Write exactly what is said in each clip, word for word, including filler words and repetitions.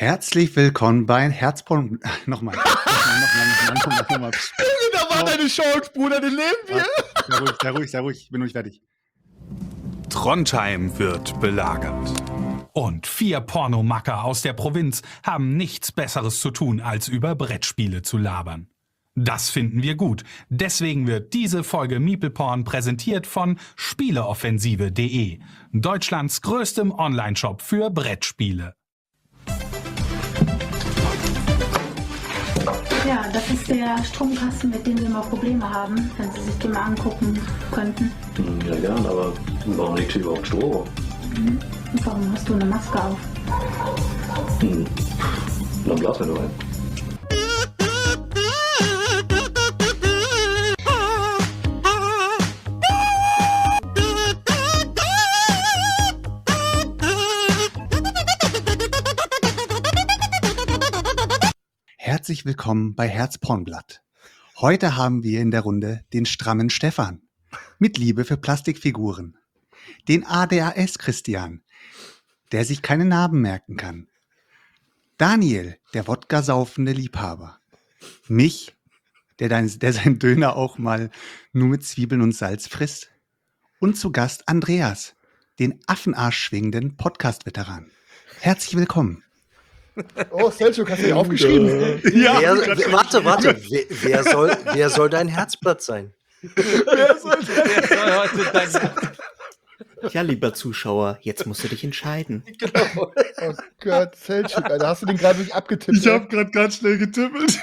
Herzlich willkommen bei Herzporn. Nochmal. Nochmal, nochmal, nochmal, nochmal. Da war deine Chance, Bruder, den nehmen wir. Sei ruhig, sei ruhig, sei ruhig. Ich bin noch nicht fertig. Trondheim wird belagert. Und vier Pornomacker aus der Provinz haben nichts Besseres zu tun, als über Brettspiele zu labern. Das finden wir gut. Deswegen wird diese Folge MeeplePorn präsentiert von Spieleoffensive punkt de, Deutschlands größtem Onlineshop für Brettspiele. Ja, das ist der Stromkasten, mit dem wir immer Probleme haben, wenn Sie sich den mal angucken könnten. Ja, gern, aber warum liegt hier überhaupt Strom? Mhm. Und warum hast du eine Maske auf? Hm. Dann blasen wir doch ein. Herzlich willkommen bei Herzpornblatt. Heute haben wir in der Runde den strammen Stefan mit Liebe für Plastikfiguren, den A D H S-Christian, der sich keine Narben merken kann, Daniel, der Wodka-saufende Liebhaber, mich, der, dein, der seinen Döner auch mal nur mit Zwiebeln und Salz frisst, und zu Gast Andreas, den Affenarsch schwingenden Podcast-Veteran. Herzlich willkommen. Oh, Selchuk, hast du dir aufgeschrieben? Ja, wer, wer, warte, warte. Wer, wer, soll, wer soll dein Herzblatt sein? Wer soll, wer soll heute dein Herzblatt? Ja, lieber Zuschauer, jetzt musst du dich entscheiden. Genau. Oh Gott, Selchuk, Alter, hast du den gerade nicht abgetippt? Ich habe gerade ganz schnell getippelt.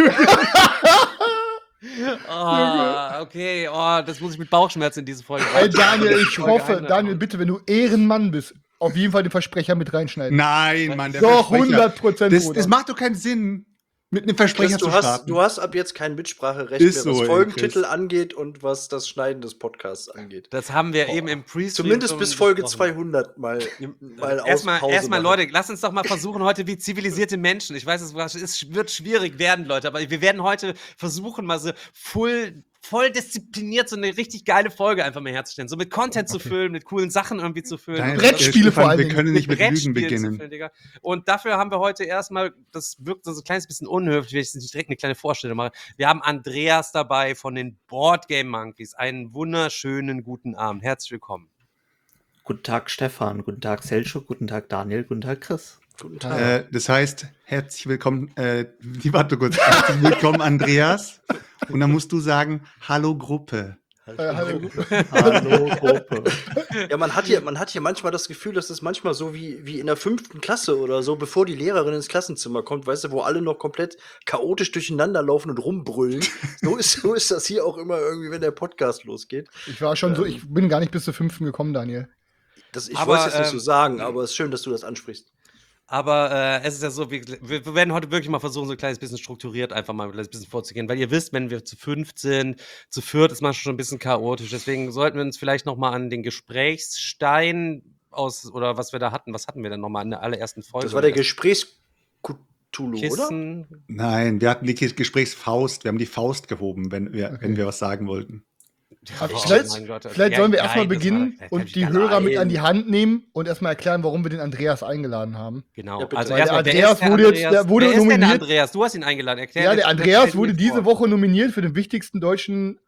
Oh, okay, oh, das muss ich mit Bauchschmerzen in diese Folge. Ey, Daniel, ich hoffe, Daniel, bitte, wenn du Ehrenmann bist, auf jeden Fall den Versprecher mit reinschneiden. Nein, Mann, der Doch, Versprecher. hundert Prozent. Das, das macht doch keinen Sinn, mit einem Versprecher Chris, du zu hast, starten. du hast ab jetzt kein Mitspracherecht Ist mehr, was so, ey, Folgentitel Chris. angeht und was das Schneiden des Podcasts angeht. Das haben wir eben im Pre-Stream Zumindest schon bis Folge besprochen. zweihundert mal, mal aus Erstmal, Pause erstmal machen. Leute, lasst uns doch mal versuchen heute wie zivilisierte Menschen. Ich weiß, es war- es wird schwierig werden, Leute, aber wir werden heute versuchen, mal so full, voll diszipliniert so eine richtig geile Folge einfach mal herzustellen. So mit Content zu füllen, mit coolen Sachen irgendwie zu füllen. Nein, Brettspiele Stefan, vor allen Wir Dingen. können nicht mit Lügen Brettspielen zu beginnen. füllen, Digga. Und dafür haben wir heute erstmal, das wirkt so ein kleines bisschen unhöflich, wenn ich jetzt nicht direkt eine kleine Vorstellung mache. Wir haben Andreas dabei von den Board Game Monkeys. Einen wunderschönen guten Abend. Herzlich willkommen. Guten Tag, Stefan. Guten Tag, Selchuk. Guten Tag, Daniel. Guten Tag, Chris. Guten Tag. Äh, das heißt, herzlich willkommen, äh, wie, warte kurz, herzlich willkommen, Andreas. Und dann musst du sagen, hallo Gruppe. Äh, hallo. Hallo, Gruppe. Ja, man hat, hier, man hat hier manchmal das Gefühl, das ist manchmal so wie, wie in der fünften Klasse oder so, bevor die Lehrerin ins Klassenzimmer kommt, weißt du, wo alle noch komplett chaotisch durcheinander laufen und rumbrüllen. So ist, so ist das hier auch immer irgendwie, wenn der Podcast losgeht. Ich war schon so, ich bin gar nicht bis zur fünften gekommen, Daniel. Das, ich Aber, wollte es jetzt nicht so ähm, sagen, aber es ist schön, dass du das ansprichst. Aber äh, es ist ja so, wir, wir wir werden heute wirklich mal versuchen, so ein kleines bisschen strukturiert einfach mal ein kleines bisschen vorzugehen. Weil ihr wisst, wenn wir zu fünft sind, zu viert ist manchmal schon ein bisschen chaotisch. Deswegen sollten wir uns vielleicht noch mal an den Gesprächsstein aus, oder was wir da hatten, was hatten wir denn noch mal in der allerersten Folge? Das war der Gesprächs-Cthulhu, oder? Kissen. Nein, wir hatten die Gesprächsfaust, wir haben die Faust gehoben, wenn wir, Okay. wenn wir was sagen wollten. Aber Oh, vielleicht mein Gott. vielleicht Ja, sollen wir nein, erstmal das beginnen war- das und kann die ich gar Hörer mit nicht. an die Hand nehmen und erstmal erklären, warum wir den Andreas eingeladen haben. Genau. Ja, bitte. Also Weil erstmal, der wer ist Andreas der wurde jetzt- Andreas? der wurde wer ist denn der nominiert. Andreas? Du hast ihn eingeladen. Erklär Ja, jetzt- der Andreas stell wurde mir diese vor. Woche nominiert für den wichtigsten deutschen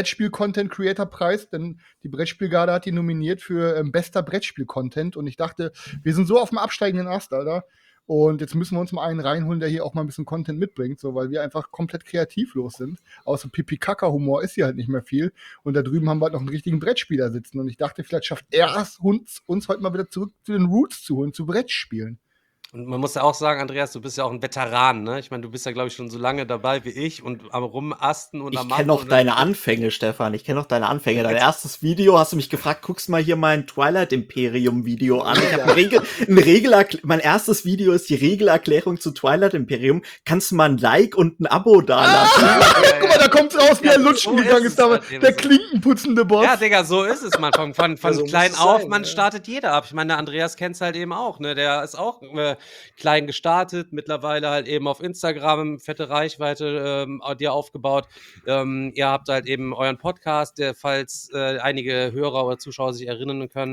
Brettspiel-Content-Creator-Preis, denn die Brettspielgarde hat ihn nominiert für ähm, bester Brettspiel-Content und ich dachte, wir sind so auf dem absteigenden Ast, Alter. Und jetzt müssen wir uns mal einen reinholen, der hier auch mal ein bisschen Content mitbringt, so, weil wir einfach komplett kreativlos sind. Außer Pipi-Kaka-Humor ist hier halt nicht mehr viel. Und da drüben haben wir halt noch einen richtigen Brettspieler sitzen. Und ich dachte, vielleicht schafft er es, uns, uns heute mal wieder zurück zu den Roots zu holen, zu Brettspielen. Und man muss ja auch sagen, Andreas, du bist ja auch ein Veteran, ne? Ich meine, du bist ja, glaube ich, schon so lange dabei wie ich und am Rumasten und Ich am kenne Machen noch und- deine Anfänge, Stefan. Ich kenne noch deine Anfänge. Dein erstes Video hast du mich gefragt, guckst mal hier mein Twilight Imperium Video an. Ich habe ein Regel, ein Regelerkl- mein erstes Video ist die Regelerklärung zu Twilight Imperium. Kannst du mal ein Like und ein Abo da lassen? Guck mal, da kommt's raus, wie Ja, er lutschen so gegangen ist ist, aber es halt der eben so. klinkenputzende Boss. Ja, Digga, so ist es, man. Von, von, von Ja, so muss klein es auf, sein, man ja. startet jeder ab. Ich meine, der Andreas kennt's halt eben auch, ne? Der ist auch äh, klein gestartet, mittlerweile halt eben auf Instagram, fette Reichweite ähm, dir aufgebaut. Ähm, ihr habt halt eben euren Podcast, der, falls äh, einige Hörer oder Zuschauer sich erinnern können,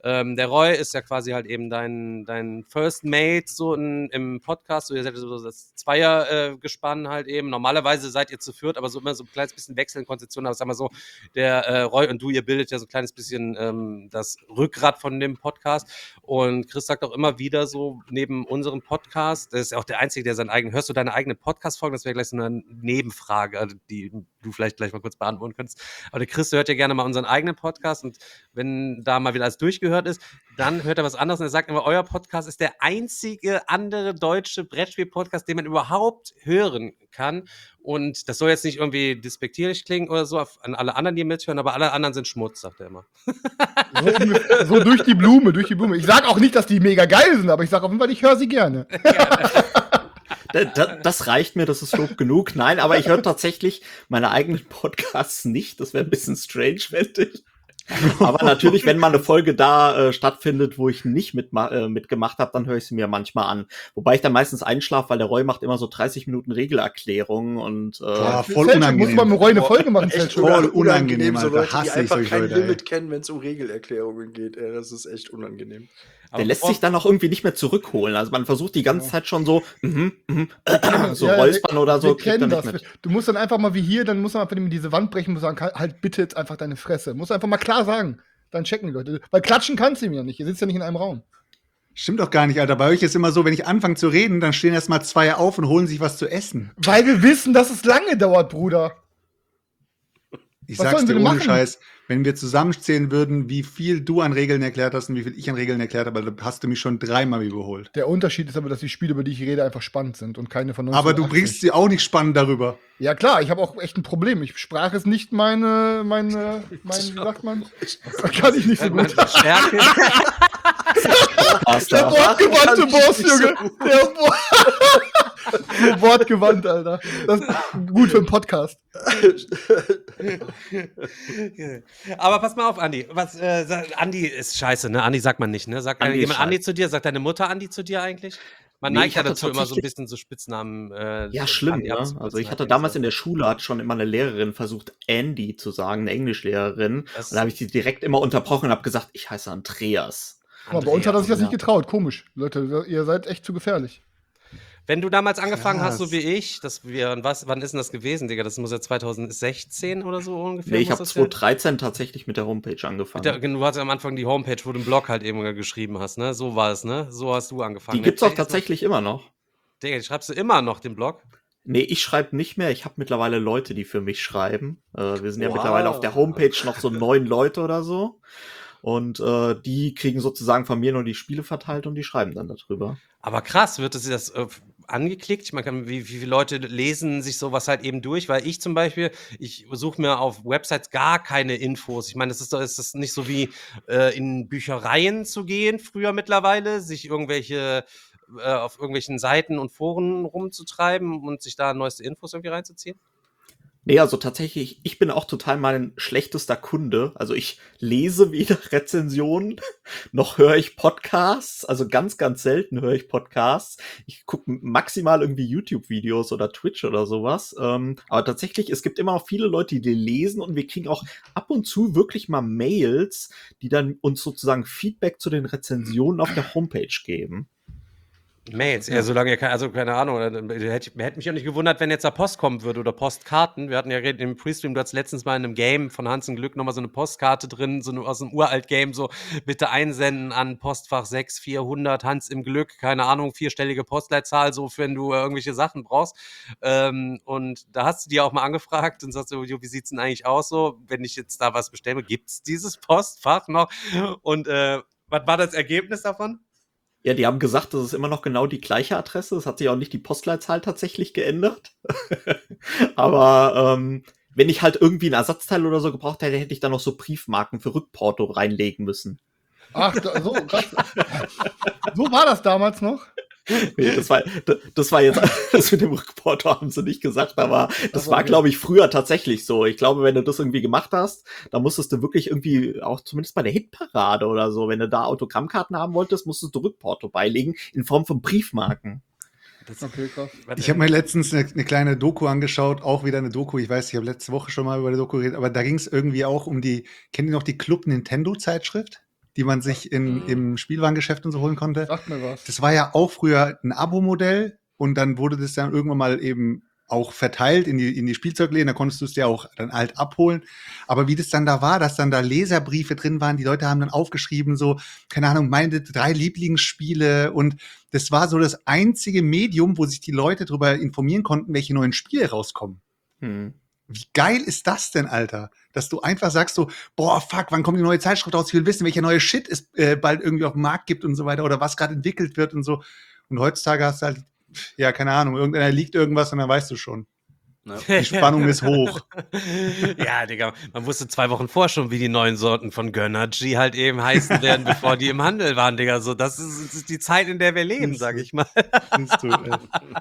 Ähm, der Roy ist ja quasi halt eben dein, dein First Mate so in, im Podcast. So, ihr seid so das Zweier-Gespann äh, halt eben. Normalerweise seid ihr zu viert, aber so immer so ein kleines bisschen wechseln Konzeption. Aber sag mal so, der äh, Roy und du, ihr bildet ja so ein kleines bisschen ähm, das Rückgrat von dem Podcast. Und Chris sagt auch immer wieder so, neben unserem Podcast, das ist ja auch der Einzige, der seinen eigenen, hörst du deine eigene Podcast-Folge? Das wäre gleich so eine Nebenfrage, die du vielleicht gleich mal kurz beantworten könntest. Aber der Chris hört ja gerne mal unseren eigenen Podcast und wenn da mal wieder alles durchgehört ist, dann hört er was anderes und er sagt immer, euer Podcast ist der einzige andere deutsche Brettspiel-Podcast, den man überhaupt hören kann. Und das soll jetzt nicht irgendwie despektierlich klingen oder so an alle anderen, die mithören, aber alle anderen sind Schmutz, sagt er immer. So, ungefähr- so durch die Blume, durch die Blume. Ich sag auch nicht, dass die mega geil sind, aber ich sag auf jeden Fall, ich höre sie gerne. Da, da, das reicht mir, das ist Lob genug. Nein, aber ich höre tatsächlich meine eigenen Podcasts nicht. Das wäre ein bisschen strange, fände ich. Aber natürlich, wenn mal eine Folge da äh, stattfindet, wo ich nicht mitma- äh, mitgemacht habe, dann höre ich sie mir manchmal an. Wobei ich dann meistens einschlafe, weil der Roy macht immer so dreißig Minuten Regelerklärungen und äh, Boah, voll Selchuk, muss unangenehm. man mit Roy eine Folge machen, Echt Selchuk. voll unangenehm, so Alter. Leute, die Hasse ich einfach solche kein Leute, ey. Limit kennen, wenn es um Regelerklärungen geht. Ey, das ist echt unangenehm. Aber der lässt bevor- sich dann auch irgendwie nicht mehr zurückholen. Also man versucht die ganze Zeit schon so, mhm, mhm, äh, so Ja, räuspern oder so, Wir kriegt er kennen nicht das. mit. Du musst dann einfach mal wie hier, dann musst du einfach in diese Wand brechen und sagen, halt bitte jetzt einfach deine Fresse. Musst du einfach mal klar sagen. Dann checken die Leute. Weil klatschen kannst du ihm ja nicht. Ihr sitzt ja nicht in einem Raum. Stimmt doch gar nicht, Alter. Bei euch ist immer so, wenn ich anfange zu reden, dann stehen erst mal zwei auf und holen sich was zu essen. Weil wir wissen, dass es lange dauert, Bruder. Ich Was sag's sollen dir wir ohne machen? Scheiß, wenn wir zusammenzählen würden, wie viel du an Regeln erklärt hast und wie viel ich an Regeln erklärt habe, dann hast du mich schon dreimal überholt. Der Unterschied ist aber, dass die Spiele, über die ich rede, einfach spannend sind und keine von uns. Aber du bringst sie auch nicht spannend darüber. Ja klar, ich habe auch echt ein Problem. Ich Sprache ist nicht meine, meine, mein, wie sagt man? Das kann ich nicht so Meine gut. Stärke. Der wortgewandte Kann ich Boss, nicht so Junge. gut. Der Wo so wortgewandt, Alter. Das ist gut für einen Podcast. Aber pass mal auf, Andi. Was, äh, sag- Andi ist scheiße, ne? Andi sagt man nicht, ne? Sagt Andi ist jemand Andi scheiße. zu dir? Sagt deine Mutter Andi zu dir eigentlich? Man Nee, neigt ich ja hatte dazu, immer so ein tatsächlich- bisschen so Spitznamen. Äh, Ja, so schlimm, Andi ne? abzukürzen, Also ich halt hatte eben damals so. in der Schule, hat schon immer eine Lehrerin versucht, Andy zu sagen, eine Englischlehrerin. Das- Und da habe ich sie direkt immer unterbrochen und habe gesagt, ich heiße Andreas. Aber bei uns hat er sich das ja. nicht getraut. Komisch. Leute, ihr seid echt zu gefährlich. Wenn du damals angefangen hast, so Krass. wie ich, das wir, und was, wann ist denn das gewesen, Digga? Das muss ja zwanzig sechzehn oder so ungefähr. Nee, ich muss habe das ja? zwanzig dreizehn tatsächlich mit der Homepage angefangen. Der, du hattest am Anfang die Homepage, wo du einen Blog halt eben geschrieben hast, ne? So war es, ne? So hast du angefangen. Die gibt's auch Erzähl jetzt mal- tatsächlich immer noch. Digga, die schreibst du immer noch, den Blog? Nee, ich schreibe nicht mehr. Ich habe mittlerweile Leute, die für mich schreiben. Äh, wir sind ja Wow. mittlerweile auf der Homepage noch so neun Leute oder so. Und äh, die kriegen sozusagen von mir nur die Spiele verteilt und die schreiben dann darüber. Aber krass, wird das, das äh, angeklickt? Ich meine, wie, wie viele Leute lesen sich sowas halt eben durch? Weil ich zum Beispiel, ich suche mir auf Websites gar keine Infos. Ich meine, das ist doch ist das nicht so wie äh, in Büchereien zu gehen früher mittlerweile, sich irgendwelche äh, auf irgendwelchen Seiten und Foren rumzutreiben und sich da neueste Infos irgendwie reinzuziehen? Nee, also tatsächlich, ich bin auch total mein schlechtester Kunde. Also ich lese weder Rezensionen, noch höre ich Podcasts. Also ganz, ganz selten höre ich Podcasts. Ich gucke maximal irgendwie YouTube-Videos oder Twitch oder sowas. Ähm, aber tatsächlich, es gibt immer noch viele Leute, die lesen und wir kriegen auch ab und zu wirklich mal Mails, die dann uns sozusagen Feedback zu den Rezensionen auf der Homepage geben. Mails, ja, solange ihr keine, also keine Ahnung, oder, äh, hätte, hätte mich auch nicht gewundert, wenn jetzt da Post kommen würde oder Postkarten. Wir hatten ja geredet im Pre-Stream, du hattest letztens mal in einem Game von Hans im Glück nochmal so eine Postkarte drin, so eine, aus einem Uralt-Game, so bitte einsenden an Postfach sechs vierhundert Hans im Glück, keine Ahnung, vierstellige Postleitzahl, so wenn du äh, irgendwelche Sachen brauchst. Ähm, und da hast du dir auch mal angefragt und sagst so, Jo, wie sieht's denn eigentlich aus so, wenn ich jetzt da was bestelle, gibt's dieses Postfach noch? Und äh, was war das Ergebnis davon? Ja, die haben gesagt, das ist immer noch genau die gleiche Adresse. Es hat sich auch nicht die Postleitzahl tatsächlich geändert. Aber ähm, wenn ich halt irgendwie ein Ersatzteil oder so gebraucht hätte, hätte ich dann noch so Briefmarken für Rückporto reinlegen müssen. Ach, da, so krass. So war das damals noch. Nee, das war, das war jetzt, das mit dem Rückporto haben sie nicht gesagt, aber das Also, war, okay. glaube ich, früher tatsächlich so. Ich glaube, wenn du das irgendwie gemacht hast, dann musstest du wirklich irgendwie, auch zumindest bei der Hitparade oder so, wenn du da Autogrammkarten haben wolltest, musstest du Rückporto beilegen in Form von Briefmarken. Okay, krass. Ich habe mir letztens eine, eine kleine Doku angeschaut, auch wieder eine Doku, ich weiß, ich habe letzte Woche schon mal über die Doku geredet, aber da ging es irgendwie auch um die, kennt ihr noch die Club Nintendo Zeitschrift? die man sich in, im Spielwarengeschäft und so holen konnte. Sagt mir was. Das war ja auch früher ein Abo-Modell und dann wurde das dann irgendwann mal eben auch verteilt in die, in die Spielzeugläden, da konntest du es ja auch dann halt abholen. Aber wie das dann da war, dass dann da Leserbriefe drin waren, die Leute haben dann aufgeschrieben, so, keine Ahnung, meine drei Lieblingsspiele, und das war so das einzige Medium, wo sich die Leute darüber informieren konnten, welche neuen Spiele rauskommen. Hm. Wie geil ist das denn, Alter? Dass du einfach sagst so, boah, fuck, wann kommt die neue Zeitschrift raus? Ich will wissen, welcher neue Shit es äh, bald irgendwie auf dem Markt gibt und so weiter oder was gerade entwickelt wird und so. Und heutzutage hast du halt, ja, keine Ahnung, irgendeiner liegt irgendwas und dann weißt du schon. Ja. Die Spannung ist hoch. Ja, Digga, man wusste zwei Wochen vor schon, wie die neuen Sorten von Gönnergy halt eben heißen werden, bevor die im Handel waren, Digga. So, das ist, das ist die Zeit, in der wir leben, Siehst sag du. ich mal. Siehst du, ey.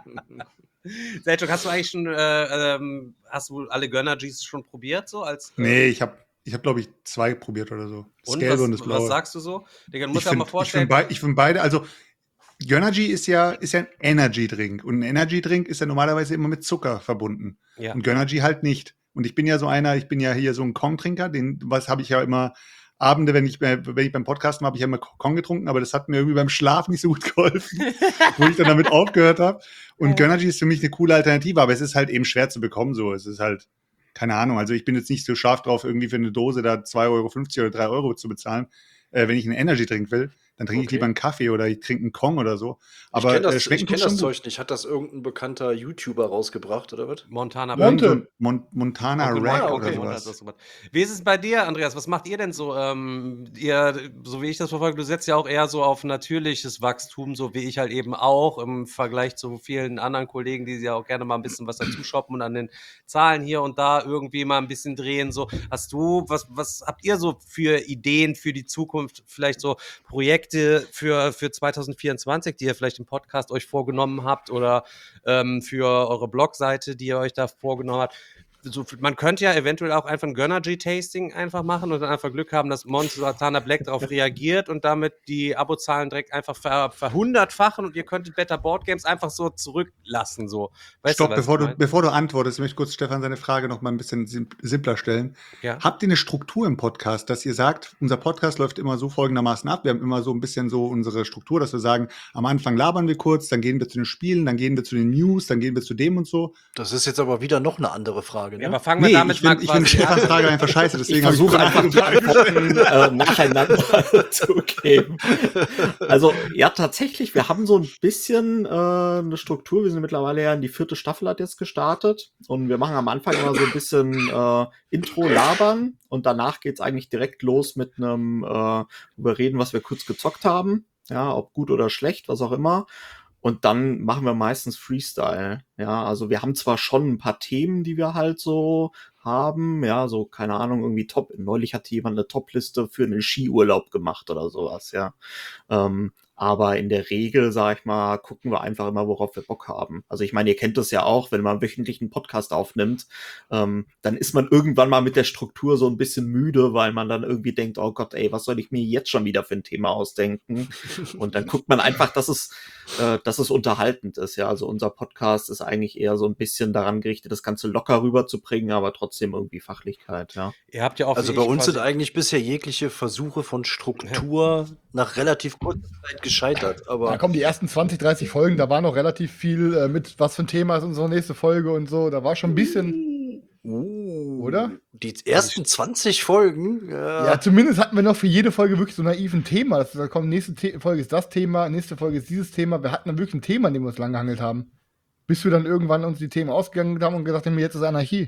Selchuk, hast du eigentlich schon, äh, ähm, hast du alle Gönnergys schon probiert, so als? Äh, Nee, ich habe, ich hab, glaube ich, zwei probiert oder so. Das und Gelbe was, und das Blaue. was sagst du so? Digga, du Ich musst dir mal finde vorstellen. find, ich find beide, also Gönnergy ist ja, ist ja ein Energy-Drink. Und ein Energy-Drink ist ja normalerweise immer mit Zucker verbunden. Ja. Und Gönnergy halt nicht. Und ich bin ja so einer, ich bin ja hier so ein Kong-Trinker, den, was habe ich ja immer Abende, wenn ich, wenn ich beim Podcasten war, habe ich ja immer Kong getrunken, aber das hat mir irgendwie beim Schlaf nicht so gut geholfen, wo ich dann damit aufgehört habe. Und Ja. Gönnergy ist für mich eine coole Alternative, aber es ist halt eben schwer zu bekommen, so. Es ist halt, keine Ahnung, also ich bin jetzt nicht so scharf drauf, irgendwie für eine Dose da zwei Euro fünfzig oder drei Euro zu bezahlen, äh, wenn ich einen Energy-Drink will. Dann trinke ich Okay. lieber einen Kaffee oder ich trinke einen Kong oder so. Aber ich kenne das, äh, ich schmecken kenn tut's das schon gut. Zeug nicht. Hat das irgendein bekannter YouTuber rausgebracht, oder was? Montana Monte. Irgend so ein Mon Montana Onkel Rack Monte, oder Onkel Monte hat sowas. das gemacht. Wie ist es bei dir, Andreas? Was macht ihr denn so? Ähm, ihr, so wie ich das verfolge, du setzt ja auch eher so auf natürliches Wachstum, so wie ich halt eben auch, im Vergleich zu vielen anderen Kollegen, die ja auch gerne mal ein bisschen was dazu shoppen und an den Zahlen hier und da irgendwie mal ein bisschen drehen. So, hast du, was, was habt ihr so für Ideen für die Zukunft? Vielleicht so Projekte für, für zwanzig vierundzwanzig, die ihr vielleicht im Podcast euch vorgenommen habt oder ähm, für eure Blogseite, die ihr euch da vorgenommen habt? So, man könnte ja eventuell auch einfach ein Gönnergy-Tasting einfach machen und dann einfach Glück haben, dass Montana Black darauf reagiert und damit die Abozahlen direkt einfach ver verhundertfachen und ihr könntet Better Board Games einfach so zurücklassen. So. Weißt Stopp, du, was bevor ich du, mein? bevor du antwortest, möchte ich kurz Stefan seine Frage noch mal ein bisschen sim simpler stellen. Ja. Habt ihr eine Struktur im Podcast, dass ihr sagt, unser Podcast läuft immer so folgendermaßen ab, wir haben immer so ein bisschen so unsere Struktur, dass wir sagen, am Anfang labern wir kurz, dann gehen wir zu den Spielen, dann gehen wir zu den News, dann gehen wir zu dem und so. Das ist jetzt aber wieder noch eine andere Frage, ne? Ja, aber fangen wir Nee, damit ich mal finde ich find quasi Stefans an. Frage einfach scheiße, Ich deswegen habe ich versuche eine einfach die Frage gestellt. Antworten äh, nacheinander zu geben. Also ja, tatsächlich, wir haben so ein bisschen äh, eine Struktur. Wir sind mittlerweile ja in die vierte Staffel hat jetzt gestartet und wir machen am Anfang immer so ein bisschen äh, Intro labern und danach geht's eigentlich direkt los mit einem äh, Überreden, was wir kurz gezockt haben. Ja, ob gut oder schlecht, was auch immer. Und dann machen wir meistens Freestyle. Ja, also wir haben zwar schon ein paar Themen, die wir halt so haben, ja, so, keine Ahnung, irgendwie Top. Neulich hatte jemand eine Top-Liste für einen Skiurlaub gemacht oder sowas, ja. Ähm, aber in der Regel, sag ich mal, gucken wir einfach immer, worauf wir Bock haben. Also ich meine, ihr kennt das ja auch, wenn man wöchentlich einen Podcast aufnimmt, ähm, dann ist man irgendwann mal mit der Struktur so ein bisschen müde, weil man dann irgendwie denkt, oh Gott, ey, was soll ich mir jetzt schon wieder für ein Thema ausdenken? Und dann guckt man einfach, dass es, äh, dass es unterhaltend ist, ja. Also unser Podcast ist eigentlich eher so ein bisschen daran gerichtet, das Ganze locker rüberzubringen, aber trotzdem irgendwie Fachlichkeit, ja. Ihr habt ja auch Also wie bei ich uns quasi- sind eigentlich bisher jegliche Versuche von Struktur nach relativ kurzer Zeit gescheitert. Aber Da kommen die ersten zwanzig, dreißig Folgen, da war noch relativ viel äh, mit, was für ein Thema ist unsere nächste Folge und so. Da war schon ein bisschen, uh, oder? Die ersten zwanzig Folgen. Ja, Ja, zumindest hatten wir noch für jede Folge wirklich so naiv ein Thema. Das, da kommt, nächste The Folge ist das Thema, nächste Folge ist dieses Thema. Wir hatten dann wirklich ein Thema, an dem wir uns lang gehangelt haben. Bis wir dann irgendwann uns die Themen ausgegangen haben und gesagt haben, jetzt ist Anarchie.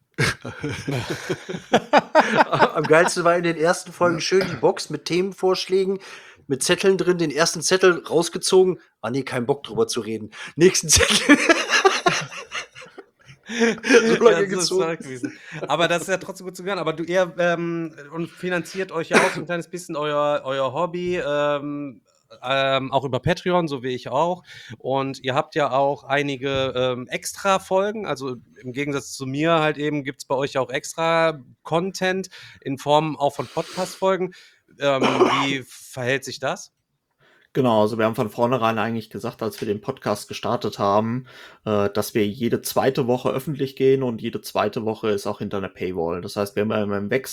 am geilsten war in den ersten Folgen schön die Box mit Themenvorschlägen, mit Zetteln drin, den ersten Zettel rausgezogen. Ah nee, kein Bock drüber zu reden. Nächsten Zettel. so lange Ja, so ist gezogen. verrückt gewesen. Aber das ist ja trotzdem gut zu hören. Aber du, ihr ähm, und finanziert euch ja auch so ein kleines bisschen euer, euer Hobby, ähm, ähm, auch über Patreon, so wie ich auch. Und ihr habt ja auch einige ähm, Extra-Folgen. Also im Gegensatz zu mir halt eben gibt es bei euch ja auch extra Content in Form auch von Podcast-Folgen. Ähm, wie verhält sich das? Genau, also wir haben von vornherein eigentlich gesagt, als wir den Podcast gestartet haben, äh, dass wir jede zweite Woche öffentlich gehen und jede zweite Woche ist auch hinter einer Paywall. Das heißt, wir haben immer im Wechsel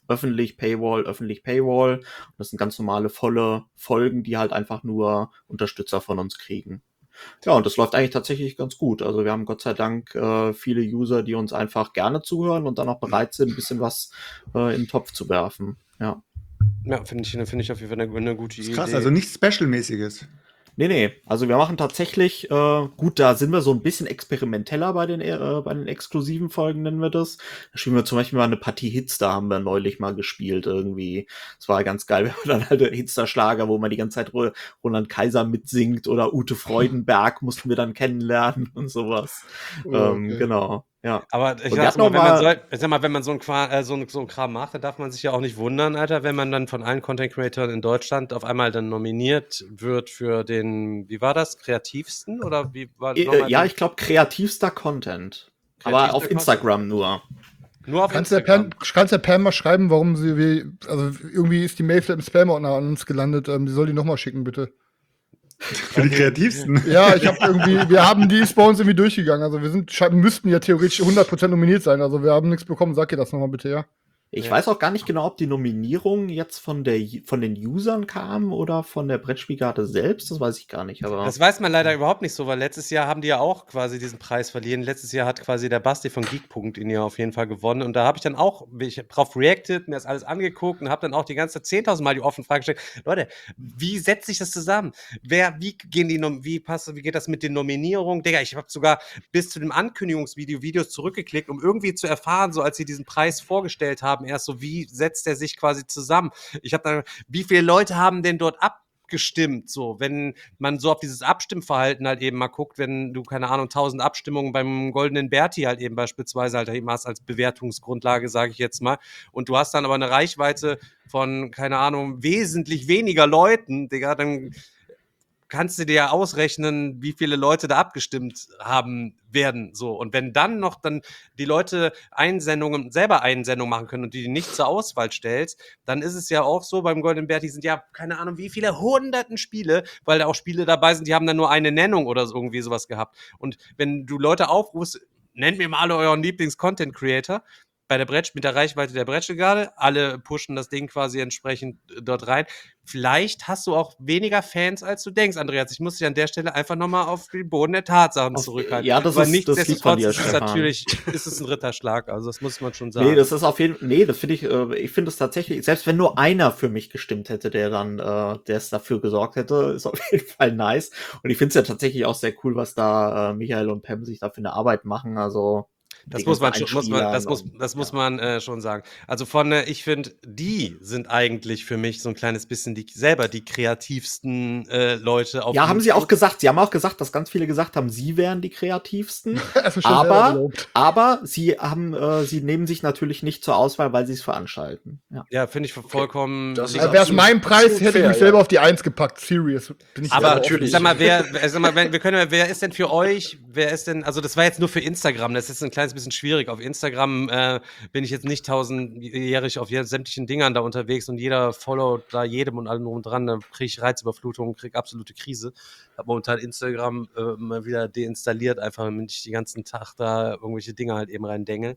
öffentlich, Paywall, öffentlich, Paywall. Und das sind ganz normale, volle Folgen, die halt einfach nur Unterstützer von uns kriegen. Ja, und das läuft eigentlich tatsächlich ganz gut. Also wir haben Gott sei Dank äh, viele User, die uns einfach gerne zuhören und dann auch bereit sind, ein bisschen was äh, in den Topf zu werfen. Ja. Ja, finde ich, finde ich auf jeden Fall eine, eine gute Das ist Idee. krass, also nichts Special-mäßiges. Nee, nee, also wir machen tatsächlich, äh, gut, da sind wir so ein bisschen experimenteller bei den, äh, bei den exklusiven Folgen, nennen wir das. Da spielen wir zum Beispiel mal eine Partie Hitster, haben wir neulich mal gespielt irgendwie. Das war ganz geil, wir haben dann halt Hitster-Schlager, wo man die ganze Zeit Roland Kaiser mitsingt oder Ute Freudenberg mussten wir dann kennenlernen und sowas. Oh, ähm, okay. genau, ja. Aber ich Und wir sag hatten mal, noch wenn man, mal- soll, ich sag mal, wenn man so ein, Qua- äh, so, ein, so ein Kram macht, dann darf man sich ja auch nicht wundern, Alter, wenn man dann von allen Content Creatoren in Deutschland auf einmal dann nominiert wird für den, wie war das, kreativsten? Oder wie war Äh, nochmal ja, den- ich glaube kreativster Content. Aber Kreativster auf Content? Instagram nur. Nur auf Kannst du der Instagram. Pam, kannst der Pam mal schreiben, warum sie, wie, also irgendwie ist die Mail vielleicht im Spam-Ordner an uns gelandet. Ähm, die soll die nochmal schicken, bitte. Für die kreativsten. Ja, ich habe irgendwie, wir haben die ist bei uns irgendwie durchgegangen. Also wir sind, sche- müssten ja theoretisch hundert Prozent nominiert sein. Also wir haben nichts bekommen. Sag ihr das nochmal bitte, ja? Ich Ja. weiß auch gar nicht genau, ob die Nominierung jetzt von der von den Usern kam oder von der Brettspielgarde selbst. Das weiß ich gar nicht. Aber Das weiß man leider überhaupt nicht so, weil letztes Jahr haben die ja auch quasi diesen Preis verliehen. Letztes Jahr hat quasi der Basti von Geek.Punkt ihn ja auf jeden Fall gewonnen. Und da habe ich dann auch, ich hab drauf reacted, mir das alles angeguckt und habe dann auch die ganze zehntausend Mal die offene Frage gestellt. Leute, wie setzt sich das zusammen? Wer, wie gehen die, Nom- wie passt, wie geht das mit den Nominierungen? Digga, ich habe sogar bis zu dem Ankündigungsvideo Videos zurückgeklickt, um irgendwie zu erfahren, so als sie diesen Preis vorgestellt haben, erst so, wie setzt der sich quasi zusammen? Ich habe dann, wie viele Leute haben denn dort abgestimmt? So, wenn man so auf dieses Abstimmverhalten halt eben mal guckt, wenn du, keine Ahnung, tausend Abstimmungen beim Goldenen Berti halt eben beispielsweise halt eben hast als Bewertungsgrundlage, sage ich jetzt mal, und du hast dann aber eine Reichweite von, keine Ahnung, wesentlich weniger Leuten, Digga, dann kannst du dir ja ausrechnen, wie viele Leute da abgestimmt haben werden. So. Und wenn dann noch dann die Leute Einsendungen, selber Einsendungen machen können und die nicht zur Auswahl stellst, dann ist es ja auch so, beim Golden Berti sind ja, keine Ahnung, wie viele hunderten Spiele, weil da auch Spiele dabei sind, die haben dann nur eine Nennung oder so, irgendwie sowas gehabt. Und wenn du Leute aufrufst, nennt mir mal alle euren Lieblings-Content-Creator, bei der Bretsch, mit der Reichweite der Bretschelgarde, alle pushen das Ding quasi entsprechend äh, dort rein. Vielleicht hast du auch weniger Fans, als du denkst, Andreas. Ich muss dich an der Stelle einfach nochmal auf den Boden der Tatsachen Auf- zurückhalten. ja, das Aber ist- das liegt nichtsdestotrotz von dir, ist es Stefan. natürlich, ist es ein Ritterschlag. Also das muss man schon sagen. nee, das ist auf jeden Fall, nee, das finde ich, äh, ich finde es tatsächlich, selbst wenn nur einer für mich gestimmt hätte, der dann, äh, der es dafür gesorgt hätte, ist auf jeden Fall nice. Und ich finde es ja tatsächlich auch sehr cool, was da äh, Michael und Pam sich da für eine Arbeit machen. Also Das die muss man, ganzen schon, muss man, das muss, Einspielern das und- muss ja. man äh, schon sagen. Also von, äh, ich finde, die sind eigentlich für mich so ein kleines bisschen die selber die kreativsten äh, Leute auf Ja, haben sie auch YouTube. gesagt. Sie haben auch gesagt, dass ganz viele gesagt haben, sie wären die kreativsten. Also schon selber aber, gelobt. aber sie haben, äh, sie nehmen sich natürlich nicht zur Auswahl, weil sie es veranstalten. Ja. Ja, finde ich vollkommen. Das ist Also wäre es absolut- mein Preis, absolut hätte ich fair, mich ja. selber auf die Eins gepackt. Serious. Bin ich Aber selber natürlich. sag mal, wer, wer- sag mal, wenn, wir können, ja- wer ist denn für euch, wer ist denn, also das war jetzt nur für Instagram, das ist ein kleines bisschen schwierig. Auf Instagram äh, bin ich jetzt nicht tausendjährig auf je- sämtlichen Dingern da unterwegs und jeder followt da jedem und allem drum und dran, da kriege ich Reizüberflutung, kriege absolute Krise. Hab momentan Instagram äh, mal wieder deinstalliert, einfach damit ich den ganzen Tag da irgendwelche Dinge halt eben reindengel.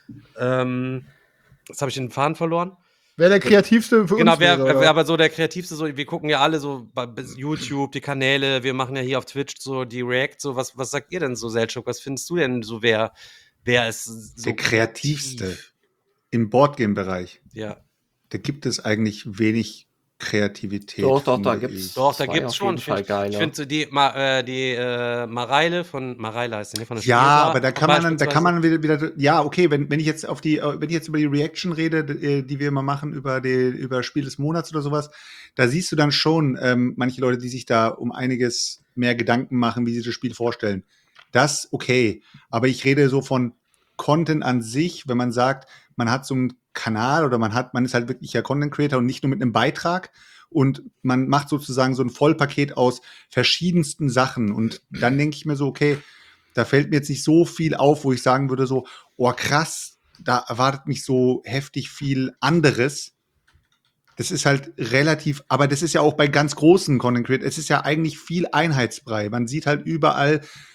Ähm, jetzt habe ich den Faden verloren. Wer der kreativste für Genau, uns wer, wäre, wer oder? aber so der kreativste, so, wir gucken ja alle so bei bei YouTube, die Kanäle, wir machen ja hier auf Twitch so die React, so, was, was sagt ihr denn so, Selchuk? Was findest du denn so, wer, wer ist so Der kreativste kreativ? im Boardgame-Bereich. Ja, Da gibt es eigentlich wenig Kreativität. Doch, doch, da finde gibt's- ich. doch, da Das war gibt's auf schon. jeden Ich Fall finde geil, ich ja. find so die, Ma, äh, die äh, Mareile von, Mareile heißt sie, ne, von der Ja, Spielbar aber da kann man dann, da kann beispielsweise. man wieder, wieder ja, okay, wenn, wenn ich jetzt auf die, äh, wenn ich jetzt über die Reaction rede, d- äh, die wir immer machen über die, über Spiel des Monats oder sowas, da siehst du dann schon ähm, manche Leute, die sich da um einiges mehr Gedanken machen, wie sie das Spiel vorstellen. Das okay, aber ich rede so von Content an sich, wenn man sagt, man hat so einen Kanal oder man hat, man ist halt wirklich ja Content Creator und nicht nur mit einem Beitrag und man macht sozusagen so ein Vollpaket aus verschiedensten Sachen und dann denke ich mir so, okay, da fällt mir jetzt nicht so viel auf, wo ich sagen würde so, oh krass, da erwartet mich so heftig viel anderes. Das ist halt relativ, aber das ist ja auch bei ganz großen Content Creators, es ist ja eigentlich viel Einheitsbrei. Man sieht halt überall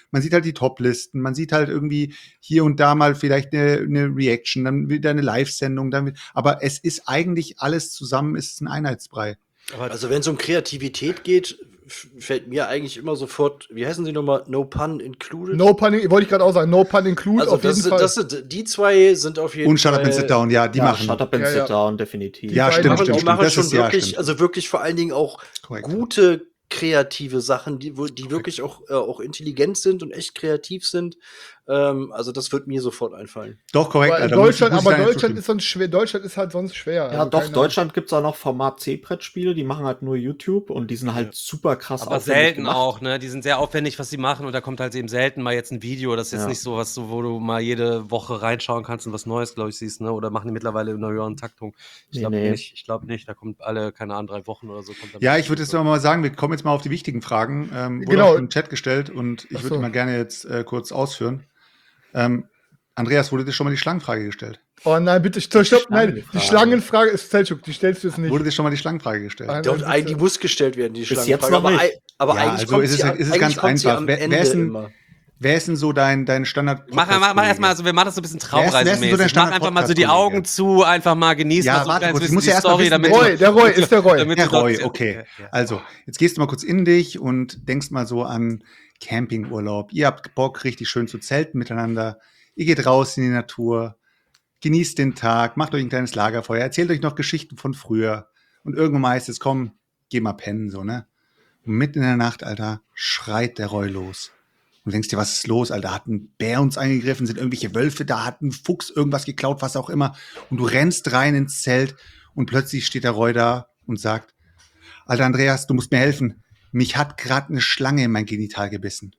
man sieht halt die Top-Listen, man sieht halt irgendwie hier und da mal vielleicht eine, eine Reaction, dann wieder eine Live-Sendung, dann, aber es ist eigentlich alles zusammen, ist ein Einheitsbrei. Also wenn es um Kreativität geht, f- fällt mir eigentlich immer sofort, wie heißen sie nochmal? No pun included? No pun, wollte ich gerade auch sagen, no pun include also auf das, jeden sind- Fall. das sind, die zwei sind auf jeden Und Shut Fall. Up and Sit Down, ja, die ja, machen. Shut Up and Ja, Sit ja. Down, definitiv. Ja, Die stimmt, beiden machen, stimmt, die machen stimmt. Das schon ist ja wirklich, stimmt. also wirklich vor allen Dingen auch Korrekt. gute kreative Sachen, die, wo- die wirklich auch, äh, auch intelligent sind und echt kreativ sind. Ähm, also das wird mir sofort einfallen. Doch, korrekt, aber Alter. Deutschland, muss ich- muss ich aber deiner Deutschland zustimmen. ist sonst schwer. Deutschland ist halt sonst schwer. Ja, Also doch, keine- Deutschland gibt's auch noch Format C-Brettspiele, die machen halt nur YouTube und die sind halt super krass Aber aufwendig selten gemacht. auch, ne? Die sind sehr aufwendig, was sie machen, und da kommt halt eben selten mal jetzt ein Video. Das ist jetzt Ja. nicht so was, so, wo du mal jede Woche reinschauen kannst und was Neues, glaube ich, siehst, ne? Oder machen die mittlerweile in einer höheren Taktung? Ich Nee, glaube nee. nicht. Ich glaube nicht. Da kommt alle, keine Ahnung, drei Wochen oder so. Kommt da Ja, mal ich würde was. jetzt noch mal sagen, wir kommen jetzt mal auf die wichtigen Fragen. Ähm, wurde Genau. auch schon im Chat gestellt und ich Ach würde so. mal gerne jetzt äh, kurz ausführen. Ähm, Andreas, wurde dir schon mal die Schlangenfrage gestellt? Oh nein, bitte, stopp, stopp, nein, die Schlangenfrage. Schlangenfrage ist Selchuk, die stellst du jetzt nicht. Wurde dir schon mal die Schlangenfrage gestellt? Ah, Doch, nein, ein- die bitte. muss gestellt werden, die Bis Schlangenfrage. jetzt noch aber nicht. ei- aber Ja, eigentlich also kommt ist es- sie, am- ist es eigentlich ganz kommt sie einfach. am Wer- wer Ende ist denn- immer. Wer ist denn so dein, dein Standard? Mach, mach, mach erstmal, also wir machen das so ein bisschen Wer ist- wer ist denn so Traumreisemäßig. dein Mach einfach mal so die Standard-Podcast-Kollege? Augen zu, einfach mal genießen, Ja, mal so ein warte kleines kurz, ich bisschen muss die ja erst mal Story, wissen, damit wer- Roy, der Roy, ist der Roy. damit Der du doch- Roy, okay. Ja. Also, jetzt gehst du mal kurz in dich und denkst mal so an Campingurlaub. Ihr habt Bock, richtig schön zu zelten miteinander. Ihr geht raus in die Natur, genießt den Tag, macht euch ein kleines Lagerfeuer, erzählt euch noch Geschichten von früher. Und irgendwann mal heißt es, komm, geh mal pennen, so, ne? Und mitten in der Nacht, Alter, schreit der Roy los. Und du denkst dir, was ist los, Alter? Hat ein Bär uns eingegriffen? Sind irgendwelche Wölfe da? Hat ein Fuchs irgendwas geklaut? Was auch immer. Und du rennst rein ins Zelt und plötzlich steht der Roy da und sagt, Alter Andreas, du musst mir helfen. Mich hat gerade eine Schlange in mein Genital gebissen.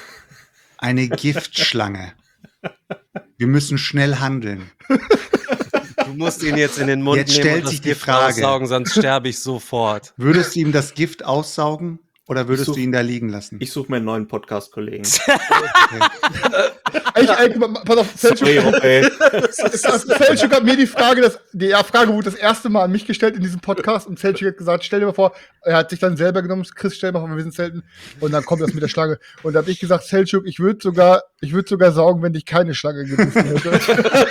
Eine Giftschlange. Wir müssen schnell handeln. Du musst ihn jetzt in den Mund Jetzt nehmen stellt und das sich die Gift Frage. raussaugen, sonst sterbe ich sofort. Würdest du ihm das Gift aussaugen oder würdest such- du ihn da liegen lassen? Ich suche mir einen neuen Podcast-Kollegen. Ey, ey, pass auf, Selchuk, Sorry, Roy. Selchuk hat mir die Frage, das, die ja, Frage wurde das erste Mal an mich gestellt in diesem Podcast und Selchuk hat gesagt, stell dir mal vor, er hat sich dann selber genommen, Chris, stell dir mal vor, wir sind selten und dann kommt das mit der Schlange und da habe ich gesagt, Selchuk, ich würde sogar, ich würde sogar saugen, wenn dich keine Schlange gebissen hätte.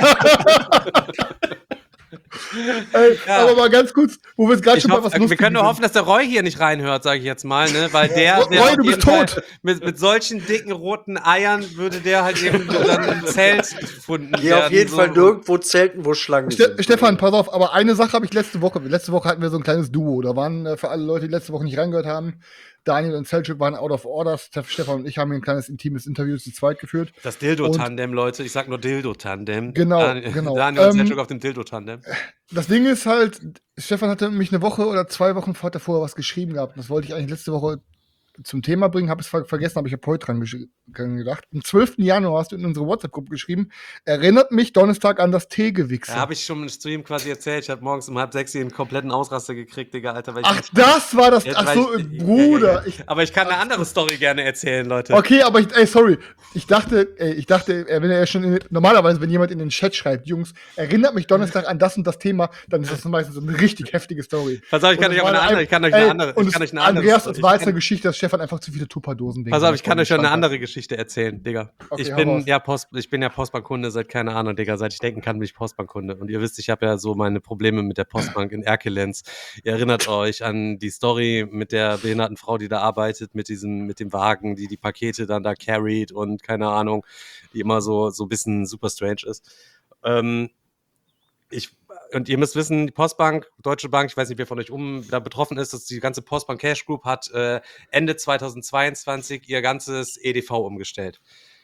Ey, Ja. aber mal ganz kurz, wo wir jetzt gerade Ich schon bei hoff, was wir Lustigen können nur sind. hoffen, dass der Roy hier nicht reinhört, sage ich jetzt mal, ne? Weil der, Roy, der auf du jeden bist Fall tot. Mit, mit solchen dicken roten Eiern würde der halt eben dann im Zelt gefunden Geh auf werden, jeden so. Fall nirgendwo zelten, wo Schlangen Ste sind. Stefan, pass auf, aber eine Sache habe ich letzte Woche. Letzte Woche hatten wir so ein kleines Duo. Da waren äh, für alle Leute, die letzte Woche nicht reingehört haben, Daniel und Selchuk waren out of order. Stefan und ich haben hier ein kleines intimes Interview zu zweit geführt. Das Dildo-Tandem, Leute. Ich sag nur Dildo-Tandem. Genau, Dan genau. Daniel und Ähm, Selchuk auf dem Dildo-Tandem. Das Ding ist halt, Stefan hatte mich eine Woche oder zwei Wochen vor davor was geschrieben gehabt. Das wollte ich eigentlich letzte Woche zum Thema bringen, habe es ver vergessen, aber ich habe heute dran, dran gedacht. Am zwölften Januar hast du in unsere WhatsApp-Gruppe geschrieben, erinnert mich Donnerstag an das Teegewichse. Da habe ich schon zu ihm quasi erzählt. Ich habe morgens um halb sechs hier einen kompletten Ausraster gekriegt, Digga, Alter. Weil ich Ach, das war das. Jetzt Ach weiß so, ich- Bruder. Ja, ja, ja. Ich, Aber ich kann eine andere Story gerne erzählen, Leute. okay, aber ich, ey, sorry. Ich dachte, ey, ich dachte, äh, wenn er schon in, normalerweise, wenn jemand in den Chat schreibt, Jungs, erinnert mich Donnerstag an das und das Thema, dann ist das meistens so eine richtig heftige Story. Pass auf, ich kann Und euch es auch eine war andere, ein- ich kann euch ey, eine andere, und ich kann es- euch eine andere Andreas, Story- es war ich jetzt eine kann- Geschichte, dass Stefan einfach zu viele Tupperdosen Pass auf, ich kann euch schon eine andere Geschichte erzählen, Digga. Okay, ich hau bin raus. ja Post, ich bin ja Postbankkunde seit, keine Ahnung, Digga, seit ich denken kann, bin ich Postbankkunde. Und ihr wisst, ich habe ja so meine Probleme mit der Postbank in Erkelenz. Ihr erinnert euch an die Story mit der behinderten Frau, die da arbeitet, mit diesem, mit dem Wagen, die die Pakete dann da carried und keine Ahnung, die immer so, so ein bisschen super strange ist. Ähm, ich, und ihr müsst wissen, die Postbank, Deutsche Bank, ich weiß nicht, wer von euch um da betroffen ist, dass die ganze Postbank Cash Group hat äh, Ende zweitausendzweiundzwanzig ihr ganzes E D V umgestellt.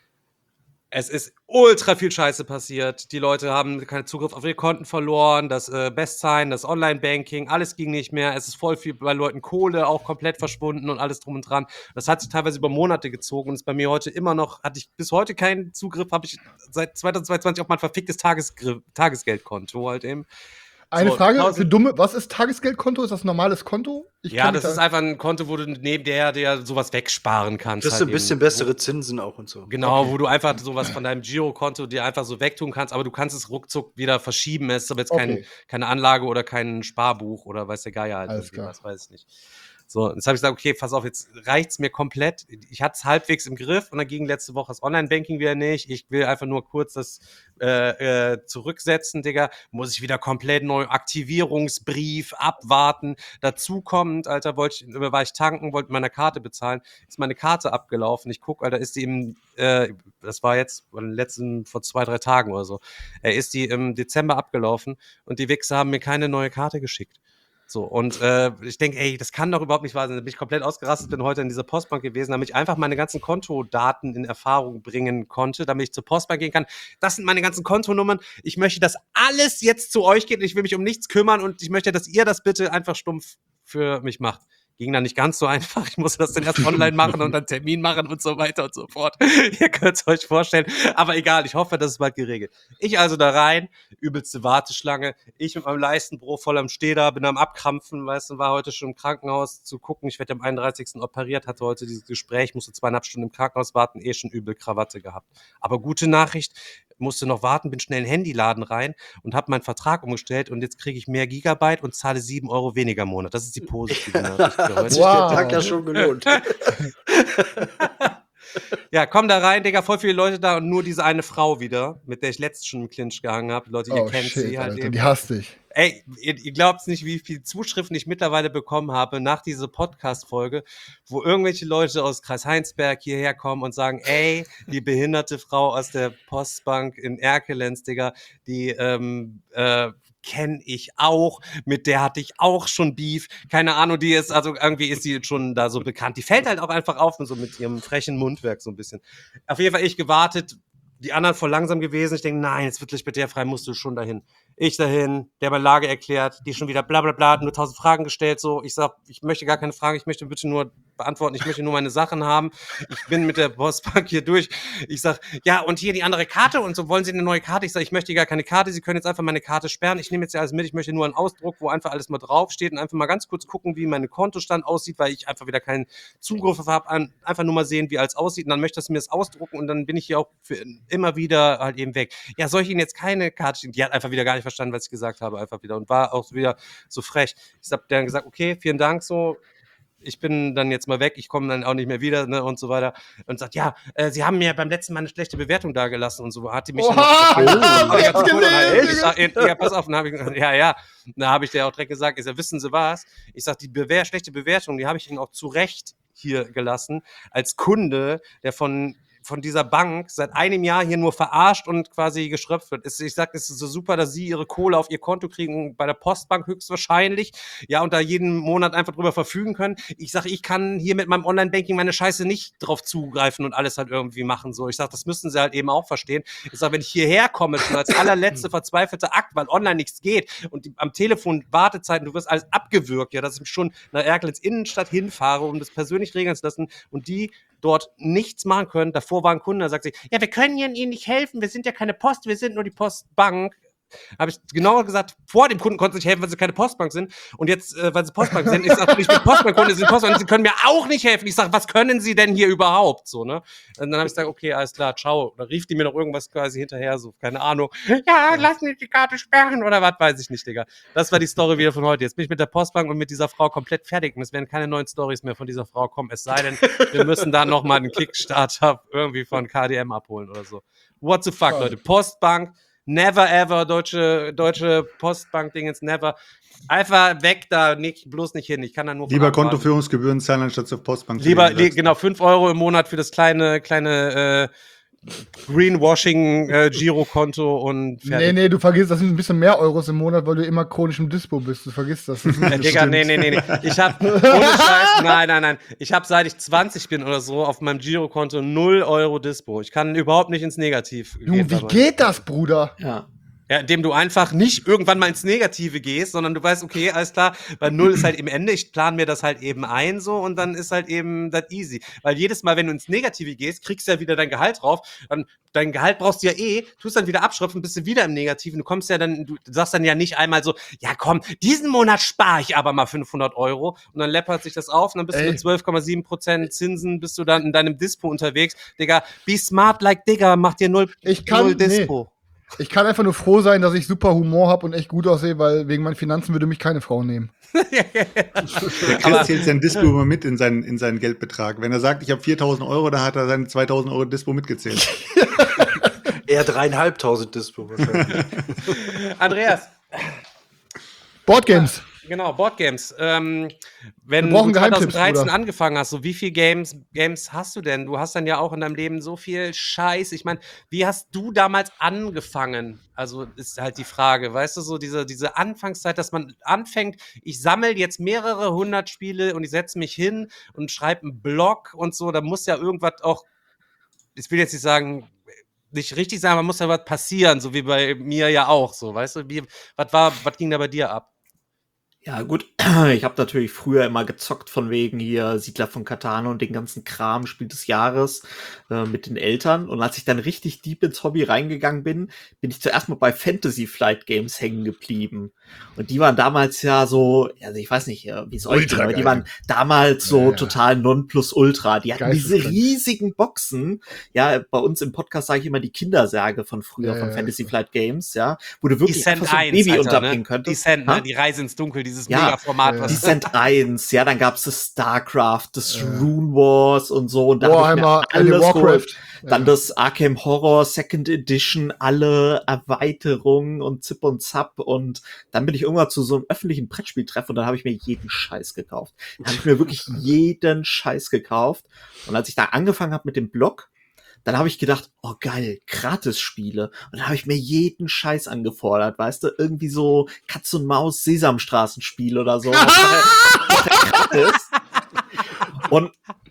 Es ist ultra viel Scheiße passiert. Die Leute haben keinen Zugriff auf ihre Konten verloren. Das äh, Bestzahlen, das Online-Banking, alles ging nicht mehr. Es ist voll viel bei Leuten Kohle auch komplett verschwunden und alles drum und dran. Das hat sich teilweise über Monate gezogen und ist bei mir heute immer noch, hatte ich bis heute keinen Zugriff, habe ich seit zweitausendzweiundzwanzig auf mein verficktes Tagesgr Tagesgeldkonto halt eben. Eine So, Frage tausend- für Dumme, was ist Tagesgeldkonto? Ist das ein normales Konto? Ich Ja, kenn das mich ist da- einfach ein Konto, wo du neben der, der sowas wegsparen kannst. Das ist halt ein bisschen eben. bessere Zinsen auch und so. Genau, wo du einfach sowas von deinem Girokonto dir einfach so wegtun kannst, aber du kannst es ruckzuck wieder verschieben. Es ist aber jetzt kein, Okay. keine Anlage oder kein Sparbuch oder weiß der Geier halt. Alles irgendwie klar. was, weiß ich nicht. So, jetzt habe ich gesagt, okay, pass auf, jetzt reicht's mir komplett. Ich hatte es halbwegs im Griff und dann ging letzte Woche das Online-Banking wieder nicht. Ich will einfach nur kurz das äh, äh, zurücksetzen, Digga. Muss ich wieder komplett neu Aktivierungsbrief abwarten. Dazu kommend, Alter, wollte ich, war ich tanken, wollte mit meiner Karte bezahlen. Ist meine Karte abgelaufen. Ich guck, Alter, ist die im, äh, das war jetzt in den letzten, vor zwei, drei Tagen oder so, äh, ist die im Dezember abgelaufen und die Wichser haben mir keine neue Karte geschickt. So, und äh, ich denke, ey, das kann doch überhaupt nicht wahr sein. Da bin ich komplett ausgerastet, bin heute in dieser Postbank gewesen, damit ich einfach meine ganzen Kontodaten in Erfahrung bringen konnte, damit ich zur Postbank gehen kann. Das sind meine ganzen Kontonummern. Ich möchte, dass alles jetzt zu euch geht. Ich will mich um nichts kümmern und ich möchte, dass ihr das bitte einfach stumpf für mich macht. Ging dann nicht ganz so einfach. Ich musste das dann erst online machen und dann Termin machen und so weiter und so fort. Ihr könnt es euch vorstellen. Aber egal, ich hoffe, das ist bald geregelt. Ich also da rein, übelste Warteschlange. Ich mit meinem Leistenbruch voll am Steh bin am Abkrampfen, weißt du, war heute schon im Krankenhaus zu gucken. Ich werde am einunddreißigsten operiert, hatte heute dieses Gespräch, musste zweieinhalb Stunden im Krankenhaus warten, eh schon übel Krawatte gehabt. Aber gute Nachricht, musste noch warten, bin schnell in den Handyladen rein und habe meinen Vertrag umgestellt und jetzt kriege ich mehr Gigabyte und zahle sieben Euro weniger im Monat. Das ist die positive Nachricht für Hat heute. sich der Wow. Tag ja schon gelohnt. Ja, komm da rein, Digga, voll viele Leute da und nur diese eine Frau wieder, mit der ich letztens schon im Clinch gehangen habe. Leute, ihr Oh kennt shit, sie halt Alter, eben. die hasst dich. Ey, ihr, ihr glaubt nicht, wie viele Zuschriften ich mittlerweile bekommen habe nach dieser Podcast-Folge, wo irgendwelche Leute aus Kreis Heinsberg hierher kommen und sagen, ey, die behinderte Frau aus der Postbank in Erkelenz, Digga, die ähm, äh, kenne ich auch, mit der hatte ich auch schon Beef, keine Ahnung, die ist, also irgendwie ist die schon da so bekannt, die fällt halt auch einfach auf und so mit ihrem frechen Mundwerk so ein bisschen. Auf jeden Fall ich gewartet, die anderen voll langsam gewesen, ich denke, nein, jetzt wird Licht mit der frei, musst du schon dahin. Ich dahin, der bei Lage erklärt, die schon wieder bla bla bla, nur tausend Fragen gestellt, so, ich sag, ich möchte gar keine Fragen, ich möchte bitte nur beantworten, ich möchte nur meine Sachen haben, ich bin mit der Postbank hier durch, ich sag, ja, und hier die andere Karte und so, wollen Sie eine neue Karte? Ich sag, ich möchte gar keine Karte, Sie können jetzt einfach meine Karte sperren, ich nehme jetzt ja alles mit, ich möchte nur einen Ausdruck, wo einfach alles mal draufsteht und einfach mal ganz kurz gucken, wie mein Kontostand aussieht, weil ich einfach wieder keinen Zugriff habe, einfach nur mal sehen, wie alles aussieht und dann möchte ich mir das ausdrucken und dann bin ich hier auch für immer wieder halt eben weg. Ja, soll ich Ihnen jetzt keine Karte schicken? Die hat einfach wieder gar nicht verstanden, was ich gesagt habe, einfach wieder und war auch wieder so frech. Ich habe dann gesagt, okay, vielen Dank, so, ich bin dann jetzt mal weg, ich komme dann auch nicht mehr wieder, ne, und so weiter. Und sagt, ja, äh, Sie haben mir beim letzten Mal eine schlechte Bewertung dagelassen und so. Hat die mich dann Oha, noch ich hab's gelesen. ich sag, ja, pass auf, dann habe ich gesagt, ja, ja. Da habe ich dir auch direkt gesagt, ich sag, wissen Sie was? Ich sag, die Bewer schlechte Bewertung, die habe ich Ihnen auch zu Recht hier gelassen, als Kunde, der von von dieser Bank seit einem Jahr hier nur verarscht und quasi geschröpft wird. Ich sag, es ist so super, dass sie ihre Kohle auf ihr Konto kriegen, bei der Postbank höchstwahrscheinlich, ja, und da jeden Monat einfach drüber verfügen können. Ich sag, ich kann hier mit meinem Online-Banking meine Scheiße nicht drauf zugreifen und alles halt irgendwie machen, so. Ich sag, das müssen sie halt eben auch verstehen. Ich sag, wenn ich hierher komme, schon als allerletzte verzweifelte Akt, weil online nichts geht und die, am Telefon Wartezeiten, du wirst alles abgewürgt, ja, dass ich schon nach Erkelenz Innenstadt hinfahre, um das persönlich regeln zu lassen und die dort nichts machen können. Davor war ein Kunde, der sagt sich, ja, wir können Ihnen nicht helfen, wir sind ja keine Post, wir sind nur die Postbank. Habe ich genauer gesagt, vor dem Kunden konnten sie nicht helfen, weil sie keine Postbank sind. Und jetzt, äh, weil sie Postbank sind, ich sage, ich bin Postbankkunde, sie sind Postbank, sie können mir auch nicht helfen. Ich sage, was können sie denn hier überhaupt? So, ne? Und dann habe ich gesagt, okay, alles klar, ciao. Oder rief die mir noch irgendwas quasi hinterher, so, keine Ahnung. Ja, lass mich die Karte sperren oder was, weiß ich nicht, Digga. Das war die Story wieder von heute. Jetzt bin ich mit der Postbank und mit dieser Frau komplett fertig. Und es werden keine neuen Stories mehr von dieser Frau kommen. Es sei denn, wir müssen da nochmal einen Kickstarter irgendwie von K D M abholen oder so. What the fuck, Leute? Postbank, never ever, deutsche, deutsche Postbank-Dingens, never. Einfach weg da, nicht, bloß nicht hin. Ich kann da nur. Lieber Kontoführungsgebühren zahlen, anstatt zur Postbank. Lieber, li genau, fünf Euro im Monat für das kleine, kleine äh, Greenwashing, äh, Girokonto und fertig. Nee, nee, du vergisst, das sind ein bisschen mehr Euros im Monat, weil du immer chronisch im Dispo bist. Du vergisst das. das Äh, Digga, nee, nee, nee, nee. Ich hab, ohne Scheiß, nein, nein, nein. Ich hab, seit ich zwanzig bin oder so, auf meinem Girokonto null Euro Dispo. Ich kann überhaupt nicht ins Negativ Junge, gehen wie dabei. geht das, Bruder? Ja. Ja, indem du einfach nicht irgendwann mal ins Negative gehst, sondern du weißt, okay, alles klar, weil null ist halt im Ende, ich plane mir das halt eben ein so und dann ist halt eben das easy. Weil jedes Mal, wenn du ins Negative gehst, kriegst du ja wieder dein Gehalt drauf, dann dein Gehalt brauchst du ja eh, tust dann wieder abschröpfen, bist du wieder im Negativen, du kommst ja dann, du sagst dann ja nicht einmal so, ja komm, diesen Monat spare ich aber mal fünfhundert Euro und dann läppert sich das auf und dann bist Ey. du mit zwölf Komma sieben Prozent Zinsen, bist du dann in deinem Dispo unterwegs. Digga, be smart like Digga, mach dir null, Ich kann- null Dispo. Ich kann einfach nur froh sein, dass ich super Humor habe und echt gut aussehe, weil wegen meinen Finanzen würde mich keine Frau nehmen. Der Chris zählt sein Dispo immer mit in seinen, in seinen Geldbetrag. Wenn er sagt, ich habe viertausend Euro, da hat er seine zweitausend Euro Dispo mitgezählt. Eher dreieinhalbtausend Dispo wahrscheinlich. Andreas. Boardgames. Genau, Boardgames. Ähm, wenn Wir brauchen du Geheimtipps, zwanzig dreizehn Bruder. angefangen hast, so wie viele Games, Games hast du denn? Du hast dann ja auch in deinem Leben so viel Scheiß. Ich meine, wie hast du damals angefangen? Also ist halt die Frage, weißt du, so diese, diese Anfangszeit, dass man anfängt, ich sammle jetzt mehrere hundert Spiele und ich setze mich hin und schreibe einen Blog und so, da muss ja irgendwas auch, ich will jetzt nicht sagen, nicht richtig sein, aber muss ja was passieren, so wie bei mir ja auch, so, weißt du, wie, was war, was ging da bei dir ab? Ja, gut. Ich habe natürlich früher immer gezockt von wegen hier Siedler von Catan und den ganzen Kram, Spiel des Jahres äh, mit den Eltern. Und als ich dann richtig deep ins Hobby reingegangen bin, bin ich zuerst mal bei Fantasy Flight Games hängen geblieben. Und die waren damals ja so, also ich weiß nicht, wie es euch ging, aber die waren damals so Ja, ja. total Nonplusultra. Die hatten diese Geisteskrank. riesigen Boxen. Ja, bei uns im Podcast sage ich immer die Kindersärge von früher, Ja, von ja, Fantasy ist so. Flight Games, ja, wo du wirklich Descent einfach so ein eins, Baby Alter, unterbringen ne? könntest. Descent, Ha? ne? Die Reise ins Dunkel, dieses Ja. Mega-Format, Ja. was Descent eins, ja, dann gab's das StarCraft, das Ja. Rune Wars und so. Und da hab ich Warhammer, mir äh, alles Warcraft. geholt. Dann Ja. das Arkham Horror Second Edition, alle Erweiterungen und Zip und Zap. Und dann bin ich irgendwann zu so einem öffentlichen Brettspieltreff und dann habe ich mir jeden Scheiß gekauft. Dann habe ich mir wirklich jeden Scheiß gekauft. Und als ich da angefangen habe mit dem Blog, dann habe ich gedacht, oh geil, Gratis-Spiele. Und dann habe ich mir jeden Scheiß angefordert, weißt du? Irgendwie so Katz und Maus Sesamstraßenspiel oder so. Gratis. Und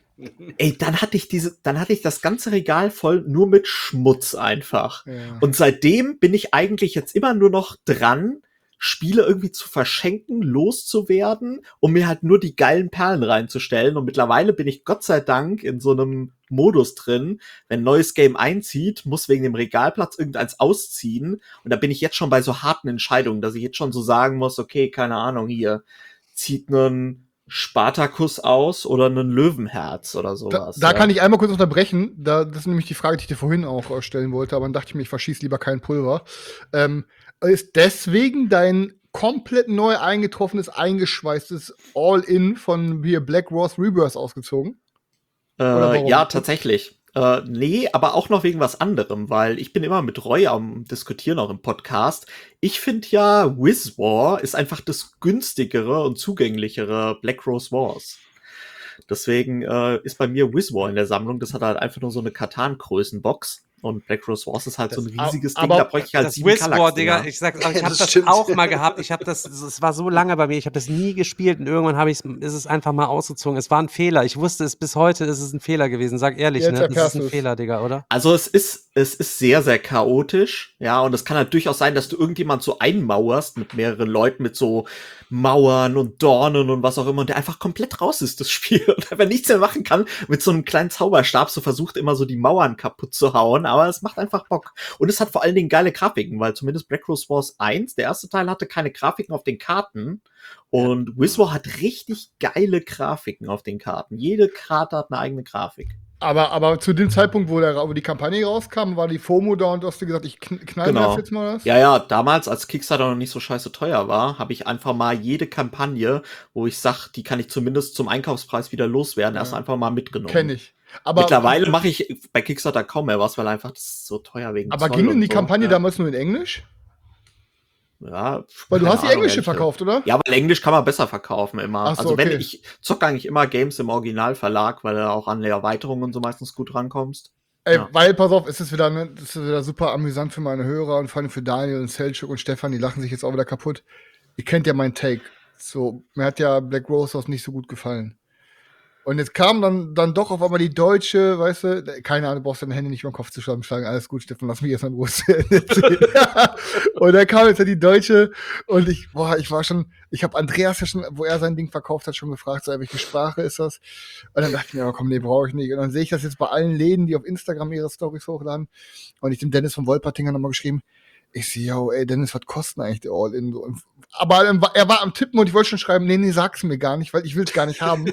ey, dann hatte ich diese, dann hatte ich das ganze Regal voll nur mit Schmutz einfach. Ja. Und seitdem bin ich eigentlich jetzt immer nur noch dran, Spiele irgendwie zu verschenken, loszuwerden, um mir halt nur die geilen Perlen reinzustellen. Und mittlerweile bin ich Gott sei Dank in so einem Modus drin, wenn ein neues Game einzieht, muss wegen dem Regalplatz irgendeins ausziehen. Und da bin ich jetzt schon bei so harten Entscheidungen, dass ich jetzt schon so sagen muss, okay, keine Ahnung, hier zieht einen Spartacus aus oder einen Löwenherz oder Da, sowas. da ja. kann ich einmal kurz unterbrechen. Da, das ist nämlich die Frage, die ich dir vorhin auch äh, stellen wollte, aber dann dachte ich mir, ich verschieße lieber kein Pulver. Ähm, ist deswegen dein komplett neu eingetroffenes, eingeschweißtes All-In von hier Black Rose Rebirth ausgezogen? Oder Äh, warum? ja, tatsächlich. Äh, nee, aber auch noch wegen was anderem, weil ich bin immer mit Roy am Diskutieren auch im Podcast. Ich finde ja, WizWar ist einfach das günstigere und zugänglichere Black Rose Wars. Deswegen äh, ist bei mir WizWar in der Sammlung. Das hat halt einfach nur so eine Katan-Größenbox. Und Black Rose Wars ist halt so ein Das- riesiges Ding, aber da bräuchte ich halt Das sieben Wizard, Kallax, Digga, ich sag, ich Ja, habe das das stimmt. auch mal gehabt. Ich habe das, es war so lange bei mir, ich habe das nie gespielt und irgendwann habe ich ist es einfach mal ausgezogen. Es war ein Fehler. Ich wusste es bis heute, ist es ein Fehler gewesen. Sag ehrlich, Jetzt ne? Das ist erfährst ein du's. Fehler, Digga, oder? Also es ist, es ist sehr, sehr chaotisch, ja, und es kann halt durchaus sein, dass du irgendjemand so einmauerst mit mehreren Leuten, mit so Mauern und Dornen und was auch immer, und der einfach komplett raus ist, das Spiel, und einfach nichts mehr machen kann, mit so einem kleinen Zauberstab so versucht immer so die Mauern kaputt zu hauen, aber es macht einfach Bock. Und es hat vor allen Dingen geile Grafiken, weil zumindest Black Rose Wars eins, der erste Teil, hatte keine Grafiken auf den Karten, und WizWar hat richtig geile Grafiken auf den Karten. Jede Karte hat eine eigene Grafik. Aber, aber zu dem Zeitpunkt, wo, der, wo die Kampagne rauskam, war die FOMO da und du hast dir gesagt, ich kn knall mir Genau. das jetzt mal was? Ja, ja, damals, als Kickstarter noch nicht so scheiße teuer war, habe ich einfach mal jede Kampagne, wo ich sag, die kann ich zumindest zum Einkaufspreis wieder loswerden, Ja. erst einfach mal mitgenommen. Kenn ich. Aber, Mittlerweile mache ich bei Kickstarter kaum mehr was, weil einfach das ist so teuer wegen aber Zoll ging denn und die so. Kampagne ja. damals nur in Englisch? Ja, Weil du keine hast die Ahnung, englische ehrlich verkauft, oder? Ja, weil Englisch kann man besser verkaufen immer. Ach so, also wenn okay. ich zocke eigentlich immer Games im Originalverlag, weil du auch an die Erweiterungen und so meistens gut rankommst. Ey, Ja. weil, pass auf, es ist wieder, ne, das ist wieder super amüsant für meine Hörer und vor allem für Daniel und Selchuk und Stefan, die lachen sich jetzt auch wieder kaputt. Ihr kennt ja meinen Take. So, mir hat ja Black Rose Wars nicht so gut gefallen. Und jetzt kam dann, dann doch auf einmal die deutsche, weißt du, keine Ahnung, du brauchst deine Hände nicht über den Kopf zu schlagen. Alles gut, Stefan, lass mich erst mal in Ruhe erzählen. Und dann kam jetzt ja die deutsche und ich, boah, ich war schon, ich habe Andreas ja schon, wo er sein Ding verkauft hat, schon gefragt, so, welche Sprache ist das? Und dann dachte ich mir, aber komm, nee, brauche ich nicht. Und dann sehe ich das jetzt bei allen Läden, die auf Instagram ihre Storys hochladen. Und ich dem Dennis von Wolpertinger nochmal geschrieben, ich sehe, yo, ey, Dennis, was kosten eigentlich die All-In? So, aber ähm, er war am Tippen und ich wollte schon schreiben, nee, nee, sag's mir gar nicht, weil ich will's gar nicht haben.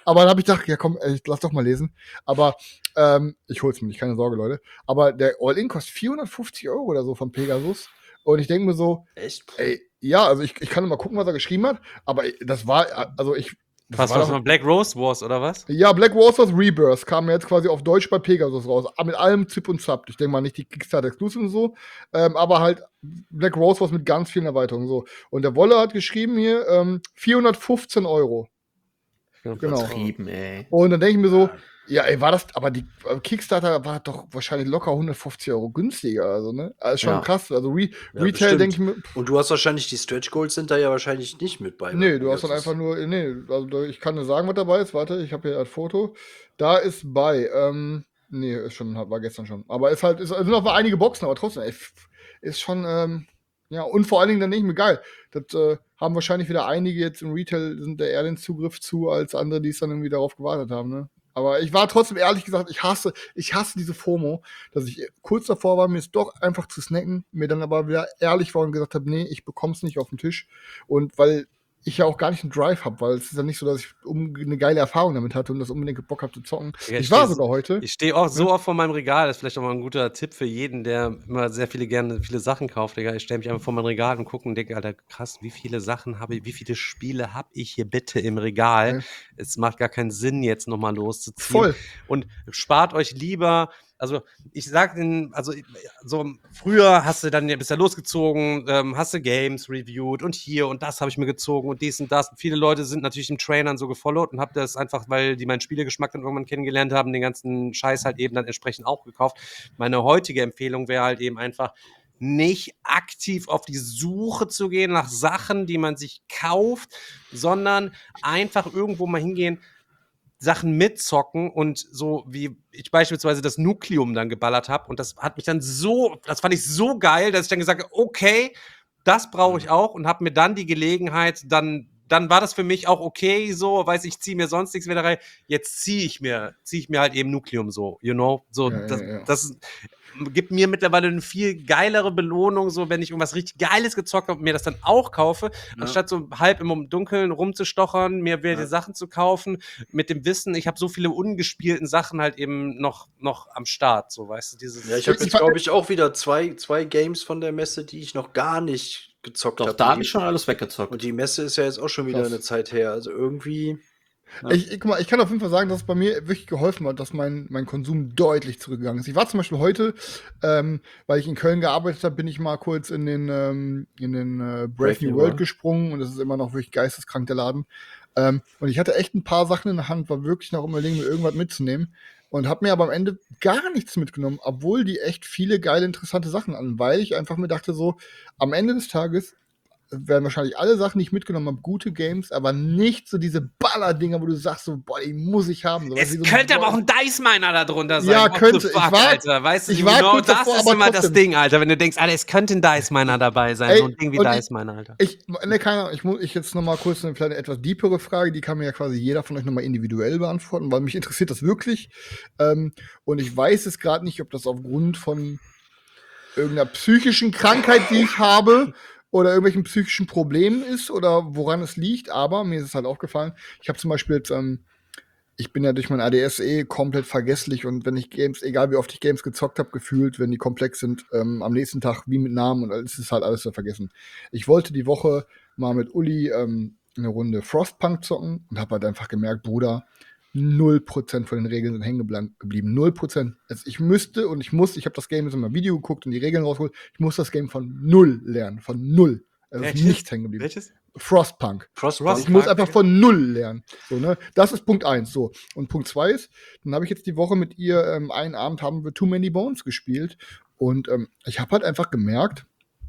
Aber dann habe ich gedacht, ja komm, ey, lass doch mal lesen. Aber ähm, ich hol's mir nicht, keine Sorge, Leute. Aber der All-In kostet vierhundertfünfzig Euro oder so von Pegasus. Und ich denke mir so, Echt? ey, ja, also ich, ich kann mal gucken, was er geschrieben hat. Aber das war, also ich. Das Was war war doch, das? Black Rose Wars, oder was? ja, Black Warsaws Rebirth kam jetzt quasi auf Deutsch bei Pegasus raus. Mit allem Zip und Zap. Ich denke mal nicht die Kickstarter-Exclusive und so. Ähm, aber halt Black Rose Wars mit ganz vielen Erweiterungen. So. Und der Wolle hat geschrieben hier ähm, vierhundertfünfzehn Euro. Genau. Übertrieben, ey. Und dann denke ich mir so, ja, ey, war das, aber die äh, Kickstarter war doch wahrscheinlich locker hundertfünfzig Euro günstiger, also, ne? Also schon Ja. krass. Also Re Ja, Retail bestimmt. denke ich mir, Und du hast wahrscheinlich die Stretch Goals sind da ja wahrscheinlich nicht mit bei. nee, du hast Das dann ist- einfach nur, nee, also ich kann dir sagen, was dabei ist. Warte, ich habe hier ein Foto. Da ist bei, ähm, nee, ist schon, war gestern schon. Aber ist halt, ist, sind noch mal einige Boxen, aber trotzdem, ey, f- ist schon, ähm, ja, und vor allen Dingen dann denke ich mir, geil. Das äh, haben wahrscheinlich wieder einige jetzt im Retail, sind da eher den Zugriff zu, als andere, die es dann irgendwie darauf gewartet haben, ne? Aber ich war trotzdem ehrlich gesagt, ich hasse, ich hasse diese FOMO, dass ich kurz davor war, mir es doch einfach zu snacken, mir dann aber wieder ehrlich war und gesagt habe, nee, ich bekomm's nicht auf den Tisch. Und weil ich ja auch gar nicht einen Drive habe, weil es ist ja nicht so, dass ich um, eine geile Erfahrung damit hatte und das unbedingt Bock habe zu zocken. Ja, ich ich war steh- sogar heute. Ich stehe auch so oft vor meinem Regal, das ist vielleicht auch mal ein guter Tipp für jeden, der immer sehr viele gerne viele Sachen kauft, Digga. Ich stelle mich einfach vor mein Regal und gucke und denke, Alter, krass, wie viele Sachen habe ich, wie viele Spiele habe ich hier bitte im Regal? Ja. Es macht gar keinen Sinn, jetzt nochmal loszuziehen. Voll. Und spart euch lieber, also ich sag den, also so früher hast du dann, bist ja losgezogen, ähm, hast du Games reviewed und hier und das habe ich mir gezogen und dies und das. Viele Leute sind natürlich im Trainern so gefollowt und hab das einfach, weil die meinen Spielegeschmack dann irgendwann kennengelernt haben, den ganzen Scheiß halt eben dann entsprechend auch gekauft. Meine heutige Empfehlung wäre halt eben einfach, nicht aktiv auf die Suche zu gehen nach Sachen, die man sich kauft, sondern einfach irgendwo mal hingehen, Sachen mitzocken und so wie ich beispielsweise das Nukleum dann geballert habe und das hat mich dann so, das fand ich so geil, dass ich dann gesagt habe, okay, das brauche ich auch und habe mir dann die Gelegenheit, dann dann war das für mich auch okay, so, weiß ich, ziehe mir sonst nichts mehr rein, jetzt ziehe ich mir, ziehe ich mir halt eben Nukleum so, you know, so, Ja, das, ja, ja. das gibt mir mittlerweile eine viel geilere Belohnung, so, wenn ich irgendwas richtig Geiles gezockt habe und mir das dann auch kaufe, Ja. anstatt so halb im Dunkeln rumzustochern, mir wieder Ja. Sachen zu kaufen, mit dem Wissen, ich habe so viele ungespielten Sachen halt eben noch, noch am Start, so, weißt du, dieses... Ja, ich habe Ich jetzt, fand- glaube ich, auch wieder zwei, zwei Games von der Messe, die ich noch gar nicht gezockt Doch, habe. da Und habe die- ich schon alles weggezockt. Und die Messe ist ja jetzt auch schon wieder Krass. eine Zeit her. Also irgendwie. Ja. Ich, ich, guck mal, ich kann auf jeden Fall sagen, dass es bei mir wirklich geholfen hat, dass mein, mein Konsum deutlich zurückgegangen ist. Ich war zum Beispiel heute, ähm, weil ich in Köln gearbeitet habe, bin ich mal kurz in den, ähm, in den äh, Brave New World gesprungen und das ist immer noch wirklich geisteskrank, der Laden. Ähm, und ich hatte echt ein paar Sachen in der Hand, war wirklich noch überlegen, mir irgendwas mitzunehmen und habe mir aber am Ende gar nichts mitgenommen, obwohl die echt viele geile, interessante Sachen hatten, weil ich einfach mir dachte so, am Ende des Tages werden wahrscheinlich alle Sachen, die ich mitgenommen habe, gute Games, aber nicht so diese Baller-Dinger, wo du sagst, so, boah, die muss ich haben. So, weißt Es du, wie so könnte boah, aber auch ein Dice-Miner da drunter sein. Ja, What the könnte. Ich fuck, war- Alter. Weißt du, ich war genau kurz das davor, ist aber immer das trotzdem. Ding, Alter. Wenn du denkst, Alter, es könnte ein Dice-Miner dabei sein. Ey, so ein Ding wie und ich- Dice-Miner, Alter. Ich, ne, keine Ahnung, ich muss ich jetzt noch mal kurz eine kleine, etwas deepere Frage, die kann mir ja quasi jeder von euch noch mal individuell beantworten, weil mich interessiert das wirklich. Ähm, und ich weiß es gerade nicht, ob das aufgrund von irgendeiner psychischen Krankheit, die ich habe, oder irgendwelchen psychischen Problemen ist oder woran es liegt, aber mir ist es halt aufgefallen, ich habe zum Beispiel jetzt, ähm, ich bin ja durch mein A D S eh komplett vergesslich und wenn ich Games, egal wie oft ich Games gezockt habe, gefühlt, wenn die komplex sind, ähm, am nächsten Tag wie mit Namen und alles ist halt alles zu vergessen. Ich wollte die Woche mal mit Uli ähm, eine Runde Frostpunk zocken und habe halt einfach gemerkt, Bruder, null Prozent von den Regeln sind hängen geblan- geblieben. null Prozent. Also ich müsste und ich muss, ich habe das Game jetzt in meinem Video geguckt und die Regeln rausgeholt, ich muss das Game von null lernen. Von null. Also es ist Welches? nichts hängen geblieben. Welches? Frostpunk. Frostpunk. Ich muss einfach von null lernen. So, ne? Das ist Punkt eins. So. Und Punkt zwei ist, dann habe ich jetzt die Woche mit ihr, ähm, einen Abend haben wir Too Many Bones gespielt. Und ähm, ich habe halt einfach gemerkt,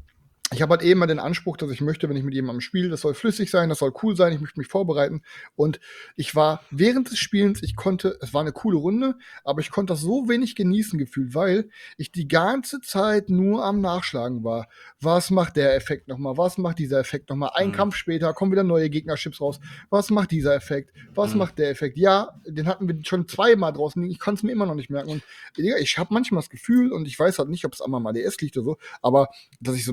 ich habe halt eben mal den Anspruch, dass ich möchte, wenn ich mit jemandem spiele, das soll flüssig sein, das soll cool sein, ich möchte mich vorbereiten. Und ich war während des Spielens, ich konnte, es war eine coole Runde, aber ich konnte das so wenig genießen gefühlt, weil ich die ganze Zeit nur am Nachschlagen war. Was macht der Effekt nochmal? Was macht dieser Effekt nochmal? Ein Mhm. Kampf später kommen wieder neue Gegnerchips raus. Was macht dieser Effekt? Was Mhm. macht der Effekt? Ja, den hatten wir schon zweimal draußen liegen. Ich kann es mir immer noch nicht merken. Und Digga, ich habe manchmal das Gefühl, und ich weiß halt nicht, ob es an meinem A D S liegt oder so, aber dass ich so eine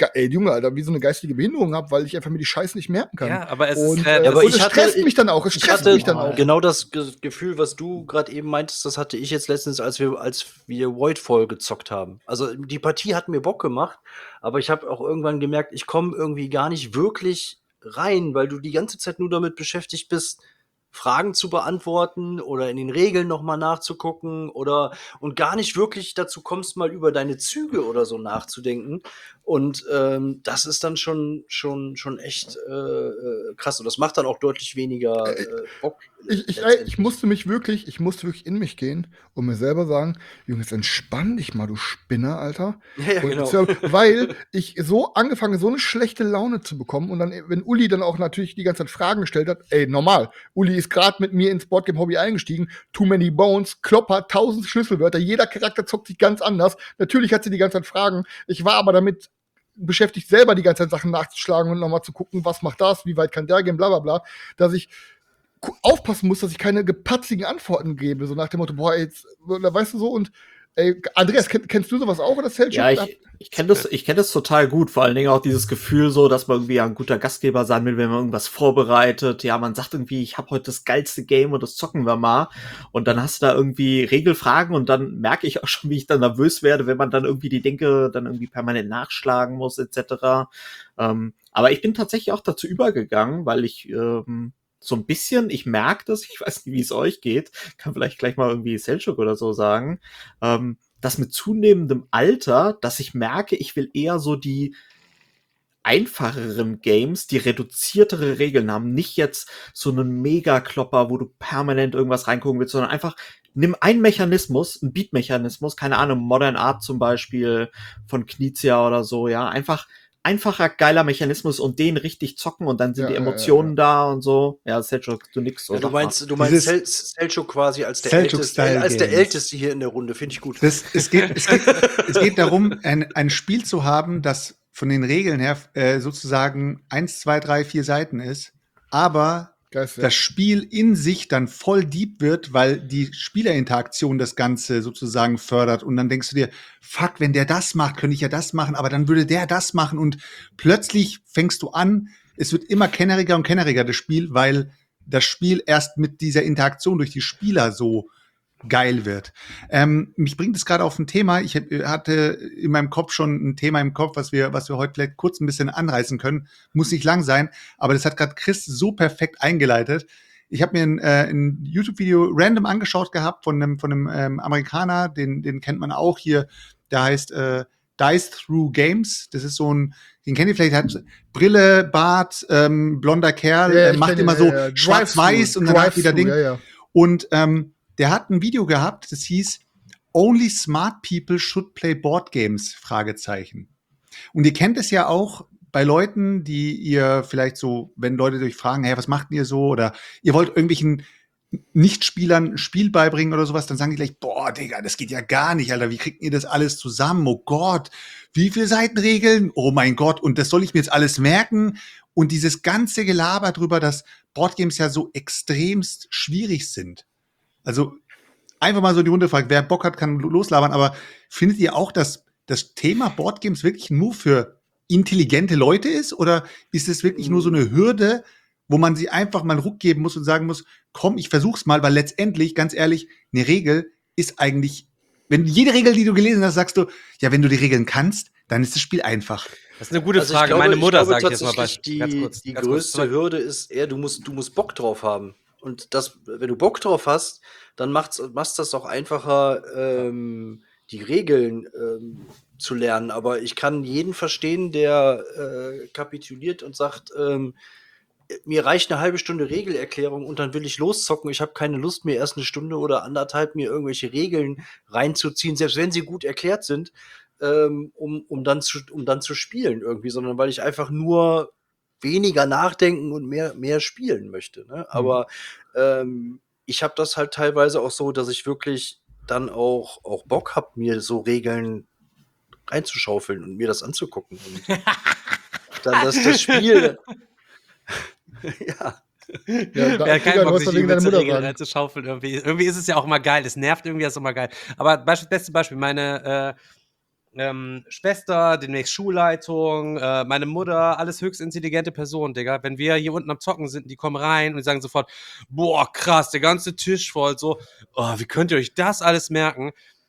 ge- ey, Junge, Alter, wie so eine geistige Behinderung habe, weil ich einfach mir die Scheiße nicht merken kann. Ja, aber es und, ist, äh, äh, Ja, aber und ich es hatte- stresst mich dann auch, es Ich stresst hatte mich dann auch. genau das Ge Gefühl, was du gerade eben meintest, das hatte ich jetzt letztens, als wir als wir Voidfall gezockt haben. Also, die Partie hat mir Bock gemacht, aber ich habe auch irgendwann gemerkt, ich komme irgendwie gar nicht wirklich rein, weil du die ganze Zeit nur damit beschäftigt bist, Fragen zu beantworten oder in den Regeln noch mal nachzugucken oder und gar nicht wirklich dazu kommst, mal über deine Züge oder so nachzudenken. Und, ähm, das ist dann schon schon schon echt, äh, äh, krass. Und das macht dann auch deutlich weniger, äh, Bock Ich, ich, ey, ich letztendlich. musste mich wirklich, ich musste wirklich in mich gehen und mir selber sagen, Junge, jetzt entspann dich mal, du Spinner, Alter. Ja, ja, Und genau. zwar, weil ich so angefangen, so eine schlechte Laune zu bekommen und dann, wenn Uli dann auch natürlich die ganze Zeit Fragen gestellt hat, ey, normal, Uli ist gerade mit mir ins Boardgame-Hobby eingestiegen, Too Many Bones, Klopper, tausend Schlüsselwörter, jeder Charakter zockt sich ganz anders. Natürlich hat sie die ganze Zeit Fragen, ich war aber damit beschäftigt, selber die ganze Zeit Sachen nachzuschlagen und nochmal zu gucken, was macht das, wie weit kann der gehen, bla bla bla, dass ich gu- aufpassen muss, dass ich keine gepatzigen Antworten gebe, so nach dem Motto, boah, jetzt, oder weißt du so, und ey, Andreas, kenn, kennst du sowas auch oder Selchuk? Ja, ich, ich kenne das, ich kenne das total gut. Vor allen Dingen auch dieses Gefühl so, dass man irgendwie ein guter Gastgeber sein will, wenn man irgendwas vorbereitet. Ja, man sagt irgendwie, ich habe heute das geilste Game und das zocken wir mal. Und dann hast du da irgendwie Regelfragen und dann merke ich auch schon, wie ich dann nervös werde, wenn man dann irgendwie die Denke dann irgendwie permanent nachschlagen muss, et cetera. Ähm, aber ich bin tatsächlich auch dazu übergegangen, weil ich ähm, so ein bisschen, ich merke das, ich weiß nicht, wie es euch geht, kann vielleicht gleich mal irgendwie Selchuk oder so sagen, ähm, dass mit zunehmendem Alter, dass ich merke, ich will eher so die einfacheren Games, die reduziertere Regeln haben, nicht jetzt so einen Mega-Klopper, wo du permanent irgendwas reingucken willst, sondern einfach nimm einen Mechanismus, einen Beat-Mechanismus, keine Ahnung, Modern Art zum Beispiel von Knizia oder so, ja, einfach einfacher, geiler Mechanismus und den richtig zocken und dann sind Ja, die ja, Emotionen ja, da und so. Ja, Selchuk, du nix so. Ja, du sag mal. meinst, du meinst Dieses Sel Selchuk quasi als der Selchuk-Style Älteste, als der Games. Älteste hier in der Runde, finde ich gut. Das, es, geht, es, geht, es geht darum, ein, ein Spiel zu haben, das von den Regeln her äh, sozusagen eins, zwei, drei, vier Seiten ist, aber Geist, ja. das Spiel in sich dann voll deep wird, weil die Spielerinteraktion das Ganze sozusagen fördert. Und dann denkst du dir, fuck, wenn der das macht, könnte ich ja das machen, aber dann würde der das machen. Und plötzlich fängst du an, es wird immer kenneriger und kenneriger, das Spiel, weil das Spiel erst mit dieser Interaktion durch die Spieler so geil wird. Ähm, mich bringt es gerade auf ein Thema. Ich hab, hatte in meinem Kopf schon ein Thema im Kopf, was wir, was wir heute vielleicht kurz ein bisschen anreißen können. Muss nicht lang sein, aber das hat gerade Chris so perfekt eingeleitet. Ich habe mir ein, äh, ein YouTube-Video random angeschaut gehabt von einem, von einem ähm, Amerikaner, den, den kennt man auch hier. Der heißt äh, Dice Through Games. Das ist so ein, den kennt ihr vielleicht, hat Brille, Bart, ähm, blonder Kerl, Ja, äh, ich macht kenn immer den, so ja, ja. schwarz-weiß Drive-Thru, und danach wieder Drive-Thru, Ding. ja, ja. Und ähm, der hat ein Video gehabt, das hieß Only Smart People Should Play Board Games, Fragezeichen. Und ihr kennt es ja auch bei Leuten, die ihr vielleicht so, wenn Leute euch fragen, hey, was macht ihr so? Oder ihr wollt irgendwelchen Nichtspielern ein Spiel beibringen oder sowas, dann sagen die gleich, boah, Digga, das geht ja gar nicht, Alter, wie kriegt ihr das alles zusammen? Oh Gott, wie viele Seitenregeln? Oh mein Gott, und das soll ich mir jetzt alles merken? Und dieses ganze Gelaber drüber, dass Boardgames ja so extremst schwierig sind. Also einfach mal so die Runde fragt, wer Bock hat, kann loslabern, aber findet ihr auch, dass das Thema Boardgames wirklich nur für intelligente Leute ist? Oder ist es wirklich nur so eine Hürde, wo man sie einfach mal einen Ruck geben muss und sagen muss, komm, ich versuch's mal, weil letztendlich, ganz ehrlich, eine Regel ist eigentlich, wenn jede Regel, die du gelesen hast, sagst du, ja, wenn du die Regeln kannst, dann ist das Spiel einfach. Das ist eine gute Also ich Frage. glaube, Meine ich Mutter, glaube sage ich jetzt mal tatsächlich, Beispiel. Ganz die, kurz. die ganz kurz größte zurück. Hürde ist eher, du musst, du musst Bock drauf haben. Und das, wenn du Bock drauf hast, dann macht's, macht's das auch einfacher, ähm, die Regeln ähm, zu lernen. Aber ich kann jeden verstehen, der äh, kapituliert und sagt, ähm, mir reicht eine halbe Stunde Regelerklärung und dann will ich loszocken. Ich habe keine Lust, mir erst eine Stunde oder anderthalb mir irgendwelche Regeln reinzuziehen, selbst wenn sie gut erklärt sind, ähm, um, um, dann zu, um dann zu spielen irgendwie, sondern weil ich einfach nur weniger nachdenken und mehr, mehr spielen möchte. Ne? Aber ähm, ich habe das halt teilweise auch so, dass ich wirklich dann auch, auch Bock habe, mir so Regeln reinzuschaufeln und mir das anzugucken. Und dann das, das Spiel. ja. Ja, da, Wer hat Digga, keinen du Bock, hast sich doch wegen übelst deiner in Mutter Regeln sagen. reinzuschaufeln. Irgendwie. irgendwie ist es ja auch mal geil. Es nervt irgendwie, ist auch mal geil. Aber Beispiel, beste Beispiel, meine, äh, ähm, Schwester, demnächst Schulleitung, äh, meine Mutter, alles höchst intelligente Personen, Digga. Wenn wir hier unten am Zocken sind, die kommen rein und die sagen sofort, boah, krass, der ganze Tisch voll, so, oh, wie könnt ihr euch das alles merken?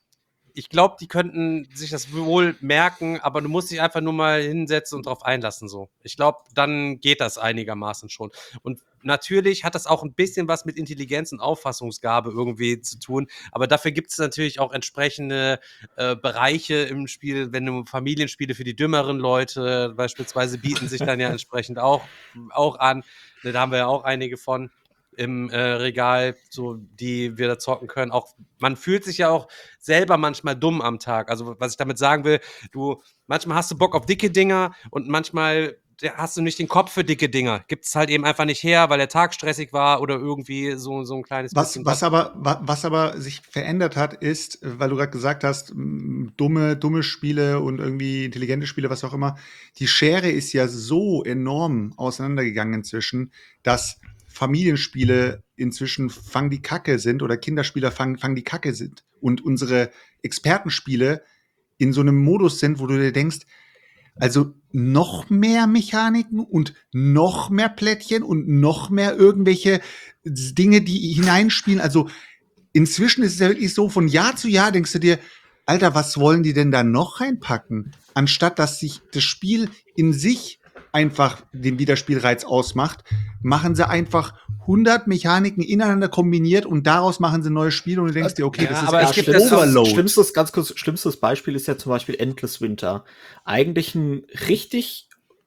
Ich glaube, die könnten sich das wohl merken, aber du musst dich einfach nur mal hinsetzen und drauf einlassen, so. Ich glaube, dann geht das einigermaßen schon. Und natürlich hat das auch ein bisschen was mit Intelligenz und Auffassungsgabe irgendwie zu tun, aber dafür gibt es natürlich auch entsprechende äh, Bereiche im Spiel, wenn du Familienspiele für die dümmeren Leute beispielsweise bieten sich dann ja entsprechend auch, auch an. Da haben wir ja auch einige von im äh, Regal, so die wir da zocken können. Auch man fühlt sich ja auch selber manchmal dumm am Tag. Also was ich damit sagen will, du manchmal hast du Bock auf dicke Dinger und manchmal hast du nicht den Kopf für dicke Dinger. Gibt es halt eben einfach nicht her, weil der Tag stressig war oder irgendwie so, so ein kleines Was, bisschen. was, aber, wa- was aber sich verändert hat, ist, äh, weil du gerade gesagt hast, m, dumme, dumme Spiele und irgendwie intelligente Spiele, was auch immer, die Schere ist ja so enorm auseinandergegangen inzwischen, dass Familienspiele inzwischen fang die Kacke sind oder Kinderspieler fang, fang die Kacke sind und unsere Expertenspiele in so einem Modus sind, wo du dir denkst, also noch mehr Mechaniken und noch mehr Plättchen und noch mehr irgendwelche Dinge, die hineinspielen. Also inzwischen ist es ja wirklich so, von Jahr zu Jahr denkst du dir, Alter, was wollen die denn da noch reinpacken? Anstatt dass sich das Spiel in sich einfach den Wiederspielreiz ausmacht, machen sie einfach hundert Mechaniken ineinander kombiniert und daraus machen sie ein neues Spiel und du denkst dir, okay, Ja, das ist aber es echt gibt das- Overload. Schlimmstes, ganz kurz, schlimmstes Beispiel ist ja zum Beispiel Endless Winter. Eigentlich ein richtig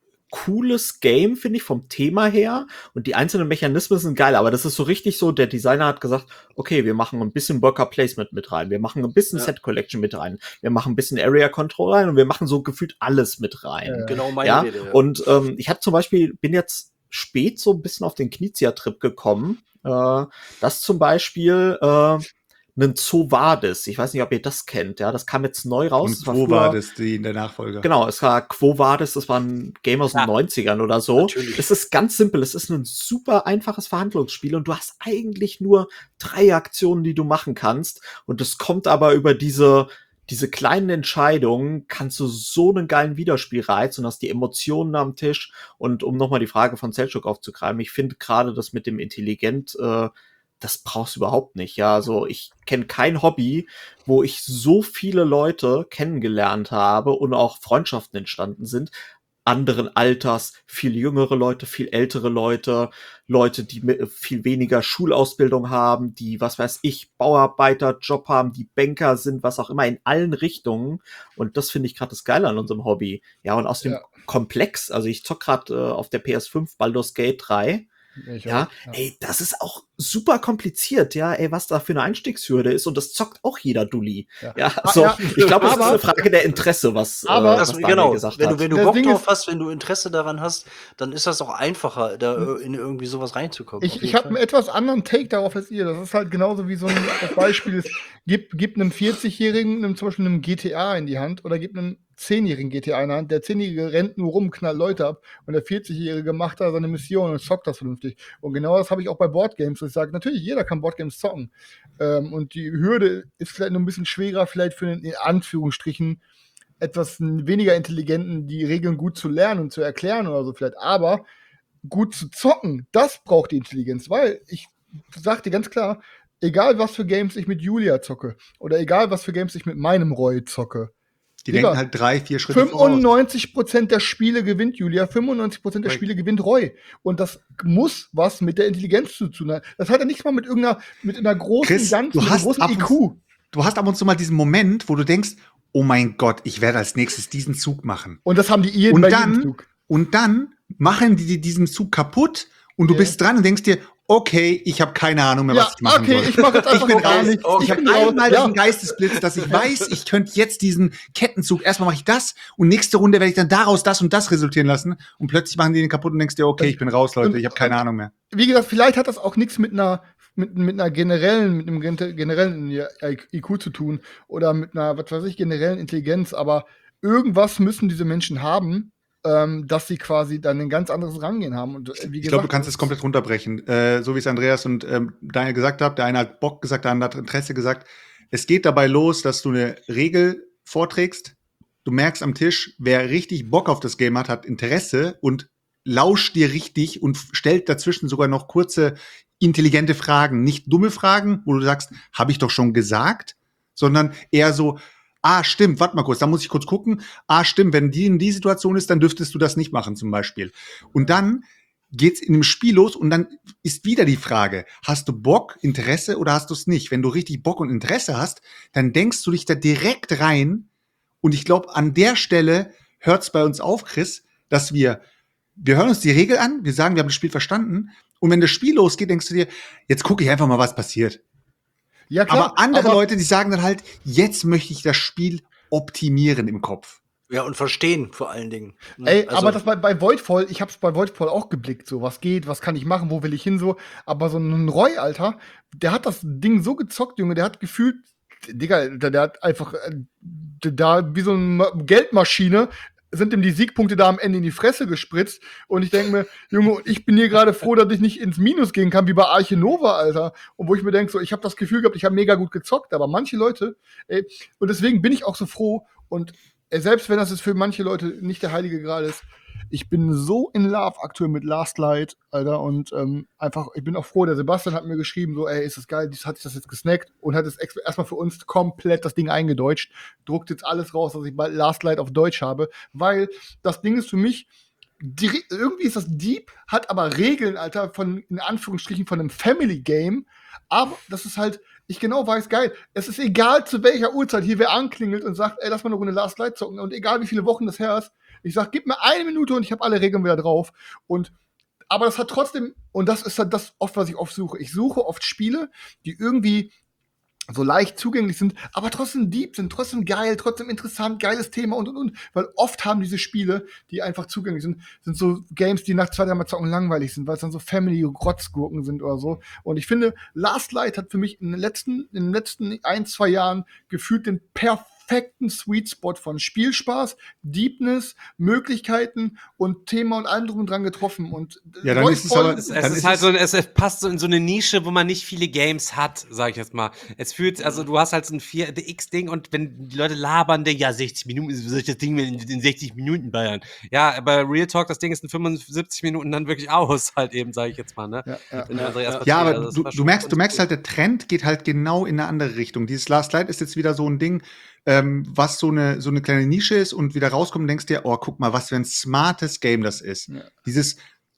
cooles Game, finde ich, vom Thema her. Und die einzelnen Mechanismen sind geil, aber das ist so richtig so, der Designer hat gesagt, okay, wir machen ein bisschen Worker Placement mit rein, wir machen ein bisschen Ja. Set Collection mit rein, wir machen ein bisschen Area Control rein und wir machen so gefühlt alles mit rein. Ja. Genau meine Ja, Rede. Ja. und ähm, ich habe zum Beispiel, bin jetzt spät so ein bisschen auf den Knizia-Trip gekommen, äh, dass zum Beispiel äh, ein Zoo Vadis, ich weiß nicht, ob ihr das kennt, ja, das kam jetzt neu raus. Und Das war wo früher- war das, die in der Nachfolger? Genau, es war Quo Vadis, das war ein Game aus den Ja. neunzigern oder so. Natürlich. Es ist ganz simpel, es ist ein super einfaches Verhandlungsspiel und du hast eigentlich nur drei Aktionen, die du machen kannst und es kommt aber über diese diese kleinen Entscheidungen, kannst du so einen geilen Wiederspielreiz und hast die Emotionen am Tisch. Und um nochmal die Frage von Selchuk aufzugreifen, ich finde gerade das mit dem Intelligent, äh, das brauchst du überhaupt nicht. Ja, also ich kenne kein Hobby, wo ich so viele Leute kennengelernt habe und auch Freundschaften entstanden sind, anderen Alters, viel jüngere Leute, viel ältere Leute, Leute, die mit viel weniger Schulausbildung haben, die, was weiß ich, Bauarbeiterjob haben, die Banker sind, was auch immer, in allen Richtungen. Und das finde ich gerade das Geile an unserem Hobby. Ja, und aus dem Ja. Komplex, also ich zock gerade äh, auf der P S fünf Baldur's Gate drei. Ich Ja, auch, ey, das ist auch super kompliziert, ja, ey, was da für eine Einstiegshürde ist und das zockt auch jeder Dulli. Ja. Ja, Ah, so, ja, ich glaube, das ist aber- eine Frage der Interesse, was, aber- äh, Das, was Daniel genau, gesagt wenn hat. du, wenn du Das Bock Ding drauf ist- hast, wenn du Interesse daran hast, dann ist das auch einfacher, da äh, in irgendwie sowas reinzukommen. auf Ich, jeden ich habe Fall. einen etwas anderen Take darauf als ihr. Das ist halt genauso wie so ein das Beispiel ist, gib, gib einem vierzig-Jährigen einem, zum Beispiel einem G T A in die Hand oder gib einem zehnjährigen G T A in die Hand. Der zehnjährige rennt nur rum, knallt Leute ab und der vierzig-jährige macht da seine Mission und zockt das vernünftig. Und genau das habe ich auch bei Boardgames. Ich sage, natürlich, jeder kann Boardgames zocken. Ähm, und die Hürde ist vielleicht nur ein bisschen schwerer, vielleicht für den, in Anführungsstrichen, etwas weniger Intelligenten, die Regeln gut zu lernen und zu erklären oder so vielleicht. Aber gut zu zocken, das braucht die Intelligenz, weil ich sag dir ganz klar, egal was für Games ich mit Julia zocke oder egal was für Games ich mit meinem Roy zocke, Die Digga, denken halt drei, vier Schritte voraus. fünfundneunzig Prozent der Spiele gewinnt Julia, fünfundneunzig Prozent der Right. Spiele gewinnt Roy. Und das muss was mit der Intelligenz zu tun haben. Das hat ja nichts mal mit irgendeiner, mit einer großen Chris, Ganzen, du mit einem hast großen ab I und- Q. Du hast ab und zu mal diesen Moment, wo du denkst, oh mein Gott, ich werde als nächstes diesen Zug machen. Und das haben die jeden Und bei jedem dann, Zug. und dann machen die dir diesen Zug kaputt und du Ja. bist dran und denkst dir, okay, ich habe keine Ahnung mehr, Ja, was ich machen okay, soll. ich mache jetzt einfach bin gar raus. nichts. Okay. Ich habe bin raus. einmal Ja. diesen Geistesblitz, dass ich weiß, ich könnte jetzt diesen Kettenzug, erstmal mache ich das und nächste Runde werde ich dann daraus das und das resultieren lassen und plötzlich machen die den kaputt und denkst dir, okay, ich bin raus, Leute, ich habe keine Ahnung mehr. Wie gesagt, vielleicht hat das auch nichts mit einer mit, mit einer generellen, mit einem gen- generellen I Q zu tun oder mit einer, was weiß ich, generellen Intelligenz, aber irgendwas müssen diese Menschen haben, ähm, dass sie quasi dann ein ganz anderes Rangehen haben. Und äh, wie Ich glaube, du gesagt, kannst das es komplett runterbrechen. Äh, so wie es Andreas und ähm, Daniel gesagt haben. Der eine hat Bock gesagt, der andere hat Interesse gesagt. Es geht dabei los, dass du eine Regel vorträgst du merkst am Tisch, wer richtig Bock auf das Game hat, hat Interesse und lauscht dir richtig und stellt dazwischen sogar noch kurze, intelligente Fragen. Nicht dumme Fragen, wo du sagst, habe ich doch schon gesagt, sondern eher so, ah, stimmt, warte mal kurz, da muss ich kurz gucken. Ah, stimmt, wenn die in die Situation ist, dann dürftest du das nicht machen zum Beispiel. Und dann geht's in dem Spiel los und dann ist wieder die Frage, hast du Bock, Interesse oder hast du es nicht? Wenn du richtig Bock und Interesse hast, dann denkst du dich da direkt rein und ich glaube, an der Stelle hört's bei uns auf, Chris, dass wir Wir hören uns die Regel an, wir sagen, wir haben das Spiel verstanden. Und wenn das Spiel losgeht, denkst du dir, jetzt gucke ich einfach mal, was passiert. Ja, klar. Aber andere aber Leute, die sagen dann halt, jetzt möchte ich das Spiel optimieren im Kopf. Ja, und verstehen vor allen Dingen. Ne? Ey, Also- aber das bei, bei Voidfall, ich hab's bei Voidfall auch geblickt, so, was geht, was kann ich machen, wo will ich hin, so. Aber so ein Roy, Alter, der hat das Ding so gezockt, Junge, der hat gefühlt, Digga, der, der hat einfach, äh, da, wie so eine Ma- Geldmaschine, sind ihm die Siegpunkte da am Ende in die Fresse gespritzt. Und ich denke mir, Junge, und ich bin hier gerade froh, dass ich nicht ins Minus gehen kann, wie bei Arche Nova, Alter. Und wo ich mir denke, so, ich habe das Gefühl gehabt, ich habe mega gut gezockt, aber manche Leute, ey, und deswegen bin ich auch so froh und ey, selbst wenn das jetzt für manche Leute nicht der heilige Gral ist, ich bin so in love aktuell mit Last Light, Alter, und ähm, einfach, ich bin auch froh, der Sebastian hat mir geschrieben, so, ey, ist das geil, dies hat sich das jetzt gesnackt und hat jetzt ex- erstmal für uns komplett das Ding eingedeutscht, druckt jetzt alles raus, dass ich bald Last Light auf Deutsch habe, weil das Ding ist für mich, die, irgendwie ist das deep, hat aber Regeln, Alter, von, in Anführungsstrichen, von einem Family Game, aber das ist halt, ich genau weiß, geil, es ist egal, zu welcher Uhrzeit hier wer anklingelt und sagt, ey, lass mal eine Runde Last Light zocken und egal, wie viele Wochen das her ist, ich sag, gib mir eine Minute und ich habe alle Regeln wieder drauf und aber das hat trotzdem, und das ist halt das oft, was ich oft suche, ich suche oft Spiele, die irgendwie so leicht zugänglich sind, aber trotzdem deep sind, trotzdem geil, trotzdem interessant, geiles Thema und und und. Weil oft haben diese Spiele, die einfach zugänglich sind, sind so Games, die nach zwei, drei Mal zocken langweilig sind, weil es dann so Family-Rotzgurken sind oder so. Und ich finde, Last Light hat für mich in den letzten, in den letzten ein, zwei Jahren gefühlt den perfekten Sweet Spot von Spielspaß, Deepness, Möglichkeiten und Thema und allem drum und dran getroffen. Und Ja, dann ist es voll- aber- Es, Dann es ist ist halt es- so, ein- es passt so in so eine Nische, wo man nicht viele Games hat, sag ich jetzt mal. Es fühlt, also du hast halt so ein vier X-Ding und wenn die Leute labern, denken, ja, sechzig Minuten, wie soll ich das Ding in, in sechzig Minuten bayern? Ja, aber Real Talk, das Ding ist in fünfundsiebzig Minuten dann wirklich aus, halt eben, sag ich jetzt mal, ne? Ja, ja. Wenn du unsere erste Ja, Partie- aber also das du, war du schon merkst, du ganz merkst cool. halt, der Trend geht halt genau in eine andere Richtung. Dieses Last Light ist jetzt wieder so ein Ding, ähm, was so eine, so eine kleine Nische ist und wieder rauskommt und denkst dir, oh, guck mal, was für ein smartes Game das ist. Ja. Dieses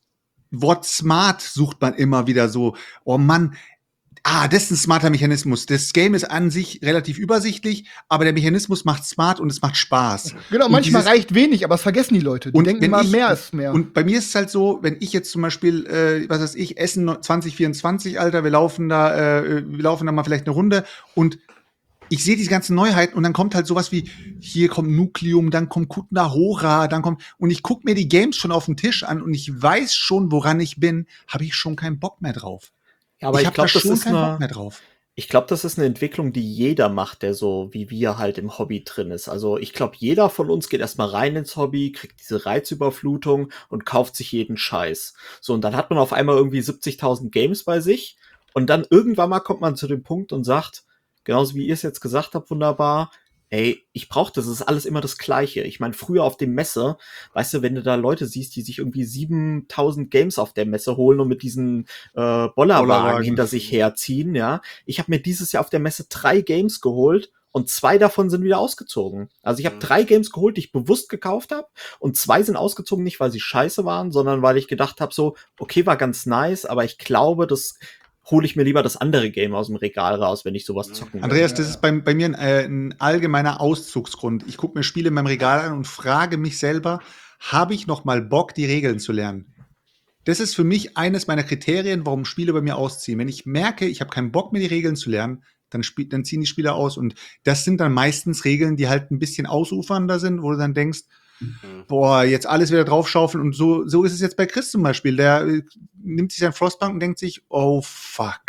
Wort smart sucht man immer wieder so, oh Mann, ah, das ist ein smarter Mechanismus. Das Game ist an sich relativ übersichtlich, aber der Mechanismus macht smart und es macht Spaß. Genau, Und manchmal dieses- reicht wenig, aber das vergessen die Leute. Die Und denken wenn immer, ich- mehr ist mehr. Und bei mir ist es halt so, wenn ich jetzt zum Beispiel, äh, was weiß ich, Essen zwanzig vierundzwanzig, Alter, wir laufen da, äh, wir laufen da mal vielleicht eine Runde und ich sehe diese ganzen Neuheiten und dann kommt halt sowas wie, hier kommt Nukleum, dann kommt Kutna Hora, dann kommt, und ich gucke mir die Games schon auf dem Tisch an und ich weiß schon, woran ich bin, habe ich schon keinen Bock mehr drauf. Ja, aber ich ich habe da glaube, das schon ist keinen Bock eine, mehr drauf. ich glaube, das ist eine Entwicklung, die jeder macht, der so wie wir halt im Hobby drin ist. Also ich glaube, jeder von uns geht erstmal rein ins Hobby, kriegt diese Reizüberflutung und kauft sich jeden Scheiß. So, und dann hat man auf einmal irgendwie siebzigtausend Games bei sich und dann irgendwann mal kommt man zu dem Punkt und sagt, genauso wie ihr es jetzt gesagt habt, wunderbar, ey, ich brauche das, es ist alles immer das Gleiche. Ich meine, früher auf dem Messe, weißt du, wenn du da Leute siehst, die sich irgendwie siebentausend Games auf der Messe holen und mit diesen äh, Bollerwagen Bollerwagen. hinter sich herziehen, ja. Ich habe mir dieses Jahr auf der Messe drei Games geholt und zwei davon sind wieder ausgezogen. Also ich habe Mhm. drei Games geholt, die ich bewusst gekauft habe und zwei sind ausgezogen, nicht weil sie scheiße waren, sondern weil ich gedacht habe, so, okay, war ganz nice, aber ich glaube, das hole ich mir lieber das andere Game aus dem Regal raus, wenn ich sowas zocken will. Andreas, das ist bei, bei mir ein, äh, ein allgemeiner Auszugsgrund. Ich gucke mir Spiele in meinem Regal an und frage mich selber, habe ich noch mal Bock, die Regeln zu lernen? Das ist für mich eines meiner Kriterien, warum Spiele bei mir ausziehen. Wenn ich merke, ich habe keinen Bock mehr, die Regeln zu lernen, dann, spiel, dann ziehen die Spieler aus. Und das sind dann meistens Regeln, die halt ein bisschen ausufernder sind, wo du dann denkst, boah, jetzt alles wieder draufschaufeln. Und so, so ist es jetzt bei Chris zum Beispiel. Der äh, nimmt sich sein Frostbank und denkt sich, oh fuck.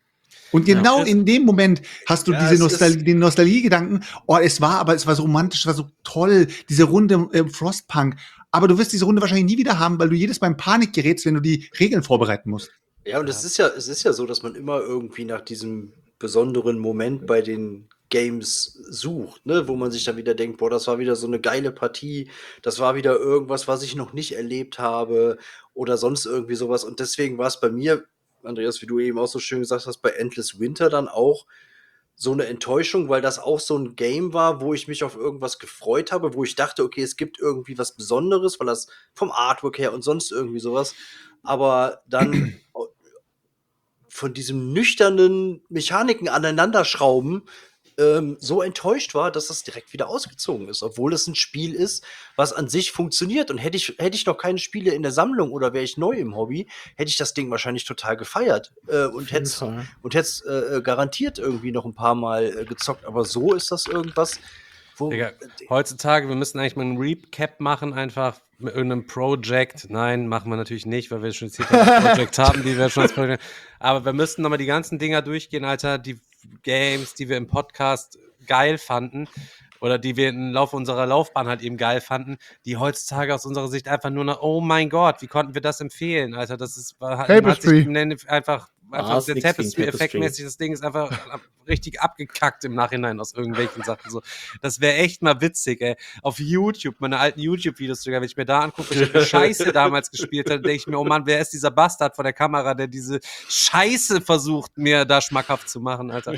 Und genau Chris- in dem Moment hast du Ja, diese es Nostal ist- den Nostalgiegedanken, oh, es war, aber es war so romantisch, es war so toll, diese Runde im Frostpunk. Aber du wirst diese Runde wahrscheinlich nie wieder haben, weil du jedes Mal in Panik gerätst, wenn du die Regeln vorbereiten musst. Ja, und es ist ja, es ist ja so, dass man immer irgendwie nach diesem besonderen Moment bei den Games sucht, ne? Wo man sich dann wieder denkt, boah, das war wieder so eine geile Partie, das war wieder irgendwas, was ich noch nicht erlebt habe oder sonst irgendwie sowas. Und deswegen war es bei mir, Andreas, wie du eben auch so schön gesagt hast, bei Endless Winter dann auch so eine Enttäuschung, weil das auch so ein Game war, wo ich mich auf irgendwas gefreut habe, wo ich dachte, okay, es gibt irgendwie was Besonderes, weil das vom Artwork her und sonst irgendwie sowas, aber dann von diesem nüchternen Mechaniken aneinanderschrauben ähm, so enttäuscht war, dass das direkt wieder ausgezogen ist, obwohl es ein Spiel ist, was an sich funktioniert. Und hätte ich, hätte ich noch keine Spiele in der Sammlung oder wäre ich neu im Hobby, hätte ich das Ding wahrscheinlich total gefeiert äh, und hätte es und hätt's, äh, garantiert irgendwie noch ein paar Mal äh, gezockt. Aber so ist das irgendwas, wo. Digga, heutzutage, wir müssen eigentlich mal einen Recap machen, einfach mit irgendeinem Project. Nein, machen wir natürlich nicht, weil wir schon jetzt hier ein Project haben, die wir schon als Project. Aber wir müssten nochmal die ganzen Dinger durchgehen, Alter, die Games, die wir im Podcast geil fanden oder die wir im Laufe unserer Laufbahn halt eben geil fanden, die heutzutage aus unserer Sicht einfach nur noch, oh mein Gott, wie konnten wir das empfehlen, Alter, das ist hat, hat sich einfach einfach Ah, der nix gegen Tapestry-Effekt-mäßig, das Ding ist einfach richtig abgekackt im Nachhinein aus irgendwelchen Sachen. So. Das wäre echt mal witzig, ey. Auf YouTube, meine alten YouTube-Videos sogar, wenn ich mir da angucke, ich habe Scheiße damals gespielt habe, denke ich mir, oh Mann, wer ist dieser Bastard vor der Kamera, der diese Scheiße versucht, mir da schmackhaft zu machen, Alter.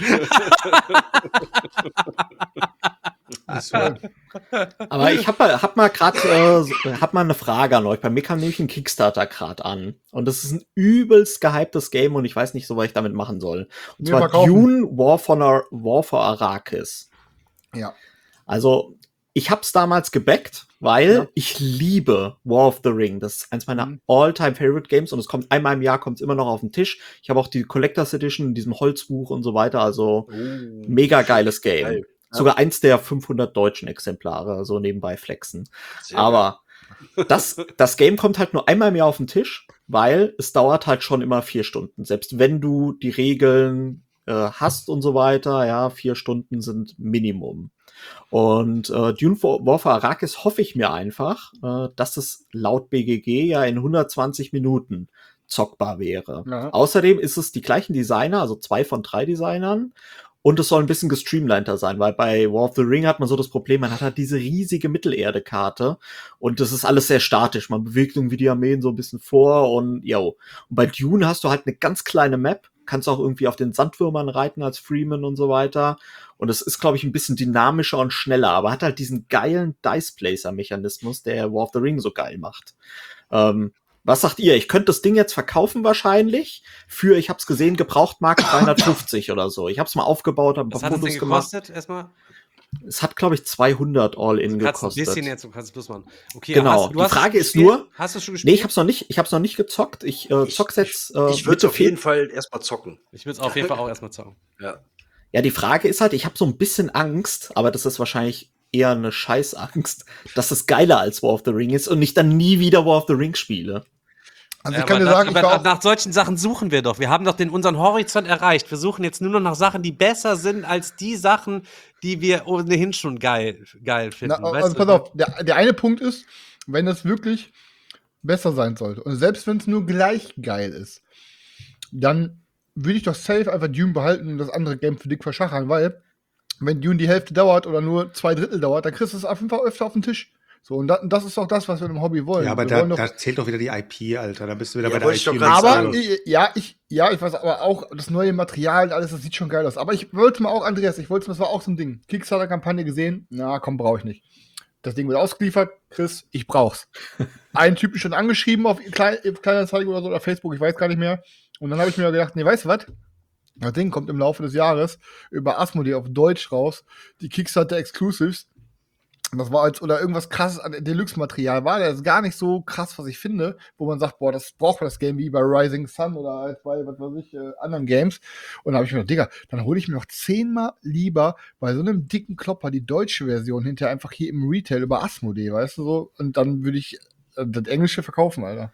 Aber ich habe mal, hab mal gerade äh, hab mal eine Frage an euch. Bei mir kam nämlich ein Kickstarter gerade an. Und das ist ein übelst gehyptes Game und ich weiß nicht so, was ich damit machen soll. Und Wir zwar verkaufen. Dune War for, Ar- War for Arrakis. Ja. Also, ich hab's damals gebackt, weil Ja. ich liebe War of the Ring. Das ist eins meiner Mhm. All-Time-Favorite-Games und es kommt einmal im Jahr, kommt's immer noch auf den Tisch. Ich habe auch die Collectors Edition in diesem Holzbuch und so weiter. Also, mega geiles Game. Geil. Ja. Sogar eins der fünfhundert deutschen Exemplare, so nebenbei flexen. Sehr Aber das, das Game kommt halt nur einmal im Jahr auf den Tisch, weil es dauert halt schon immer vier Stunden. Selbst wenn du die Regeln äh, hast und so weiter, ja, vier Stunden sind Minimum. Und äh, Dune War for Arrakis hoffe ich mir einfach, äh, dass es laut B G G ja in hundertzwanzig Minuten zockbar wäre. Ja. Außerdem ist es die gleichen Designer, also zwei von drei Designern. Und es soll ein bisschen gestreamliner sein, weil bei War of the Ring hat man so das Problem, man hat halt diese riesige Mittelerde-Karte und das ist alles sehr statisch. Man bewegt irgendwie die Armeen so ein bisschen vor und yo. Und bei Dune hast du halt eine ganz kleine Map, kannst auch irgendwie auf den Sandwürmern reiten als Freeman und so weiter. Und es ist, glaube ich, ein bisschen dynamischer und schneller, aber hat halt diesen geilen Dice-Placer-Mechanismus, der War of the Ring so geil macht. Ähm, Was sagt ihr? Ich könnte das Ding jetzt verkaufen wahrscheinlich für, ich habe es gesehen, Gebrauchtmarkt dreihundertfünfzig oder so. Ich habe es mal aufgebaut, habe ein Was paar hat das Fotos denn gemacht. gekostet erstmal? Es hat, glaube ich, zweihundert All-In Du kannst ein gekostet. bisschen jetzt, du kannst plus machen. Okay, Genau. hast, du Die hast Frage es ist gespielt? nur- Hast du es schon gespielt? Nee, ich hab's noch nicht, ich hab's noch nicht gezockt. Ich äh, Ich- zock's jetzt äh, Ich würde Mitte auf jeden Februar. Fall erstmal zocken. Ich will es auf jeden Fall auch erstmal zocken. Ja. Ja, die Frage ist halt, ich habe so ein bisschen Angst, aber das ist wahrscheinlich eher eine Scheißangst, dass es geiler als War of the Ring ist und ich dann nie wieder War of the Ring spiele. Also Ja, ich kann aber dir das- sagen, ich aber war auch, nach solchen Sachen suchen wir doch. Wir haben doch den, unseren Horizont erreicht. Wir suchen jetzt nur noch nach Sachen, die besser sind als die Sachen, die wir ohnehin schon geil, geil finden. na, weißt also du? pass auf, der, der eine Punkt ist, wenn es wirklich besser sein sollte und selbst wenn es nur gleich geil ist, dann würde ich doch safe einfach Dune behalten und das andere Game für dick verschachern, weil wenn Dune die Hälfte dauert oder nur zwei Drittel dauert, dann kriegst du es auf jeden Fall öfter auf den Tisch. So, und das, das ist doch das, was wir im Hobby wollen. Ja, aber wir da, wollen doch, da zählt doch wieder die I P, Alter. Da bist du wieder Ja, bei der wollte I ich doch P. grad und aber sagen. so. ich, ja, ich, ja, ich weiß, aber auch das neue Material und alles, das sieht schon geil aus. Aber ich wollte mal auch, Andreas, ich wollte, das war auch so ein Ding. Kickstarter-Kampagne gesehen, na komm, brauche ich nicht. Das Ding wird ausgeliefert, Chris, ich brauch's. Einen Typen schon angeschrieben auf Klein, Kleinanzeigen oder so oder Facebook, ich weiß gar nicht mehr. Und dann habe ich mir gedacht, nee, weißt du was? Das Ding kommt im Laufe des Jahres über Asmodee auf Deutsch raus, die Kickstarter Exclusives. Das war als, oder irgendwas krasses an Deluxe-Material war. Das ist gar nicht so krass, was ich finde, wo man sagt, boah, das braucht man das Game wie bei Rising Sun oder halt bei, was weiß ich, äh, anderen Games. Und da habe ich mir gedacht, Digga, dann hole ich mir noch zehnmal lieber bei so einem dicken Klopper die deutsche Version hinterher einfach hier im Retail über Asmodee, weißt du so? Und dann würde ich äh, das Englische verkaufen, Alter.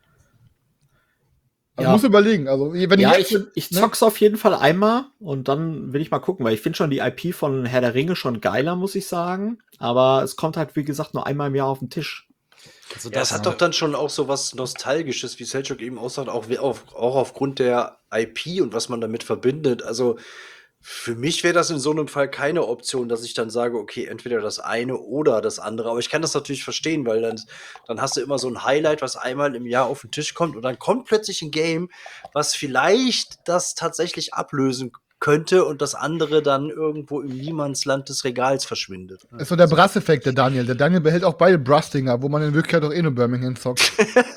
Also Ja. muss überlegen. Also, wenn Ja, ich, ich, ich zock's auf jeden Fall einmal und dann will ich mal gucken, weil ich finde schon die I P von Herr der Ringe schon geiler, muss ich sagen. Aber es kommt halt, wie gesagt, nur einmal im Jahr auf den Tisch. Also Ja, es hat doch dann schon auch so was Nostalgisches, wie Selchuk eben aussagt, auch, wie- auch, auch aufgrund der I P und was man damit verbindet. Also Für mich wäre das in so einem Fall keine Option, dass ich dann sage, okay, entweder das eine oder das andere. Aber ich kann das natürlich verstehen, weil dann, dann hast du immer so ein Highlight, was einmal im Jahr auf den Tisch kommt und dann kommt plötzlich ein Game, was vielleicht das tatsächlich ablösen könnte und das andere dann irgendwo im Niemandsland des Regals verschwindet. Das ist so der Brass-Effekt, der Daniel. Der Daniel behält auch beide Brass-Dinger, wo man in Wirklichkeit auch eh nur Birmingham zockt.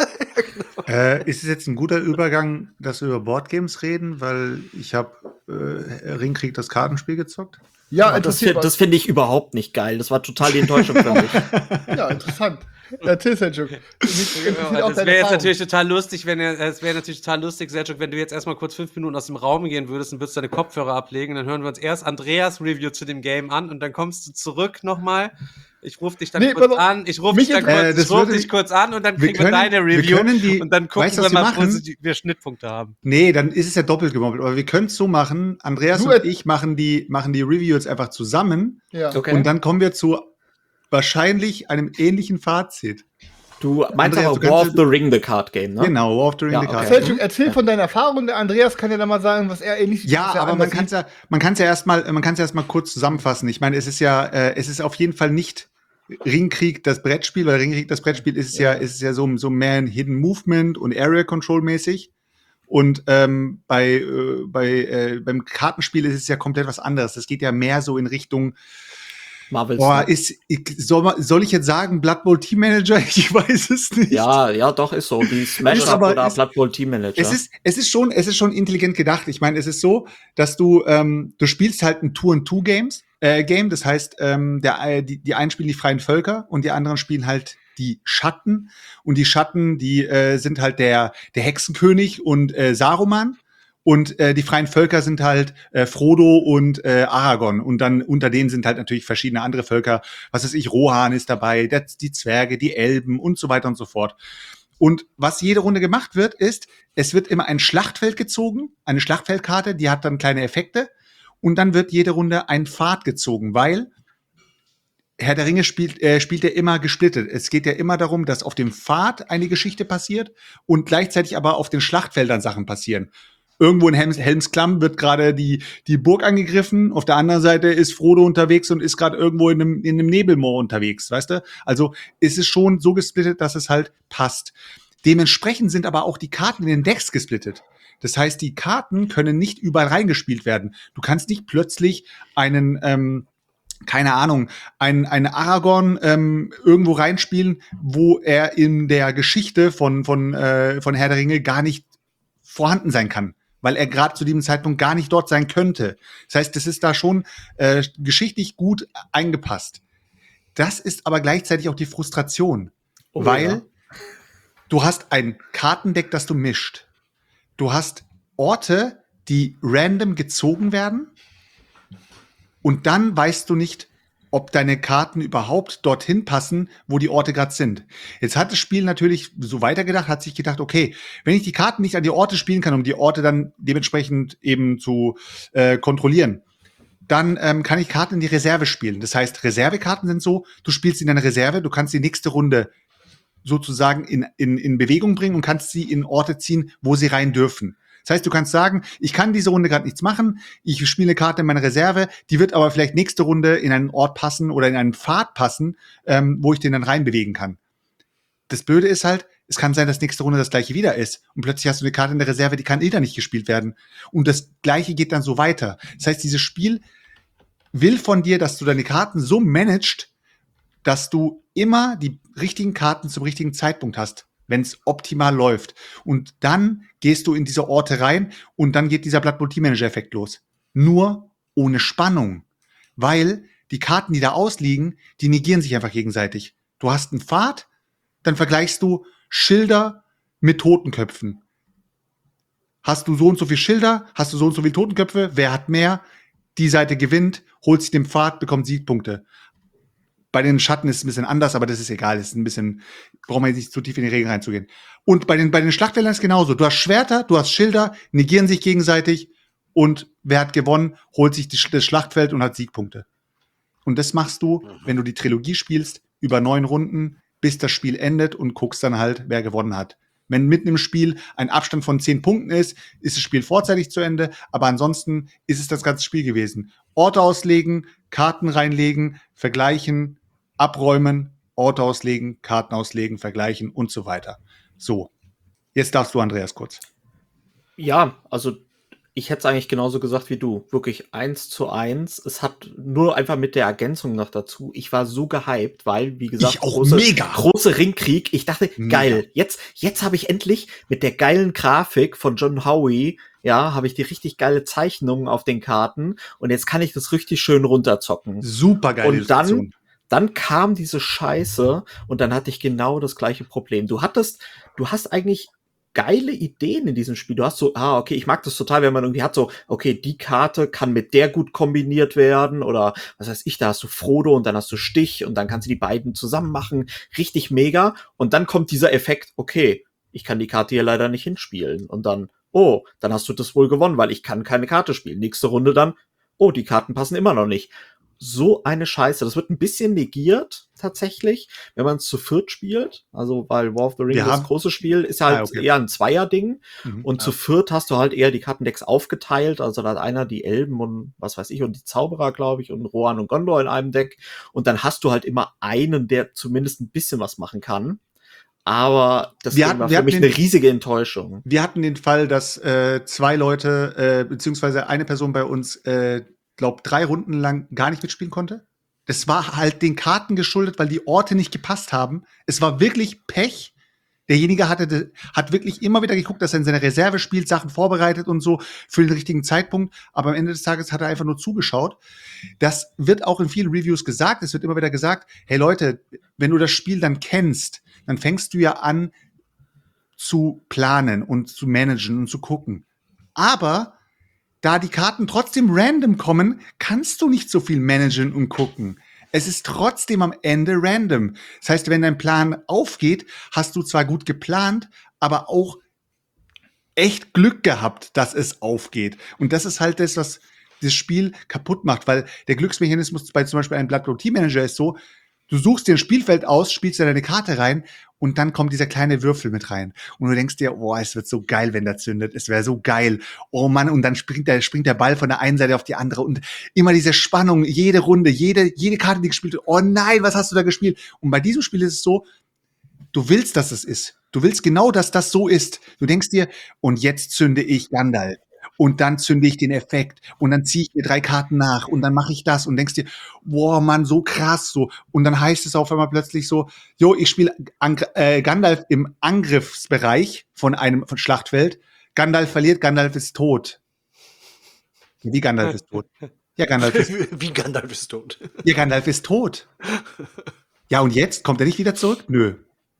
Äh, ist es jetzt ein guter Übergang, dass wir über Boardgames reden, weil ich habe äh, Ringkrieg das Kartenspiel gezockt? Ja, das interessiert fi- das finde ich überhaupt nicht geil. Das war total die Enttäuschung für mich. Ja, interessant. Erzähl, Selchuk. Mich interessiert auch Das deine wäre jetzt Erfahrung. natürlich total lustig, wenn er, es wäre natürlich total lustig, Selchuk, wenn du jetzt erstmal kurz fünf Minuten aus dem Raum gehen würdest und würdest deine Kopfhörer ablegen, dann hören wir uns erst Andreas Review zu dem Game an und dann kommst du zurück nochmal. Ich rufe dich dann Nee, kurz pass auf. an, ich rufe Mich dich dann inter- kurz, Äh, das ich ruf würde dich mich- kurz an und dann Wir kriegen wir, können- deine wir Review können die- und dann gucken weißt du, was wir wir mal, wo machen? sie- wir Schnittpunkte haben. Nee, dann ist es ja doppelt gemoppelt. Aber wir können es so machen, Andreas Du und et- ich machen die, machen die Review jetzt einfach zusammen Ja. Okay. und dann kommen wir zu wahrscheinlich einem ähnlichen Fazit. Du meinst Andreas, aber du War of kannst- the Ring, the Card Game, ne? Genau, War of the Ring, Ja, the okay. Card. Selchuk, erzähl von deiner Erfahrung. Der Andreas kann ja dann mal sagen, was er ähnlich Ja, was er aber man anders kann es sieht. ja, man kann's ja erstmal, man kann es ja erstmal kurz zusammenfassen. Ich meine, es ist ja, äh, es ist auf jeden Fall nicht Ringkrieg das Brettspiel, weil Ringkrieg das Brettspiel ist es ja, ist es ja so, so mehr ein Hidden Movement und Area Control mäßig. Und ähm, bei, äh, bei äh, beim Kartenspiel ist es ja komplett was anderes. Das geht ja mehr so in Richtung, Marvel boah, Snap. ist, ich, soll, man- soll ich jetzt sagen Blood Bowl Team Manager? Ich weiß es nicht. Ja, ja, doch, ist so. Wie Smash Ist Up aber- oder ist- Blood Bowl Team Manager. Es ist, es ist schon, es ist schon intelligent gedacht. Ich meine, es ist so, dass du, ähm, du spielst halt ein Two-and-Two-Games, äh, Game. Das heißt, ähm, der, äh, die, die einen spielen die freien Völker und die anderen spielen halt die Schatten. Und die Schatten, die äh, sind halt der, der Hexenkönig und äh, Saruman. Und äh, die freien Völker sind halt äh, Frodo und äh, Aragorn. Und dann unter denen sind halt natürlich verschiedene andere Völker. Was weiß ich, Rohan ist dabei, der, die Zwerge, die Elben und so weiter und so fort. Und was jede Runde gemacht wird, ist, es wird immer ein Schlachtfeld gezogen, eine Schlachtfeldkarte, die hat dann kleine Effekte. Und dann wird jede Runde ein Pfad gezogen, weil Herr der Ringe spielt, äh, spielt ja immer gesplittet. Es geht ja immer darum, dass auf dem Pfad eine Geschichte passiert und gleichzeitig aber auf den Schlachtfeldern Sachen passieren. Irgendwo in Helms, Helms Klamm wird gerade die, die Burg angegriffen. Auf der anderen Seite ist Frodo unterwegs und ist gerade irgendwo in einem, in einem Nebelmoor unterwegs, weißt du? Also ist es schon so gesplittet, dass es halt passt. Dementsprechend sind aber auch die Karten in den Decks gesplittet. Das heißt, die Karten können nicht überall reingespielt werden. Du kannst nicht plötzlich einen, ähm, keine Ahnung, einen, einen Aragorn ähm, irgendwo reinspielen, wo er in der Geschichte von, von, äh, von Herr der Ringe gar nicht vorhanden sein kann, weil er gerade zu diesem Zeitpunkt gar nicht dort sein könnte. Das heißt, das ist da schon äh, geschichtlich gut eingepasst. Das ist aber gleichzeitig auch die Frustration, Oh, weil ja. du hast ein Kartendeck, das du mischt. Du hast Orte, die random gezogen werden und dann weißt du nicht, ob deine Karten überhaupt dorthin passen, wo die Orte gerade sind. Jetzt hat das Spiel natürlich so weitergedacht, hat sich gedacht, okay, wenn ich die Karten nicht an die Orte spielen kann, um die Orte dann dementsprechend eben zu äh, kontrollieren, dann ähm, kann ich Karten in die Reserve spielen. Das heißt, Reservekarten sind so, du spielst sie in deine Reserve, du kannst die nächste Runde sozusagen in, in, in Bewegung bringen und kannst sie in Orte ziehen, wo sie rein dürfen. Das heißt, du kannst sagen, ich kann diese Runde gerade nichts machen, ich spiele eine Karte in meine Reserve, die wird aber vielleicht nächste Runde in einen Ort passen oder in einen Pfad passen, ähm, wo ich den dann reinbewegen kann. Das Blöde ist halt, es kann sein, dass nächste Runde das gleiche wieder ist und plötzlich hast du eine Karte in der Reserve, die kann wieder nicht gespielt werden. Und das Gleiche geht dann so weiter. Das heißt, dieses Spiel will von dir, dass du deine Karten so managst, dass du immer die richtigen Karten zum richtigen Zeitpunkt hast, wenn es optimal läuft. Und dann gehst du in diese Orte rein und dann geht dieser Blood Bowl Team Manager Effekt los. Nur ohne Spannung. Weil die Karten, die da ausliegen, die negieren sich einfach gegenseitig. Du hast einen Pfad, dann vergleichst du Schilder mit Totenköpfen. Hast du so und so viele Schilder, hast du so und so viele Totenköpfe, wer hat mehr? Die Seite gewinnt, holt sich den Pfad, bekommt Siegpunkte. Bei den Schatten ist es ein bisschen anders, aber das ist egal. Das ist ein bisschen, braucht man jetzt nicht zu tief in die Regeln reinzugehen. Und bei den, bei den Schlachtfeldern ist es genauso. Du hast Schwerter, du hast Schilder, negieren sich gegenseitig und wer hat gewonnen, holt sich die, das Schlachtfeld und hat Siegpunkte. Und das machst du, wenn du die Trilogie spielst, über neun Runden, bis das Spiel endet und guckst dann halt, wer gewonnen hat. Wenn mitten im Spiel ein Abstand von zehn Punkten ist, ist das Spiel vorzeitig zu Ende, aber ansonsten ist es das ganze Spiel gewesen. Orte auslegen, Karten reinlegen, vergleichen, abräumen, Orte auslegen, Karten auslegen, vergleichen und so weiter. So, jetzt darfst du, Andreas, kurz. Ja, also ich hätte es eigentlich genauso gesagt wie du. Wirklich eins zu eins. Es hat nur einfach mit der Ergänzung noch dazu. Ich war so gehypt, weil, wie gesagt, Ich auch große, mega. große Ringkrieg. Ich dachte, Mega. geil. Jetzt, jetzt habe ich endlich mit der geilen Grafik von John Howe, ja, habe ich die richtig geile Zeichnungen auf den Karten und jetzt kann ich das richtig schön runterzocken. Super geile Und dann, Situation. dann kam diese Scheiße und dann hatte ich genau das gleiche Problem. Du hattest, du hast eigentlich geile Ideen in diesem Spiel. Du hast so, ah, okay, ich mag das total, wenn man irgendwie hat so, okay, die Karte kann mit der gut kombiniert werden oder was weiß ich, da hast du Frodo und dann hast du Stich und dann kannst du die beiden zusammen machen. Richtig mega. Und dann kommt dieser Effekt, okay, ich kann die Karte hier leider nicht hinspielen. Und dann, oh, dann hast du das wohl gewonnen, weil ich kann keine Karte spielen. Nächste Runde dann, oh, die Karten passen immer noch nicht. So eine Scheiße. Das wird ein bisschen negiert, tatsächlich, wenn man es zu viert spielt. Also, weil War of the Ring, Wir das haben- große Spiel, ist halt Ah, okay. eher ein Zweier-Ding. Mhm. Und zu viert hast du halt eher die Kartendecks aufgeteilt. Also da hat einer die Elben und was weiß ich und die Zauberer, glaube ich, und Rohan und Gondor in einem Deck. Und dann hast du halt immer einen, der zumindest ein bisschen was machen kann. Aber das Wir Ding hatten- war wir für mich hatten den- eine riesige Enttäuschung. Wir hatten den Fall, dass äh, zwei Leute, äh, beziehungsweise eine Person bei uns, äh, glaub, drei Runden lang gar nicht mitspielen konnte. Das war halt den Karten geschuldet, weil die Orte nicht gepasst haben. Es war wirklich Pech. Derjenige hatte, hat wirklich immer wieder geguckt, dass er in seiner Reserve spielt, Sachen vorbereitet und so für den richtigen Zeitpunkt. Aber am Ende des Tages hat er einfach nur zugeschaut. Das wird auch in vielen Reviews gesagt. Es wird immer wieder gesagt, hey Leute, wenn du das Spiel dann kennst, dann fängst du ja an zu planen und zu managen und zu gucken. Aber da die Karten trotzdem random kommen, kannst du nicht so viel managen und gucken. Es ist trotzdem am Ende random. Das heißt, wenn dein Plan aufgeht, hast du zwar gut geplant, aber auch echt Glück gehabt, dass es aufgeht. Und das ist halt das, was das Spiel kaputt macht, weil der Glücksmechanismus bei zum Beispiel einem Blood Bowl Team Manager ist so, du suchst dir ein Spielfeld aus, spielst da deine Karte rein und dann kommt dieser kleine Würfel mit rein. Und du denkst dir, oh, es wird so geil, wenn der zündet. Es wäre so geil. Oh Mann, und dann springt der, springt der Ball von der einen Seite auf die andere. Und immer diese Spannung, jede Runde, jede, jede Karte, die gespielt wird. Oh nein, was hast du da gespielt? Und bei diesem Spiel ist es so, du willst, dass es ist. Du willst genau, dass das so ist. Du denkst dir, und jetzt zünde ich Gandalf. Und dann zünde ich den Effekt und dann ziehe ich mir drei Karten nach und dann mache ich das und denkst dir, boah, Mann, so krass so. Und dann heißt es auf einmal plötzlich so, jo, ich spiele äh, Gandalf im Angriffsbereich von einem von Schlachtfeld. Gandalf verliert, Gandalf ist tot. Wie Gandalf ist tot? Ja, Gandalf ist, Wie Gandalf ist tot. ja, Gandalf ist tot. Ja, und jetzt kommt er nicht wieder zurück? Nö.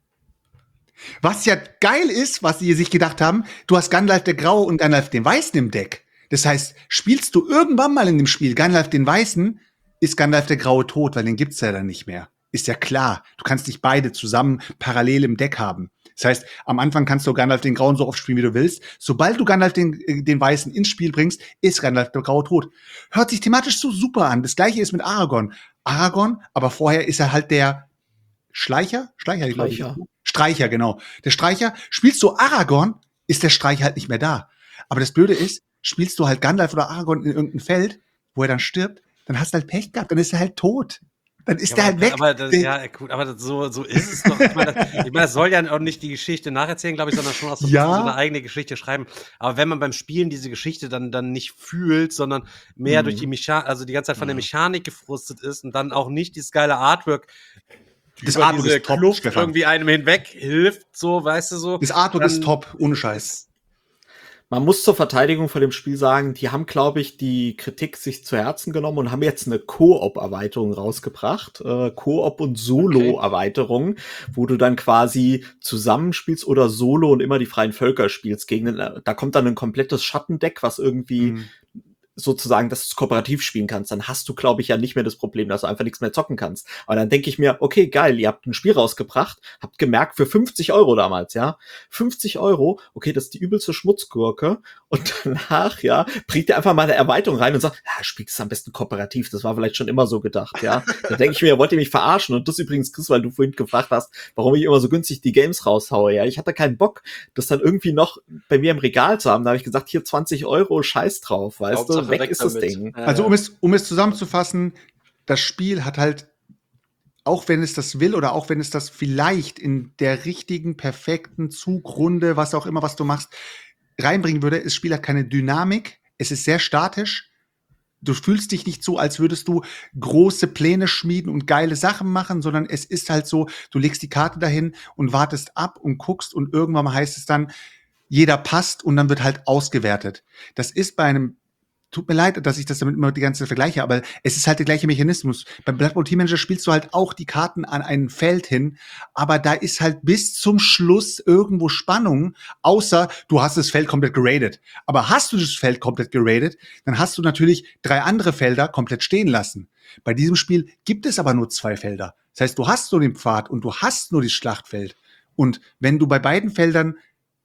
Was ja geil ist, was sie sich gedacht haben, du hast Gandalf der Graue und Gandalf den Weißen im Deck. Das heißt, spielst du irgendwann mal in dem Spiel Gandalf den Weißen, ist Gandalf der Graue tot, weil den gibt's ja dann nicht mehr. Ist ja klar. Du kannst nicht beide zusammen parallel im Deck haben. Das heißt, am Anfang kannst du Gandalf den Grauen so oft spielen, wie du willst. Sobald du Gandalf den, den Weißen ins Spiel bringst, ist Gandalf der Graue tot. Hört sich thematisch so super an. Das gleiche ist mit Aragorn. Aragorn, aber vorher ist er halt der Schleicher? Schleicher, glaube ich. Streicher. Streicher, genau. Der Streicher, spielst du Aragorn, ist der Streicher halt nicht mehr da. Aber das Blöde ist, spielst du halt Gandalf oder Aragorn in irgendein Feld, wo er dann stirbt, dann hast du halt Pech gehabt, dann ist er halt tot. Dann ist Ja, der aber, halt weg. aber das, ja, gut, aber das, so, so ist es doch. Ich meine, das, ich meine, das soll ja auch nicht die Geschichte nacherzählen, glaube ich, sondern schon auch so, ein Ja. bisschen so eine eigene Geschichte schreiben. Aber wenn man beim Spielen diese Geschichte dann, dann nicht fühlt, sondern mehr Mhm. durch die Mechanik, also die ganze Zeit von der Ja. Mechanik gefrustet ist und dann auch nicht dieses geile Artwork Das über Artwork diese ist top, Kluft Stefan. irgendwie einem hinweg hilft, so, weißt du, so. Das Artwork dann ist top, ohne Scheiß. Man muss zur Verteidigung von dem Spiel sagen, die haben, glaube ich, die Kritik sich zu Herzen genommen und haben jetzt eine Koop-Erweiterung rausgebracht. Äh, Koop- und Solo-Erweiterung, wo du dann quasi zusammenspielst oder Solo und immer die freien Völker spielst. Gegen den, da kommt dann ein komplettes Schattendeck, was irgendwie Mhm. sozusagen, dass du es kooperativ spielen kannst, dann hast du, glaube ich, ja nicht mehr das Problem, dass du einfach nichts mehr zocken kannst. Aber dann denke ich mir, okay, geil, ihr habt ein Spiel rausgebracht, habt gemerkt, für fünfzig Euro damals, ja, fünfzig Euro, okay, das ist die übelste Schmutzgurke, und danach, ja, bringt ihr einfach mal eine Erweiterung rein und sagt, ja, spielt es am besten kooperativ, das war vielleicht schon immer so gedacht, ja. Da denke ich mir, wollt ihr mich verarschen? Und das übrigens, Chris, weil du vorhin gefragt hast, warum ich immer so günstig die Games raushaue, ja. Ich hatte keinen Bock, das dann irgendwie noch bei mir im Regal zu haben. Da habe ich gesagt, hier zwanzig Euro, scheiß drauf, weißt Hauptsache du, weg, weg ist das damit. Ding. Ja, Also ja. um es, um es zusammenzufassen, das Spiel hat halt, auch wenn es das will oder auch wenn es das vielleicht in der richtigen, perfekten Zugrunde, was auch immer, was du machst, reinbringen würde, das Spiel hat keine Dynamik, es ist sehr statisch. Du fühlst dich nicht so, als würdest du große Pläne schmieden und geile Sachen machen, sondern es ist halt so, du legst die Karte dahin und wartest ab und guckst und irgendwann mal heißt es dann, jeder passt und dann wird halt ausgewertet. Das ist bei einem, tut mir leid, dass ich das damit immer die ganze Zeit vergleiche, aber es ist halt der gleiche Mechanismus. Beim Blood Bowl Team Manager spielst du halt auch die Karten an ein Feld hin, aber da ist halt bis zum Schluss irgendwo Spannung, außer du hast das Feld komplett geradet. Aber hast du das Feld komplett geradet, dann hast du natürlich drei andere Felder komplett stehen lassen. Bei diesem Spiel gibt es aber nur zwei Felder. Das heißt, du hast nur den Pfad und du hast nur das Schlachtfeld. Und wenn du bei beiden Feldern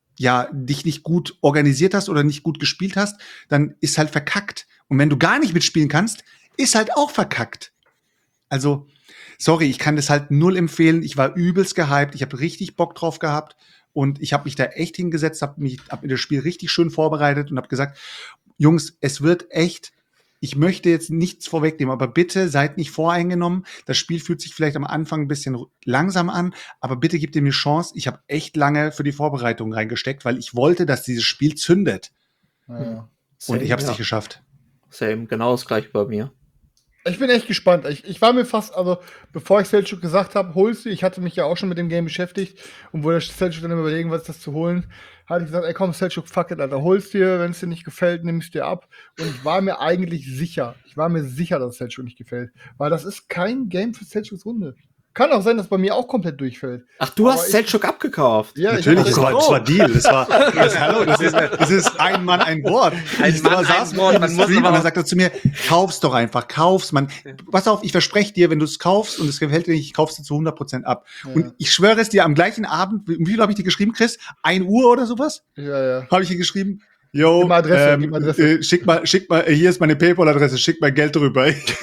ja dich nicht gut organisiert hast oder nicht gut gespielt hast, dann ist halt verkackt. Und wenn du gar nicht mitspielen kannst, ist halt auch verkackt. Also, sorry, ich kann das halt null empfehlen. Ich war übelst gehypt, ich habe richtig Bock drauf gehabt und ich habe mich da echt hingesetzt, habe mich hab mir das Spiel richtig schön vorbereitet und habe gesagt, Jungs, es wird echt, ich möchte jetzt nichts vorwegnehmen, aber bitte seid nicht voreingenommen. Das Spiel fühlt sich vielleicht am Anfang ein bisschen langsam an, aber bitte gebt ihr mir Chance. Ich habe echt lange für die Vorbereitung reingesteckt, weil ich wollte, dass dieses Spiel zündet. Ja. Und ich habe es ja. nicht geschafft. Same, genau das gleiche bei mir. Ich bin echt gespannt. Ich, ich war mir fast, also bevor ich Selchuk gesagt habe, holst du, ich hatte mich ja auch schon mit dem Game beschäftigt und wo der Selchuk dann überlegen, was ist das zu holen, hatte ich gesagt, ey komm, Selchuk, fuck it, Alter, holst dir, wenn es dir nicht gefällt, nimmst dir ab. Und ich war mir eigentlich sicher, ich war mir sicher, dass Selchuk nicht gefällt, weil das ist kein Game für Selchuks Runde. Kann auch sein, dass bei mir auch komplett durchfällt. Ach, du Aber hast ich- Selchuk abgekauft. Ja, Natürlich, ich das hab- war, das war Deal. Das war, das, hallo, das ist, das ist ein Mann, ein Wort. Ein Ich Mann, war- ein saß mit Wort, ihm im man muss Stream aber und dann auch- sagt er zu mir, kauf's doch einfach, kauf's, man. Pass auf, ich verspreche dir, wenn du es kaufst und es gefällt dir nicht, ich kauf's dir zu hundert Prozent ab. Ja. Und ich schwöre es dir, am gleichen Abend, wie viel habe ich dir geschrieben, Chris? ein Uhr oder sowas? Ja, ja. Habe ich dir geschrieben? Yo, Gib mal Adresse, ähm, gib mal Adresse. Äh, schick mal, schick mal, äh, hier ist meine PayPal-Adresse, schick mal Geld drüber.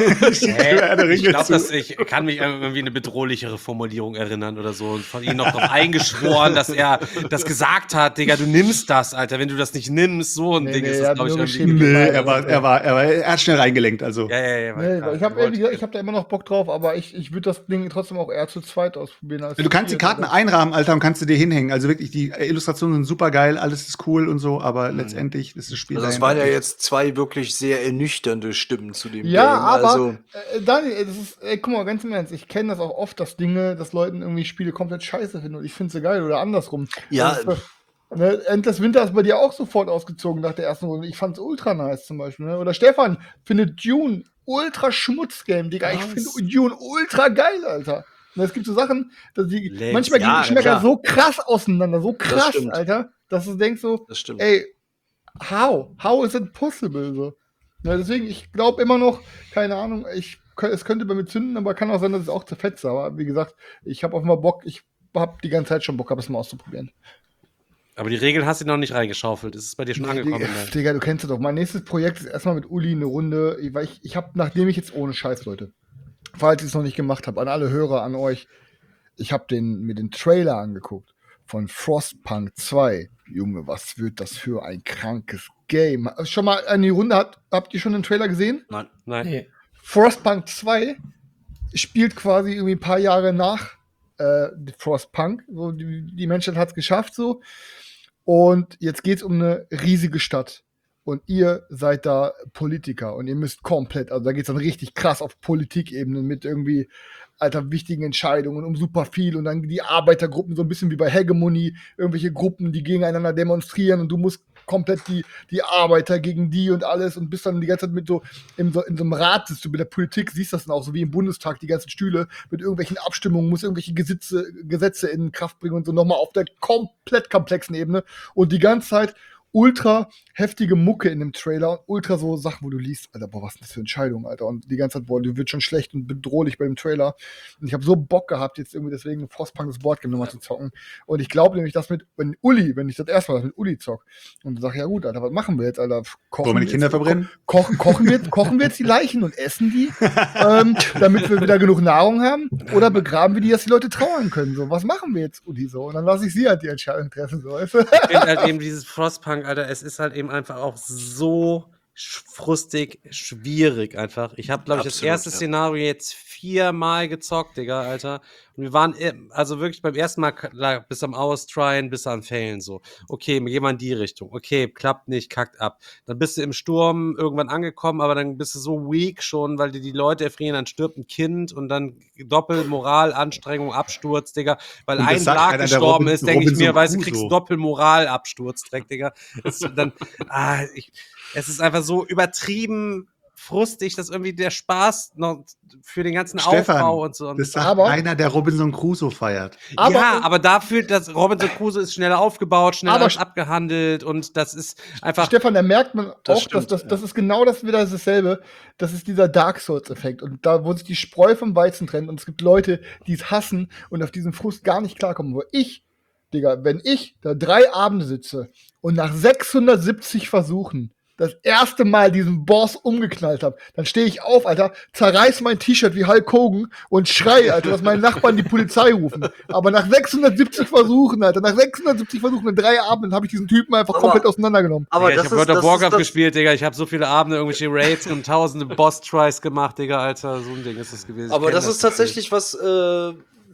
Hä? Ich glaube, dass ich kann mich an irgendwie eine bedrohlichere Formulierung erinnern oder so und von ihm noch drauf eingeschworen, dass er das gesagt hat, Digga, du nimmst das, Alter, wenn du das nicht nimmst, so ein Nee, Ding nee, ist er das, hat glaube ich, nur irgendwie. geschrieben, Nee, er war, er war, er war, er hat schnell reingelenkt, also. Ja, ja, ja. Nee, klar, ich habe wollte- wie gesagt, ich hab da immer noch Bock drauf, aber ich, ich würde das Ding trotzdem auch eher zu zweit ausprobieren. Als Du kannst die zu viert, Karten Alter. einrahmen, Alter, und kannst du dir hinhängen. Also wirklich, die Illustrationen sind super geil, alles ist cool und so, aber letztendlich ist das Spiel. Also es dahinter waren ja echt- jetzt zwei wirklich sehr ernüchternde Stimmen zu dem Ja, Game. aber Also, äh, Daniel, das ist, ey, guck mal, ganz im Ernst, ich kenne das auch oft, dass Dinge, dass Leuten irgendwie Spiele komplett scheiße finden und ich finde sie geil oder andersrum. Ja. Das ist, äh, ne, Endless Winter ist bei dir auch sofort ausgezogen nach der ersten Runde. Ich fand's ultra nice zum Beispiel. Ne? Oder Stefan findet Dune ultra Schmutzgame, Digga. Ich Was? finde Dune ultra geil, Alter. Ne, es gibt so Sachen, dass die, Lex, manchmal gehen ja, die Geschmäcker klar. so krass auseinander, so krass, stimmt. Alter, dass du denkst so, das stimmt. ey, how? How is it possible? So. Ja, deswegen, ich glaube immer noch, keine Ahnung, ich, es könnte bei mir zünden, aber kann auch sein, dass es auch zerfetzt. Aber wie gesagt, ich habe auf mal Bock, ich habe die ganze Zeit schon Bock, das mal auszuprobieren. Aber die Regeln hast du noch nicht reingeschaufelt. Ist es bei dir schon angekommen? Digga, Ne? Digga, du kennst es doch. Mein nächstes Projekt ist erstmal mit Uli eine Runde, weil ich, ich habe, nachdem ich jetzt ohne Scheiß, Leute, falls ich es noch nicht gemacht habe, an alle Hörer, an euch, ich habe den, mir den Trailer angeguckt von Frostpunk zwei. Junge, was wird das für ein krankes Game? Schon mal an die Runde, habt, habt ihr schon den Trailer gesehen? Nein. Nein. Nee. Frostpunk zwei spielt quasi irgendwie ein paar Jahre nach äh, Frostpunk. So, die, die Menschheit hat es geschafft so. Und jetzt geht es um eine riesige Stadt. Und ihr seid da Politiker und ihr müsst komplett, also da geht es dann richtig krass auf Politikebene mit irgendwie, alter, wichtigen Entscheidungen um super viel und dann die Arbeitergruppen, so ein bisschen wie bei Hegemony, irgendwelche Gruppen, die gegeneinander demonstrieren und du musst komplett die, die Arbeiter gegen die und alles und bist dann die ganze Zeit mit so, in so, in so einem Rat sitzt du mit der Politik, siehst das dann auch so wie im Bundestag, die ganzen Stühle mit irgendwelchen Abstimmungen, musst irgendwelche Gesetze, Gesetze in Kraft bringen und so nochmal auf der komplett komplexen Ebene und die ganze Zeit ultra heftige Mucke in dem Trailer und ultra so Sachen, wo du liest, Alter, boah, was ist das für Entscheidung, Alter? Und die ganze Zeit, boah, du wird schon schlecht und bedrohlich bei dem Trailer. Und ich habe so Bock gehabt, jetzt irgendwie deswegen Frostpunk das Boardgame nochmal zu zocken. Und ich glaube nämlich, dass mit, wenn Uli, wenn ich das erste Mal mit Uli zock und sag, ja gut, Alter, was machen wir jetzt, Alter? Kochen Wollen wir die wir Kinder jetzt, verbrennen? Ko kochen, kochen, wir, kochen wir jetzt die Leichen und essen die, ähm, damit wir wieder genug Nahrung haben? Oder begraben wir die, dass die Leute trauern können? So, was machen wir jetzt, Uli, so? Und dann lasse ich sie halt die Entscheidung treffen, so, weißt du? Ich finde halt eben dieses Frostpunk, Alter, es ist halt eben einfach auch so sch- frustig, schwierig einfach. Ich habe, glaube ich, das Absolut, erste ja. Szenario jetzt viermal gezockt, Digga, Alter. Und wir waren, äh, also wirklich beim ersten Mal k- lag bis am Austryen, bis am Failen so. Okay, wir gehen mal in die Richtung. Okay, klappt nicht, kackt ab. Dann bist du im Sturm irgendwann angekommen, aber dann bist du so weak schon, weil dir die Leute erfrieren, dann stirbt ein Kind und dann Doppelmoral, Anstrengung, Absturz, Digga. Weil Und das ein sagt Blag einer, der gestorben Robin- ist, denke ich Robinson mir, weißt du, Crusoe. kriegst Doppelmoral-Absturz, Dreck, Digga. Es, dann, ah, ich, es ist einfach so übertrieben frustig, dass irgendwie der Spaß noch für den ganzen Stefan, Aufbau und so. Und das sagt Aber- einer, der Robinson Crusoe feiert. Aber- ja, aber dafür, dass Robinson Crusoe ist schneller aufgebaut, schneller Aber- alles abgehandelt und das ist einfach. Stefan, da merkt man Das auch, stimmt, dass das, ja. das ist genau das wieder dasselbe. Das ist dieser Dark Souls-Effekt. Und da, wo sich die Spreu vom Weizen trennt. Und es gibt Leute, die es hassen und auf diesen Frust gar nicht klarkommen. Wo ich, Digga, wenn ich da drei Abende sitze und nach sechshundertsiebzig Versuchen das erste Mal diesen Boss umgeknallt habe, dann stehe ich auf, Alter, zerreiß mein T-Shirt wie Hulk Hogan und schrei, Alter, dass meine Nachbarn die Polizei rufen. Aber nach sechshundertsiebzig Versuchen, Alter, nach sechshundertsiebzig Versuchen in drei Abenden habe ich diesen Typen einfach Aber- komplett auseinandergenommen. Aber Digga, das ich habe ist, World of das Warcraft ist das, gespielt, Digga. Ich habe so viele Abende irgendwelche Raids und tausende Boss-Tries gemacht, Digga, Alter. So ein Ding ist das gewesen. Ich Aber kenn das ist Gefühl. tatsächlich was, äh,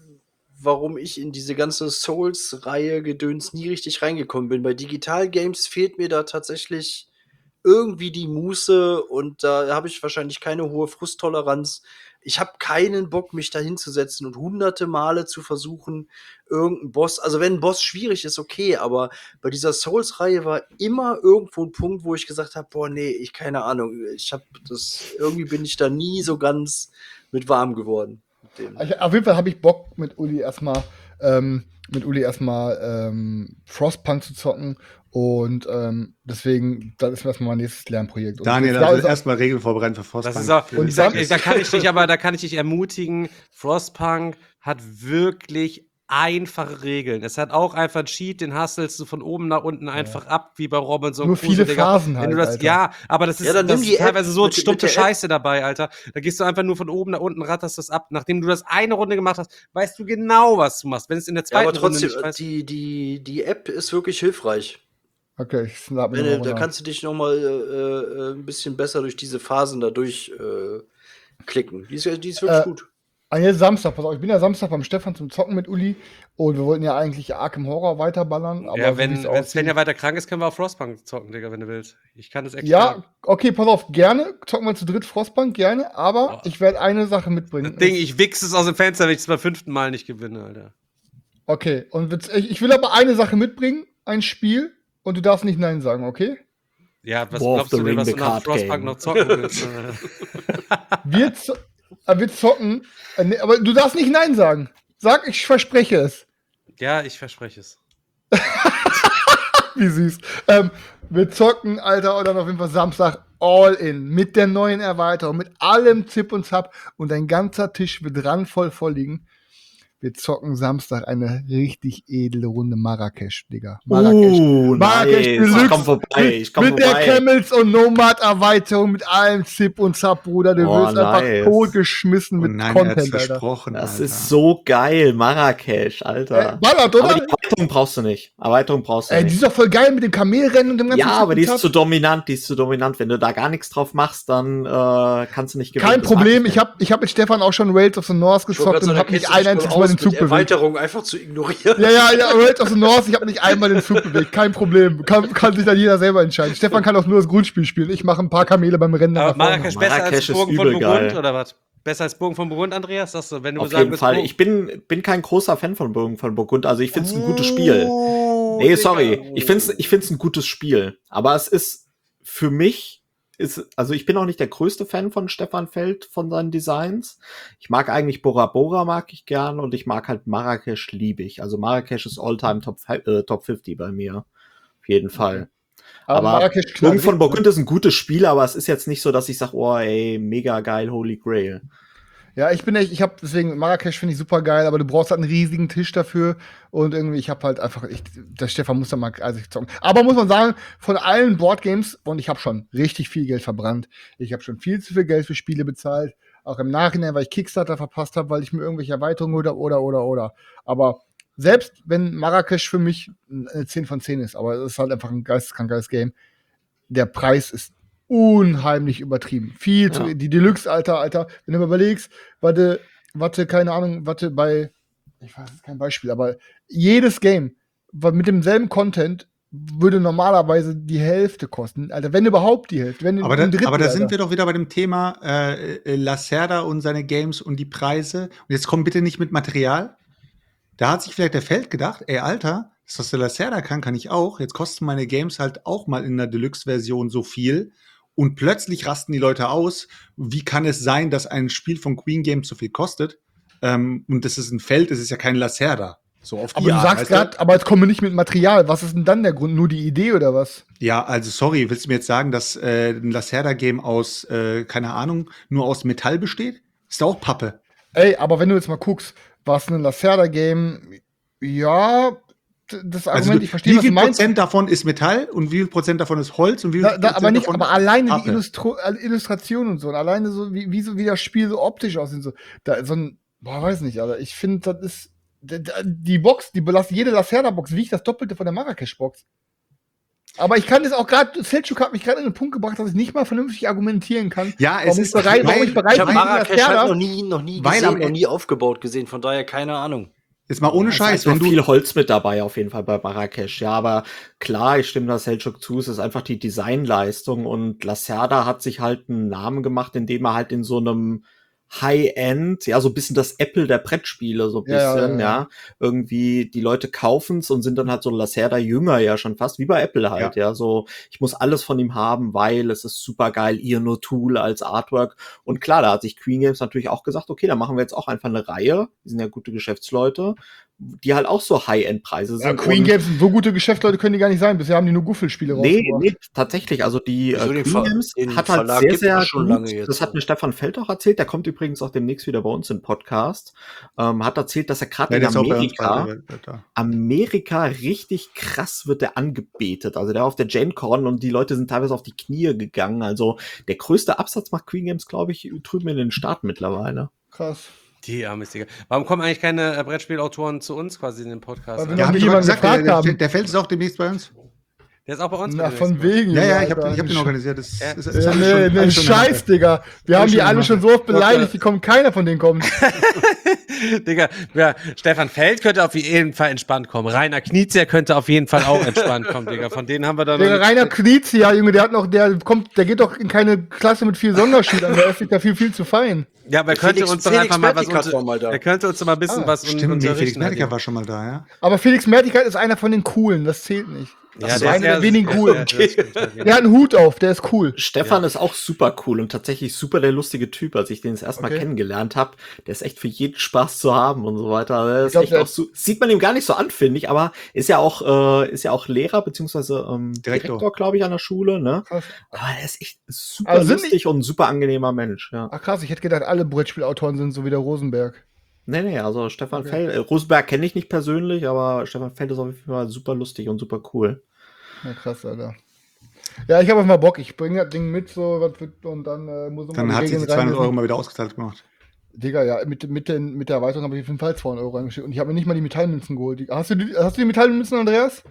warum ich in diese ganze Souls-Reihe Gedöns nie richtig reingekommen bin. Bei Digital Games fehlt mir da tatsächlich irgendwie die Muße und da habe ich wahrscheinlich keine hohe Frusttoleranz. Ich habe keinen Bock, mich da hinzusetzen und hunderte Male zu versuchen, irgendeinen Boss. Also, wenn ein Boss schwierig ist, okay, aber bei dieser Souls-Reihe war immer irgendwo ein Punkt, wo ich gesagt habe: Boah, nee, ich keine Ahnung. Ich habe das, irgendwie bin ich da nie so ganz mit warm geworden. Mit dem. Also, auf jeden Fall habe ich Bock, mit Uli erstmal ähm, mit Uli erstmal ähm, Frostpunk zu zocken. Und ähm, deswegen, das ist erstmal mein nächstes Lernprojekt. Und Daniel, das- also erstmal Regeln vorbereiten für Das Frostpunk. ist auch, Und ich sag, dann- da kann ich dich aber, da kann ich dich ermutigen. Frostpunk hat wirklich einfache Regeln. Es hat auch einfach einen Cheat, den hasselst du von oben nach unten einfach ab, wie bei Robinson Nur Crusoe, viele Digga. Phasen Wenn halt, du das, Alter. ja, aber das ist, Ja, dann das nimm ist die App teilweise so mit- mit stumpfe der App. Scheiße dabei, Alter. Da gehst du einfach nur von oben nach unten, ratterst das ab. Nachdem du das eine Runde gemacht hast, weißt du genau, was du machst. Wenn es in der Ja, zweiten aber trotzdem, Runde nicht weißt, die, die, die App ist wirklich hilfreich. Okay, ich snap mir Wenn, noch du- mal da nach. kannst du dich noch mal äh, äh, ein bisschen besser durch diese Phasen da durch äh, klicken. Die ist, die ist wirklich Äh, gut. Ah, jetzt Samstag, pass auf, ich bin ja Samstag beim Stefan zum Zocken mit Uli und wir wollten ja eigentlich Arkham Horror weiterballern. Aber ja, so wenn, wie's wenn aussieht- Sven ja weiter krank ist, können wir auf Frostpunk zocken, Digga, wenn du willst. Ich kann das extra. Ja, okay, pass auf, gerne. Zocken wir zu dritt Frostbank, gerne. Aber Oh. ich werde eine Sache mitbringen. Das Ding, ich wichse es aus dem Fenster, wenn ich es beim fünften Mal nicht gewinne, Alter. Okay, und witz- ich ich will aber eine Sache mitbringen, ein Spiel, und du darfst nicht Nein sagen, okay? Ja, was War of glaubst the du denn, Ring, was the du nach card Frostpunk game. noch zocken willst? Äh, Wir, zo äh, wir zocken, äh, nee, aber du darfst nicht Nein sagen. Sag, ich verspreche es. ja, ich verspreche es. Wie süß. Ähm, wir zocken, Alter, und dann auf jeden Fall Samstag all in. Mit der neuen Erweiterung, mit allem Zip und Zap. Und ein ganzer Tisch wird randvoll voll liegen. Wir zocken Samstag eine richtig edle Runde Marrakesch, Digga. Marrakesch. Uh, Marrakesch nice. Deluxe Ich komm vorbei, mit, ich komm mit der vorbei. Camels und Nomad-Erweiterung, mit allem Zip und Zap, Bruder. Du Oh, wirst einfach nice. totgeschmissen Und mit nein, er hat's Content, Alter. versprochen, Das Alter. ist so geil, Marrakesch, Äh, Alter. ballert, Aber oder? die Erweiterung brauchst du nicht. Erweiterung brauchst du Ey, die nicht. ist doch voll geil mit dem Kamelrennen und dem ganzen Ja, Zip aber und die ist Zap. zu dominant, die ist zu dominant. Wenn du da gar nichts drauf machst, dann äh, kannst du nicht gewinnen. Kein Das mag Problem, ich nicht. habe ich hab mit Stefan auch schon Rails of the North Ich wollte gezockt grad und sagen, hab da nicht kennst du dich ein voll einziges Mal aus, den Zug mit bewegt. Erweiterung einfach zu ignorieren. Ja, ja, ja, Rails of the North, ich habe nicht einmal den Zug bewegt, kein Problem. Kann, kann sich dann jeder selber entscheiden. Stefan kann auch nur das Grundspiel spielen, ich mache ein paar Kamele beim Rennen. Aber nach vorne. Marrakesch besser Marrakesch als ist Burgen von übel Burgund, geil. oder was? Besser als Burgen von Burgund, Andreas? Sagst du, wenn du Auf sagen jeden willst, Fall. Burgen- Ich bin, bin kein großer Fan von Burgen von Burgund. Also ich finde es ein gutes Spiel. Oh, Nee, Digga. sorry. Ich finde es ich find's ein gutes Spiel. Aber es ist für mich, ist, also ich bin auch nicht der größte Fan von Stefan Feld, von seinen Designs. Ich mag eigentlich Bora Bora, mag ich gern. Und ich mag halt Marrakesch, liebe ich. Also Marrakesch ist Alltime Top, äh, Top fünfzig bei mir. Auf jeden Fall. Aber Aber Marrakesch, klar, Burgen von richtig, Burgund ist ein gutes Spiel, aber es ist jetzt nicht so, dass ich sage, oh ey, mega geil, Holy Grail. Ja, ich bin echt, ich habe deswegen Marrakesch finde ich super geil, aber du brauchst halt einen riesigen Tisch dafür und irgendwie ich habe halt einfach ich, der Stefan muss da mal also ich zocken. Aber muss man sagen, von allen Boardgames und ich habe schon richtig viel Geld verbrannt. Ich habe schon viel zu viel Geld für Spiele bezahlt, auch im Nachhinein, weil ich Kickstarter verpasst habe, weil ich mir irgendwelche Erweiterungen oder oder oder oder. Aber selbst wenn Marrakesch für mich eine zehn von zehn ist, aber es ist halt einfach ein geisteskrankes Game. Der Preis ist unheimlich übertrieben. Viel zu, Ja. die Deluxe, Alter, Alter. Wenn du mal überlegst, warte, warte, keine Ahnung, warte, bei, ich weiß, das ist kein Beispiel, aber jedes Game wa- mit demselben Content würde normalerweise die Hälfte kosten. Alter, wenn überhaupt die Hälfte. Wenn Aber ein da, Drittel, aber da sind Alter. wir doch wieder bei dem Thema äh, äh, Lacerda und seine Games und die Preise. Und jetzt komm bitte nicht mit Material. Da hat sich vielleicht der Feld gedacht, ey, Alter, das, was der Lacerda kann, kann ich auch. Jetzt kosten meine Games halt auch mal in der Deluxe-Version so viel. Und plötzlich rasten die Leute aus. Wie kann es sein, dass ein Spiel von Queen Games so viel kostet? Ähm, und das ist ein Feld, das ist ja kein Lacerda. So auf die Aber du Art, sagst weißt du? gerade, aber jetzt kommen wir nicht mit Material. Was ist denn dann der Grund? Nur die Idee oder was? Ja, also sorry, willst du mir jetzt sagen, dass äh, ein Lacerda-Game aus, äh, keine Ahnung, nur aus Metall besteht? Ist da auch Pappe. Ey, aber wenn du jetzt mal guckst, was ein Lacerda-Game, ja, d- das Argument, Also du, ich verstehe, wie was du viel meinst. Prozent davon ist Metall und wie viel Prozent davon ist Holz und wie viel Da, da, Prozent aber nicht, davon aber alleine die Pappe? Illustro äh, Illustration und so, und alleine so, wie, wie, so, wie das Spiel so optisch aussieht, so, da, so ein, boah, weiß nicht, Alter, ich finde, das ist, d- d- die Box, die belastet, jede Lacerda-Box wiegt das Doppelte von der Marrakesch-Box. Aber ich kann das auch gerade, Selchuk hat mich gerade in den Punkt gebracht, dass ich nicht mal vernünftig argumentieren kann. Ja, es warum ist ich bereit, warum weil- ich bereit Ich habe bin, Marrakesch Lacerda- halt noch nie, noch nie Weil am gesehen, noch Ende- nie aufgebaut gesehen, von daher keine Ahnung. Jetzt mal ohne Es ist Scheiß, einfach wenn du viel Holz mit dabei auf jeden Fall bei Marrakesch. Ja, aber klar, ich stimme da Selchuk zu, es ist einfach die Designleistung und Lacerda hat sich halt einen Namen gemacht, indem er halt in so einem High-End, ja, so ein bisschen das Apple der Brettspiele, so ein Ja, ja, bisschen, ja, ja, ja. Irgendwie, die Leute kaufen's und sind dann halt so Lacerda-Jünger ja schon fast, wie bei Apple halt, ja. so, ich muss alles von ihm haben, weil es ist super geil, Ian O'Toole als Artwork und klar, da hat sich Queen Games natürlich auch gesagt, okay, dann machen wir jetzt auch einfach eine Reihe, die sind ja gute Geschäftsleute, die halt auch so High-End-Preise sind. Ja, Queen und- Games, so gute Geschäftsleute können die gar nicht sein. Bisher haben die nur Guffelspiele Nee, rausgebracht. nee, tatsächlich. Also die Wieso äh, den Queen Ver- Games den hat halt Verlag sehr, gibt's sehr doch schon gut, lange jetzt, das hat ja. mir Stefan Feld auch erzählt, der kommt übrigens auch demnächst wieder bei uns im Podcast, ähm, hat erzählt, dass er gerade Ja, in der ist auch bei uns Amerika, bei der- da. Amerika richtig krass wird der angebetet. Also der auf der GenCon und die Leute sind teilweise auf die Knie gegangen. Also der größte Absatz macht Queen Games, glaube ich, drüben in den Staaten mittlerweile. Krass. Die armes Digga. Warum kommen eigentlich keine äh, Brettspielautoren zu uns quasi in den Podcast? Weil wir Alter? noch hab nie ich doch jemanden gesagt, gefragt der, haben. der, der Feld ist auch demnächst bei uns. Der ist auch bei uns. Na, beim von nächsten Mal. wegen. Ja, ja, Junge, ich habe Alter. ich hab den organisiert. Das, Ja. ist, ist, ist Ja, alles nee, schon- nee, alles schon in der Scheiß, Mache. Digga. Wir Alles haben die schon alle in schon der so oft beleidigt, die kommen, keiner von denen kommt. Digga, ja, Stefan Feld könnte auf jeden Fall entspannt kommen. Rainer Knizia könnte auf jeden Fall auch entspannt kommen, Digga. Von denen haben wir da noch Der nichts- Rainer Knizia, Junge, der hat noch, der kommt, der geht doch in keine Klasse mit vier Sonderschülern, der ist sich da viel, viel zu fein. Ja, aber er könnte Felix- uns doch Felix einfach mal was Mertikat unter, war mal da. er könnte uns doch mal ein bisschen Ah, was un Stimmt, nee, Felix unterrichten. halt. Mertiker war schon mal da, ja. Aber Felix Mertikat ist einer von den Coolen, das zählt nicht. Ja, Das ist der einer der wenigen ja, Coolen. ja, das stimmt, okay. Der hat einen Hut auf, der ist cool. Stefan ist auch super cool und tatsächlich super der lustige Typ, als ich den das erstmal Okay. kennengelernt habe. Der ist echt für jeden Spaß zu haben und so weiter. Der ist glaub, echt der- auch so, sieht man ihm gar nicht so an, finde ich, aber ist ja auch, äh, ist ja auch Lehrer, beziehungsweise ähm, Direktor. Direktor, glaube ich, an der Schule, ne? Krass. Aber er ist echt super Also sind lustig und ein super angenehmer Mensch, ja. Ach krass, ich hätte gedacht, alle Brettspielautoren sind so wie der Rosenberg. Nee, nee, also Stefan Okay. Feld, äh, Rosenberg kenne ich nicht persönlich, aber Stefan Feld ist auf jeden Fall super lustig und super cool. Ja, krass, Alter. Ja, ich habe mal Bock. Ich bringe das Ding mit, so was wird, und dann äh, muss man Dann mal hat sich die Regeln zweihundert Euro reinlesen. mal wieder ausgezahlt gemacht. Digga, ja, mit, mit, den, mit der Erweiterung habe ich auf jeden Fall zweihundert Euro reingeschickt. Und ich habe mir nicht mal die Metallmünzen geholt. Die- Hast du die, hast du die Metallmünzen, Andreas?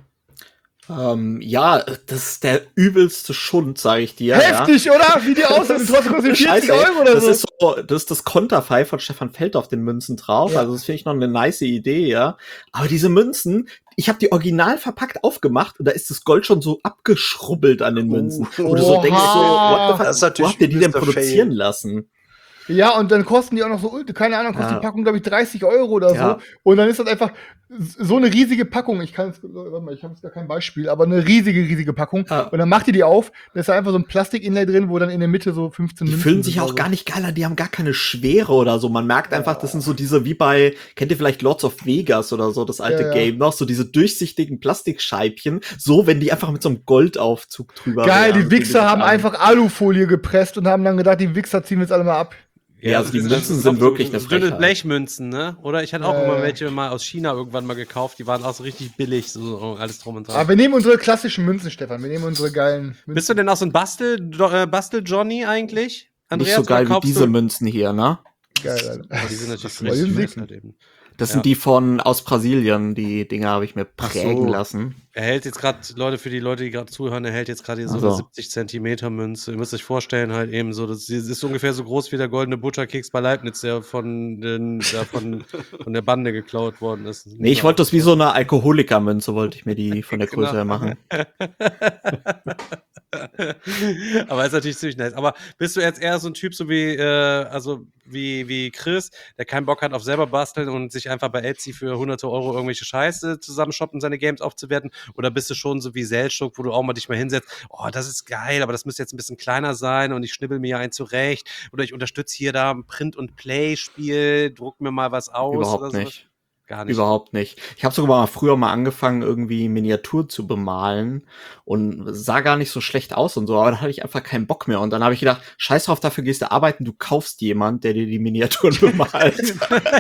Ähm, ja, das ist der übelste Schund, sage ich dir. ja. Heftig, oder? Wie die aussehen. Das kostet vierzig Scheiße, ey. Euro oder das so. ist so, das ist das Konterfei von Stefan Feld auf den Münzen drauf. Ja. Also das finde ich noch eine nice Idee, ja. Aber diese Münzen, ich habe die original verpackt aufgemacht und da ist das Gold schon so abgeschrubbelt an den Münzen. Oh. Und du so denkst so, what the fuck, Das ist wo natürlich habt ihr die denn übelster produzieren Fail. lassen? Ja, und dann kosten die auch noch so, keine Ahnung, kostet Ja. die Packung, glaube ich, dreißig Euro oder Ja. so. Und dann ist das einfach so eine riesige Packung. Ich kann es, warte mal, ich habe jetzt gar kein Beispiel, aber eine riesige, riesige Packung. Ja. Und dann macht ihr die auf, da ist da einfach so ein Plastik-Inlay drin, wo dann in der Mitte so fünfzehn Die Münzen fühlen sind sich oder auch so. gar nicht geil an, die haben gar keine Schwere oder so. Man merkt einfach, das sind so diese, wie bei, kennt ihr vielleicht Lords of Vegas oder so, das alte Ja, ja. Game noch, so diese durchsichtigen Plastikscheibchen, so, wenn die einfach mit so einem Goldaufzug drüber Geil, wären, die Wichser haben an. einfach Alufolie gepresst und haben dann gedacht, die Wichser ziehen wir jetzt alle mal ab. Ja, also die das- Münzen das sind auch wirklich so, eine so dünne Frechheit. Blechmünzen, ne? Oder ich hatte auch Ja, immer ja. welche mal aus China irgendwann mal gekauft, die waren auch so richtig billig, so so alles drum und dran. Aber wir nehmen unsere klassischen Münzen, Stefan. Wir nehmen unsere geilen Münzen. Bist du denn auch so ein Bastel, äh, Bastel-Johnny eigentlich? Nicht so oder geil wie kaufst diese du- Münzen hier, ne? geil, Alter. Aber die sind natürlich Aber die sind richtig dick. halt eben. Das Ja. sind die von aus Brasilien, die Dinger habe ich mir Ach prägen so. lassen. Er hält jetzt gerade, Leute, für die Leute, die gerade zuhören, er hält jetzt gerade hier so Also. eine siebzig Zentimeter Münze. Ihr müsst euch vorstellen, halt eben so, das ist ungefähr so groß wie der goldene Butcherkeks bei Leibniz, der von, den, der von, von der Bande geklaut worden ist. Nee, ich wollte das wie so eine Alkoholikermünze, wollte ich mir die von der Größe Genau. her machen. Aber ist natürlich ziemlich nice. Aber bist du jetzt eher so ein Typ, so wie, äh, also wie, wie Chris, der keinen Bock hat auf selber basteln und sich einfach bei Etsy für hunderte Euro irgendwelche Scheiße zusammenshoppen, seine Games aufzuwerten? Oder bist du schon so wie Selchuk, wo du auch mal dich mal hinsetzt, oh, das ist geil, aber das müsste jetzt ein bisschen kleiner sein und ich schnibbel mir ein zurecht oder ich unterstütze hier da ein Print-and-Play-Spiel, druck mir mal was aus Überhaupt oder so? nicht. Gar nicht. Überhaupt nicht. Ich habe sogar mal früher mal angefangen, irgendwie Miniatur zu bemalen und sah gar nicht so schlecht aus und so, aber da hatte ich einfach keinen Bock mehr. Und dann habe ich gedacht, scheiß drauf, dafür gehst du arbeiten, du kaufst jemand, der dir die Miniaturen bemalt.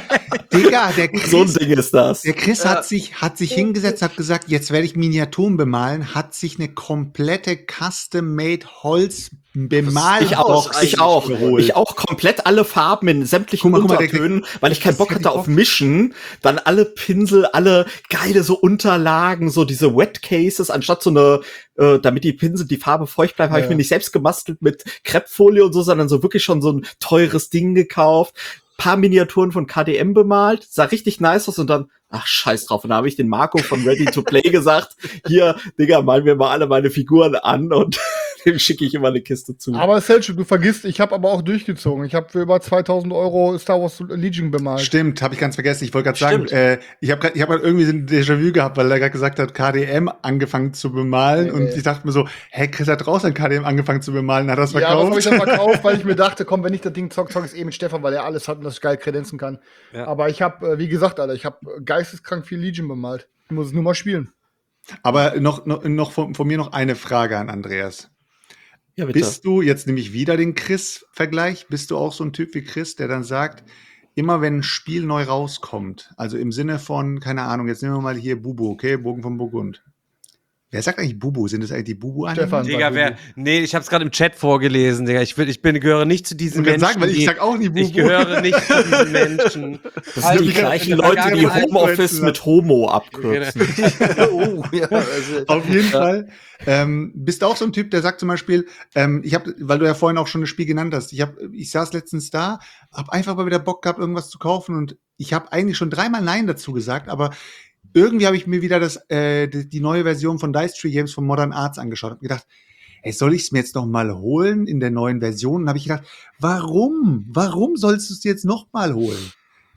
Digga, der Chris, So ein Ding ist das. der Chris hat sich, hat sich hingesetzt, hat gesagt, jetzt werde ich Miniaturen bemalen, hat sich eine komplette Custom-Made Holz bemal. Ich auch, ich auch. geholt. Ich auch komplett alle Farben in sämtlichen Guck mal, guck mal, der- Untertönen, weil ich keinen Bock das hatte hätte ich auf Mischen. Dann alle Pinsel, alle geile so Unterlagen, so diese Wet Cases, anstatt so eine, äh, damit die Pinsel, die Farbe feucht bleibt, habe ich Ja. mir nicht selbst gebastelt mit Kreppfolie und so, sondern so wirklich schon so ein teures Ding gekauft. Paar Miniaturen von K D M bemalt, sah richtig nice aus und dann, ach, scheiß drauf. Und da habe ich den Marco von Ready to Play gesagt, hier, Digga, malen wir mal alle meine Figuren an und dem schicke ich immer eine Kiste zu. Aber Selchuk, du vergisst, ich habe aber auch durchgezogen. Ich habe für über zweitausend Euro Star Wars Legion bemalt. Stimmt, habe ich ganz vergessen. Ich wollte gerade sagen, Stimmt. äh, ich habe ich hab grad irgendwie so ein Déjà-vu gehabt, weil er gerade gesagt hat, K D M angefangen zu bemalen. Nee, und nee. ich dachte mir so, hä, Chris hat draußen K D M angefangen zu bemalen, hat das Ja, verkauft? was habe ich dann verkauft, weil ich mir dachte, komm, wenn ich das Ding zock, zock ich es eh mit Stefan, weil er alles hat und das geil kredenzen kann. Ja. Aber ich habe, äh, wie gesagt, Alter, ich habe geisteskrank viel Legion bemalt. Ich muss es nur mal spielen. Aber noch, noch, noch von, von mir noch eine Frage an Andreas. Ja, bitte. Bist du, jetzt nehme ich wieder den Chris-Vergleich, bist du auch so ein Typ wie Chris, der dann sagt, immer wenn ein Spiel neu rauskommt, also im Sinne von, keine Ahnung, jetzt nehmen wir mal hier Bubu, okay, Bogen von Burgund. Wer sagt eigentlich Bubu? Sind das eigentlich die bubu Stefan. Digga, wer, nee, ich hab's gerade im Chat vorgelesen, Digga. Ich, will, ich bin, gehöre nicht zu diesen Ich kann Menschen. sagen, weil ich die- sag auch nie Bubu. Ich gehöre nicht zu diesen Menschen. Das Halt, sind die ich hab gleichen in der Leute, die Vergangenheit- Homeoffice mit Homo abkürzen. oh, ja, also, Auf jeden Fall. Ähm, bist du auch so ein Typ, der sagt zum Beispiel, ähm, ich habe, weil du ja vorhin auch schon das Spiel genannt hast, ich, hab, ich saß letztens da, habe einfach mal wieder Bock gehabt, irgendwas zu kaufen und ich habe eigentlich schon dreimal Nein dazu gesagt, aber irgendwie habe ich mir wieder das, äh, die, die neue Version von Dice Tree Games von Modern Arts angeschaut und gedacht, ey, soll ich es mir jetzt noch mal holen in der neuen Version? Und habe ich gedacht, warum? Warum sollst du es jetzt noch mal holen?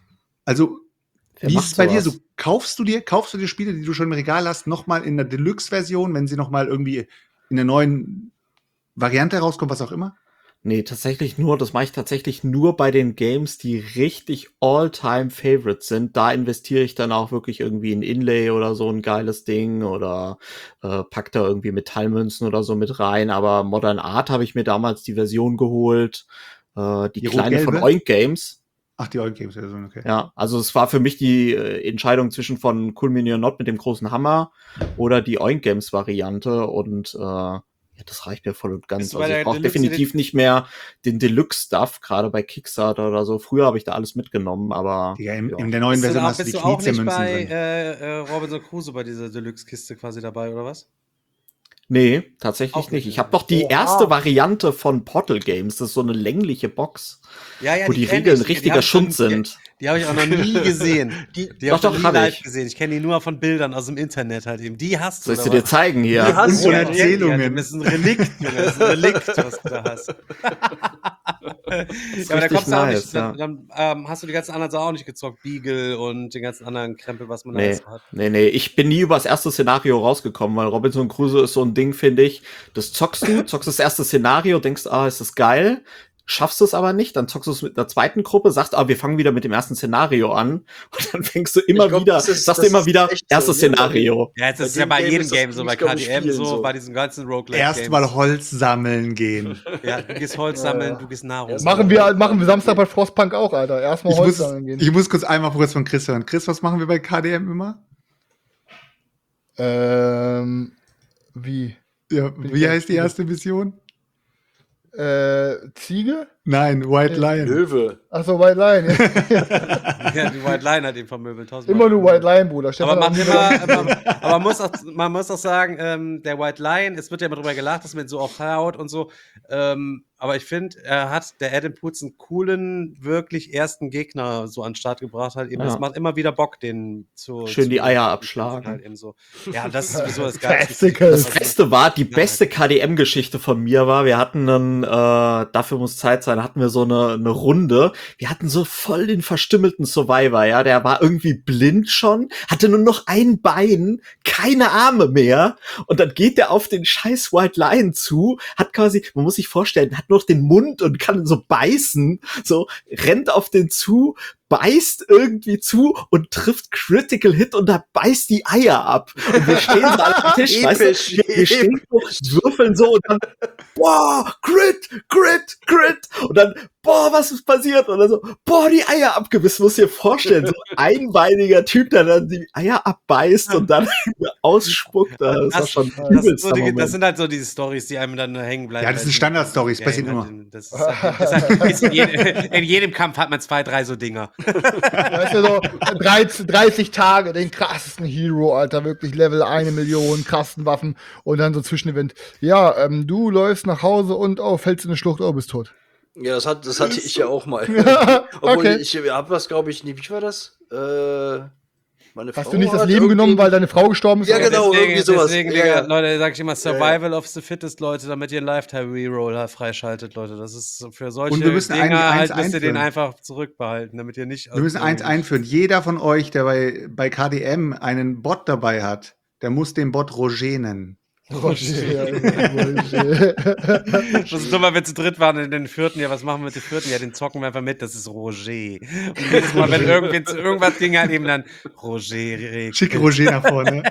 Also, Wer wie ist macht es bei dir sowas? so? Kaufst du dir, kaufst du dir Spiele, die du schon im Regal hast, noch mal in der Deluxe-Version, wenn sie noch mal irgendwie in der neuen Variante rauskommen, was auch immer? Nee, tatsächlich nur, das mache ich tatsächlich nur bei den Games, die richtig All-Time-Favorites sind. Da investiere ich dann auch wirklich irgendwie in Inlay oder so ein geiles Ding oder äh, pack da irgendwie Metallmünzen oder so mit rein. Aber Modern Art habe ich mir damals die Version geholt, äh, die, Die kleine von rot-gelbe? Oink Games. Ach, die Old Games Version, okay. Ja, also es war für mich die äh, Entscheidung zwischen von Cool Mini or Not mit dem großen Hammer oder die Oink Games Variante und äh, ja, das reicht mir voll und ganz. Bist du bei Also ich der brauche Deluxe definitiv nicht mehr den Deluxe-Stuff, gerade bei Kickstarter oder so. Früher habe ich da alles mitgenommen, aber Digga, in, ja. in der neuen Bist du, Version auch, hast du die bist du auch nicht Kniezemünzen bei drin. äh, äh, Robinson Crusoe bei dieser Deluxe-Kiste quasi dabei, oder was? Nee, tatsächlich Auch nicht. nicht. Ich habe doch die Oha. erste Variante von Portal Games. Das ist so eine längliche Box, Ja, ja, wo die, kenn Regeln ich. richtiger haben schon- Schund sind. Die, Die habe ich auch noch nie gesehen. Die, Die Doch, habe ich noch doch, nie hab live ich. gesehen. Ich kenne die nur von Bildern aus dem Internet halt eben. Die hast du. Soll ich oder sie dir was? zeigen hier? Die hast Und du. von Ja, Erzählungen. Das ist ein Relikt, Junge. Das ist ein Relikt, was du da hast. Ja, aber da richtig kommst du auch nice, nicht. Dann, dann ähm, hast du die ganzen anderen Sachen auch nicht gezockt. Beagle und den ganzen anderen Krempel, was man da Nee, alles so hat. nee, nee. Ich bin nie über das erste Szenario rausgekommen, weil Robinson Crusoe ist so ein Ding, finde ich. Das zockst du, zockst das erste Szenario, denkst, ah, ist das geil. Schaffst es aber nicht, dann zockst du es mit einer zweiten Gruppe, sagst, ah, wir fangen wieder mit dem ersten Szenario an. Und dann fängst du immer Ich glaub, wieder, das ist- sagst das du immer ist wieder, echt erstes so, ne? Szenario. Ja, jetzt Bei ist es ja dem bei Game jedem ist das Game so, bei ziemlich, glaub K ich, D M vielen so, so. bei diesen ganzen Roguelike-Games. Erstmal Holz sammeln gehen. Ja, du gehst Holz sammeln, du gehst Nahrung Erst Machen sammeln. wir, machen wir Samstag bei Frostpunk auch, Alter. Erstmal Ich Holz muss, sammeln gehen. ich muss kurz einmal kurz von Chris hören. Chris, was machen wir bei K D M immer? Ähm, wie? Ja, Bin wie ich heißt die ganz erste Mission? Äh, Ziege? Nein, White Lion. Löwe. Achso, White Lion. Ja, die White Line hat ihn vermöbelt. Immer nur White Lion, Bruder. Stefan Aber, hat man, nie immer, immer, aber man, muss auch, man muss auch sagen, ähm, der White Lion, es wird ja immer drüber gelacht, dass man ihn so oft haut und so. Ähm, aber ich finde, er hat, der Adam Poots, einen coolen, wirklich ersten Gegner so an den Start gebracht. Halt eben. Ja. Es macht immer wieder Bock, den zu. Schön zu, die Eier abschlagen. Halt eben so. Ja, das ist sowieso das Geilste. Festival. Das Beste war, die beste K D M-Geschichte von mir war, wir hatten einen, äh, dafür muss Zeit sein, hatten wir so eine, eine Runde. Wir hatten so voll den verstümmelten Survivor, ja, der war irgendwie blind schon, hatte nur noch ein Bein, keine Arme mehr und dann geht der auf den scheiß White Lion zu, hat quasi, man muss sich vorstellen, hat nur noch den Mund und kann so beißen, so, rennt auf den zu, beißt irgendwie zu und trifft Critical Hit und da beißt die Eier ab. Und wir stehen so alle am Tisch, weißt Episch, du, wir, wir stehen so, würfeln so und dann, boah, Crit, Crit, Crit. Und dann, boah, was ist passiert? Und dann so, boah, die Eier abgebissen. Muss dir vorstellen, so ein einbeiniger Typ, der dann die Eier abbeißt und dann ausspuckt. Das, das war schon das, übelster so die, Moment. das sind halt so diese Storys, die einem dann hängen bleiben. Ja, das sind Standard-Stories, passiert immer. Das ist halt, das ist halt, ist in, jedem, in jedem Kampf hat man zwei, drei so Dinger. Weißt du, so dreißig, dreißig Tage, den krassesten Hero, Alter, wirklich Level eine Million, krassen Waffen und dann so Zwischenevent. Ja, ähm, du läufst nach Hause und, oh, fällst in eine Schlucht, oh, bist tot. Ja, das, hat, das hatte ich ja auch mal. Obwohl, Okay. ich hab was, glaube ich, nee, wie war das? Äh, meine Hast Frau du nicht das hat Leben irgendwie- genommen, weil deine Frau gestorben ist? Ja, oder? genau. deswegen, irgendwie sowas. Deswegen, Ja, Digga, ja. Leute, sag ich immer, ja. Survival of the Fittest, Leute, damit ihr einen Lifetime-Reroll freischaltet, Leute. Das ist für solche Und wir müssen Dinger ein- eins halt, müsst ihr den einführen. einfach zurückbehalten, damit ihr nicht... Wir müssen eins einführen. Jeder von euch, der bei, bei K D M einen Bot dabei hat, der muss den Bot Roger nennen. Roger, Roger. Das ist dummer, wenn wir zu dritt waren in den vierten. Ja, was machen wir mit dem vierten? Ja, den zocken wir einfach mit. Das ist Roger. Und jedes Mal, wenn irgendwie zu irgendwas ging, halt eben dann Roger. Schicke Roger nach vorne.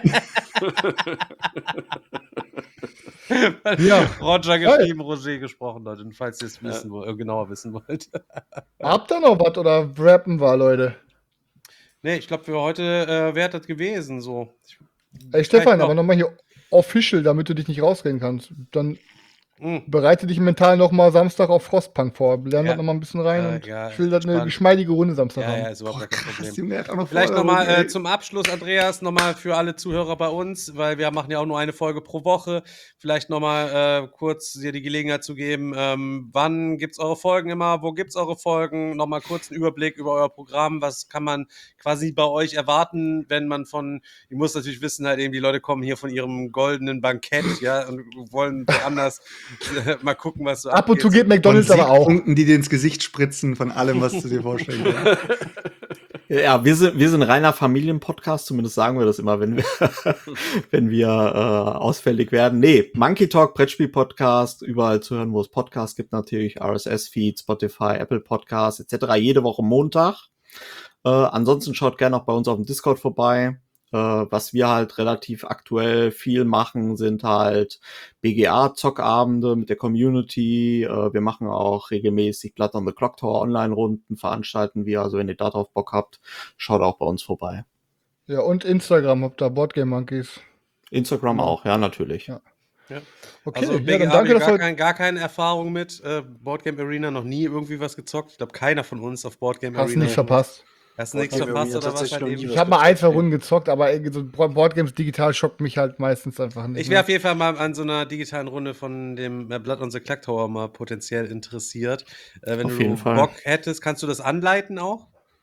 Ja. Roger geschrieben, Roger gesprochen, Leute. Falls ihr es wissen, wollt, äh, genauer wissen wollt. Habt ihr noch was oder rappen wir, Leute? Nee, ich glaube, für heute äh, wäre das gewesen. So. Ich, Ey, Stefan, Vielleicht noch- aber nochmal hier official, damit du dich nicht rausreden kannst. Dann Mh. bereite dich mental nochmal Samstag auf Frostpunk vor. Lern Ja. das nochmal ein bisschen rein Ja, und ja, ich will das eine entspannt. geschmeidige Runde Samstag Ja, haben. ja, ist überhaupt Boah, kein krass, Problem. Junge, der hat auch noch Vielleicht Forderungen, nochmal äh, ey. zum Abschluss, Andreas, nochmal für alle Zuhörer bei uns, weil wir machen ja auch nur eine Folge pro Woche. Vielleicht nochmal äh, kurz dir die Gelegenheit zu geben, ähm, wann gibt's eure Folgen immer, wo gibt's eure Folgen? Nochmal kurz einen Überblick über euer Programm. Was kann man quasi bei euch erwarten, wenn man von, ich muss natürlich wissen, halt eben, die Leute kommen hier von ihrem goldenen Bankett, ja, und wollen woanders äh, mal gucken, was so Ab und zu abgeht. geht McDonalds Von aber auch. Siegpunkten, die dir ins Gesicht spritzen, von allem, was du dir vorstellen kannst. Ja, wir sind, wir sind ein reiner Familienpodcast, zumindest sagen wir das immer, wenn wir, wenn wir äh, ausfällig werden. Nee, Monkey Talk, Brettspiel-Podcast, überall zu hören, wo es Podcasts gibt, natürlich R S S-Feed, Spotify, Apple Podcasts et cetera. Jede Woche Montag. Äh, ansonsten schaut gerne auch bei uns auf dem Discord vorbei. Äh, was wir halt relativ aktuell viel machen, sind halt B G A-Zockabende mit der Community. Äh, wir machen auch regelmäßig Blood on the Clock Tower Online-Runden, veranstalten wir. Also wenn ihr darauf Bock habt, schaut auch bei uns vorbei. Ja, und Instagram habt ihr Boardgame Monkeys. Instagram auch, ja, natürlich. Ja. Ja. Okay, Also ja, B G dann A danke, habe ich dass gar, wir kein, gar keine Erfahrung mit. Äh, Boardgame Arena noch nie irgendwie was gezockt. Ich glaube, keiner von uns auf Boardgame hast Arena. nichts verpasst. Hast nichts Boardgame verpasst Arena oder was tatsächlich halt noch eben? nie Ich habe mal ein, zwei gezockt, Runden gezockt, aber irgendwie so Boardgames digital schockt mich halt meistens einfach nicht. Ich wäre auf jeden Fall mal an so einer digitalen Runde von dem äh, Blood on the Clock Tower mal potenziell interessiert. Äh, wenn Auf du jeden Fall. Bock hättest, kannst du das anleiten auch?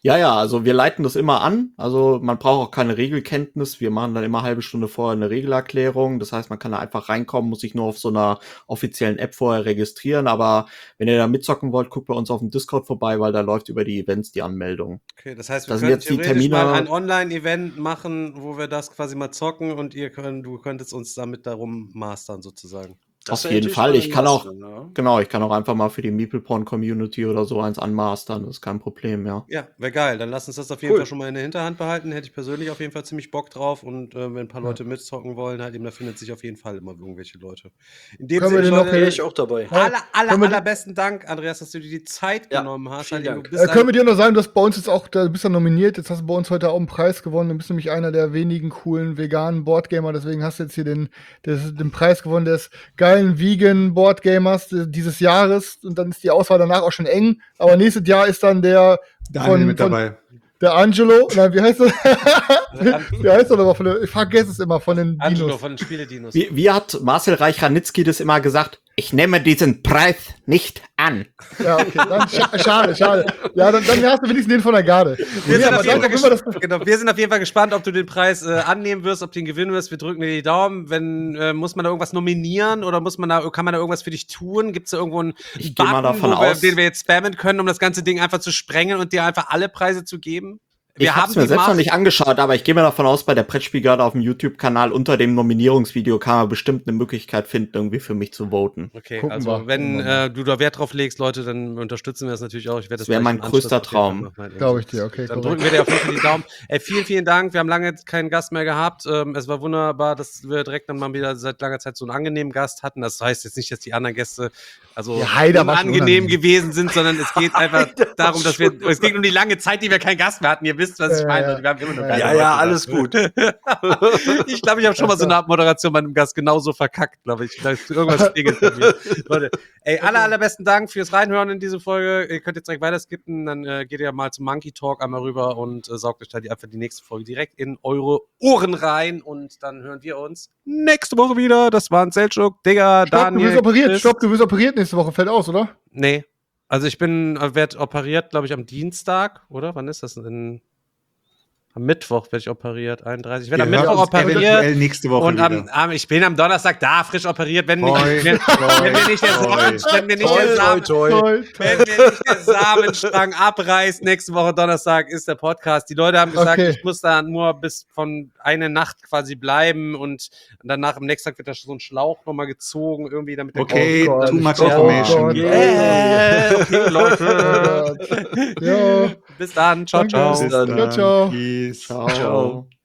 Ja, ja, also wir leiten das immer an. Also man braucht auch keine Regelkenntnis. Wir machen dann immer eine halbe Stunde vorher eine Regelerklärung. Das heißt, man kann da einfach reinkommen, muss sich nur auf so einer offiziellen App vorher registrieren. Aber wenn ihr da mitzocken wollt, guckt bei uns auf dem Discord vorbei, weil da läuft über die Events die Anmeldung. Okay, das heißt, wir Da sind können jetzt die theoretisch Termine- mal ein Online-Event machen, wo wir das quasi mal zocken und ihr könnt, du könntest uns damit darum mastern sozusagen. Das Auf wär jeden natürlich Fall. mal Ich kann auch, was, ne? genau, ich kann auch einfach mal für die Meeple-Porn-Community oder so eins anmastern. Das ist kein Problem, ja. Ja, wäre geil. Dann lass uns das auf jeden Cool. Fall schon mal in der Hinterhand behalten. Hätte ich persönlich auf jeden Fall ziemlich Bock drauf. Und äh, wenn ein paar Leute mitzocken wollen, halt eben, da findet sich auf jeden Fall immer irgendwelche Leute. In dem Können wir Sinne, denn noch- Leute, Wäre ich auch dabei. aller, aller, Können wir die- allerbesten Dank, Andreas, dass du dir die Zeit Ja, genommen hast. vielen Halt eben, Dank. du bist Äh, können wir ein, dir noch sagen, du hast bei uns jetzt auch, du bist ja nominiert, jetzt hast du bei uns heute auch einen Preis gewonnen. Du bist nämlich einer der wenigen coolen veganen Boardgamer, deswegen hast du jetzt hier den, des, den Preis gewonnen des geilen Vegan Boardgamers äh, dieses Jahres. Und dann ist die Auswahl danach auch schon eng. Aber nächstes Jahr ist dann der Daniel von, mit von dabei. der Angelo. Nein, wie heißt er? wie heißt er nochmal von der, ich vergesse es immer von den Angelo Dinos. von den Spiele-Dinos. Wie, wie hat Marcel Reich-Ranitzky das immer gesagt? Ich nehme diesen Preis nicht an. Ja, okay, dann scha schade, schade. Ja, dann, dann hast du wenigstens den von der Garde. Wir, Nee, sind aber auf jeden dann Fall können wir das- ges- genau, wir sind auf jeden Fall gespannt, ob du den Preis äh, annehmen wirst, ob du ihn gewinnen wirst. Wir drücken dir die Daumen. Wenn, äh, muss man da irgendwas nominieren oder muss man da, kann man da irgendwas für dich tun? Gibt es da irgendwo einen Ich geh mal Button, davon wo wir, aus- den wir jetzt spammen können, um das ganze Ding einfach zu sprengen und dir einfach alle Preise zu geben? Wir ich hab's mir die selbst noch Maß- nicht angeschaut, aber ich gehe mal davon aus, bei der Brettspielgarde auf dem YouTube-Kanal unter dem Nominierungsvideo kann man bestimmt eine Möglichkeit finden, irgendwie für mich zu voten. Okay, Gucken also wir, wenn gucken wir äh, du da Wert drauf legst, Leute, dann unterstützen wir das natürlich auch. Ich werde Das wär gleich mein im Anschluss größter auf jeden Fall Traum. machen. Nein, Glaube ich dir, okay, Dann korrekt. drücken wir dir auf jeden Fall die Daumen. Ey, vielen, vielen Dank. Wir haben lange jetzt keinen Gast mehr gehabt. Ähm, es war wunderbar, dass wir direkt dann mal wieder seit langer Zeit so einen angenehmen Gast hatten. Das heißt jetzt nicht, dass die anderen Gäste also Ja, Haider war schon unangenehm unangenehm. gewesen sind, sondern es geht einfach darum, dass wir, es geht um die lange Zeit, die wir keinen Gast mehr hatten. Ihr wisst, was ich Ja, meine. ja. Wir haben immer nur Ja, geile Ja, Leute ja, da. alles gut. Ich glaube, ich habe schon mal so eine Abmoderation bei einem Gast genauso verkackt, glaube ich. Da ist irgendwas klingelt bei mir. Leute, ey, aller, allerbesten Dank fürs Reinhören in diese Folge. Ihr könnt jetzt direkt weiter skippen, dann äh, geht ihr mal zum Monkey Talk einmal rüber und äh, saugt euch da die, einfach die nächste Folge direkt in eure Ohren rein und dann hören wir uns nächste Woche wieder. Das waren Selchuk, Digga, Stopp, du Daniel, wirst operiert. Chris. Stopp, du wirst operiert nächste Woche. Fällt aus, oder? Nee, also ich bin, äh, werde operiert, glaube ich, am Dienstag, oder? Wann ist das denn? Am Mittwoch werde ich operiert, einunddreißig. Ich werde am Wir hören Mittwoch uns operiert. eventuell nächste Woche Und am, wieder. am, ich bin am Donnerstag da, frisch operiert, wenn, nicht, Toi, wenn, toi, wenn mir nicht der toi. Samen, wenn mir nicht Toi, der toi, Samen, toi. Toll, wenn mir nicht der Samenstrang abreißt, nächste Woche Donnerstag ist der Podcast. Die Leute haben gesagt, Okay. ich muss da nur bis von eine Nacht quasi bleiben und danach am nächsten Tag wird da so ein Schlauch nochmal gezogen, irgendwie damit der Okay, Oh Gott, too much oh information. Gott. Yeah. Okay, Oh Leute. Gott. Ja. Bis dann. Ciao, Danke. ciao. Bis Ciao, dann. ciao. Peace. Ciao. Ciao.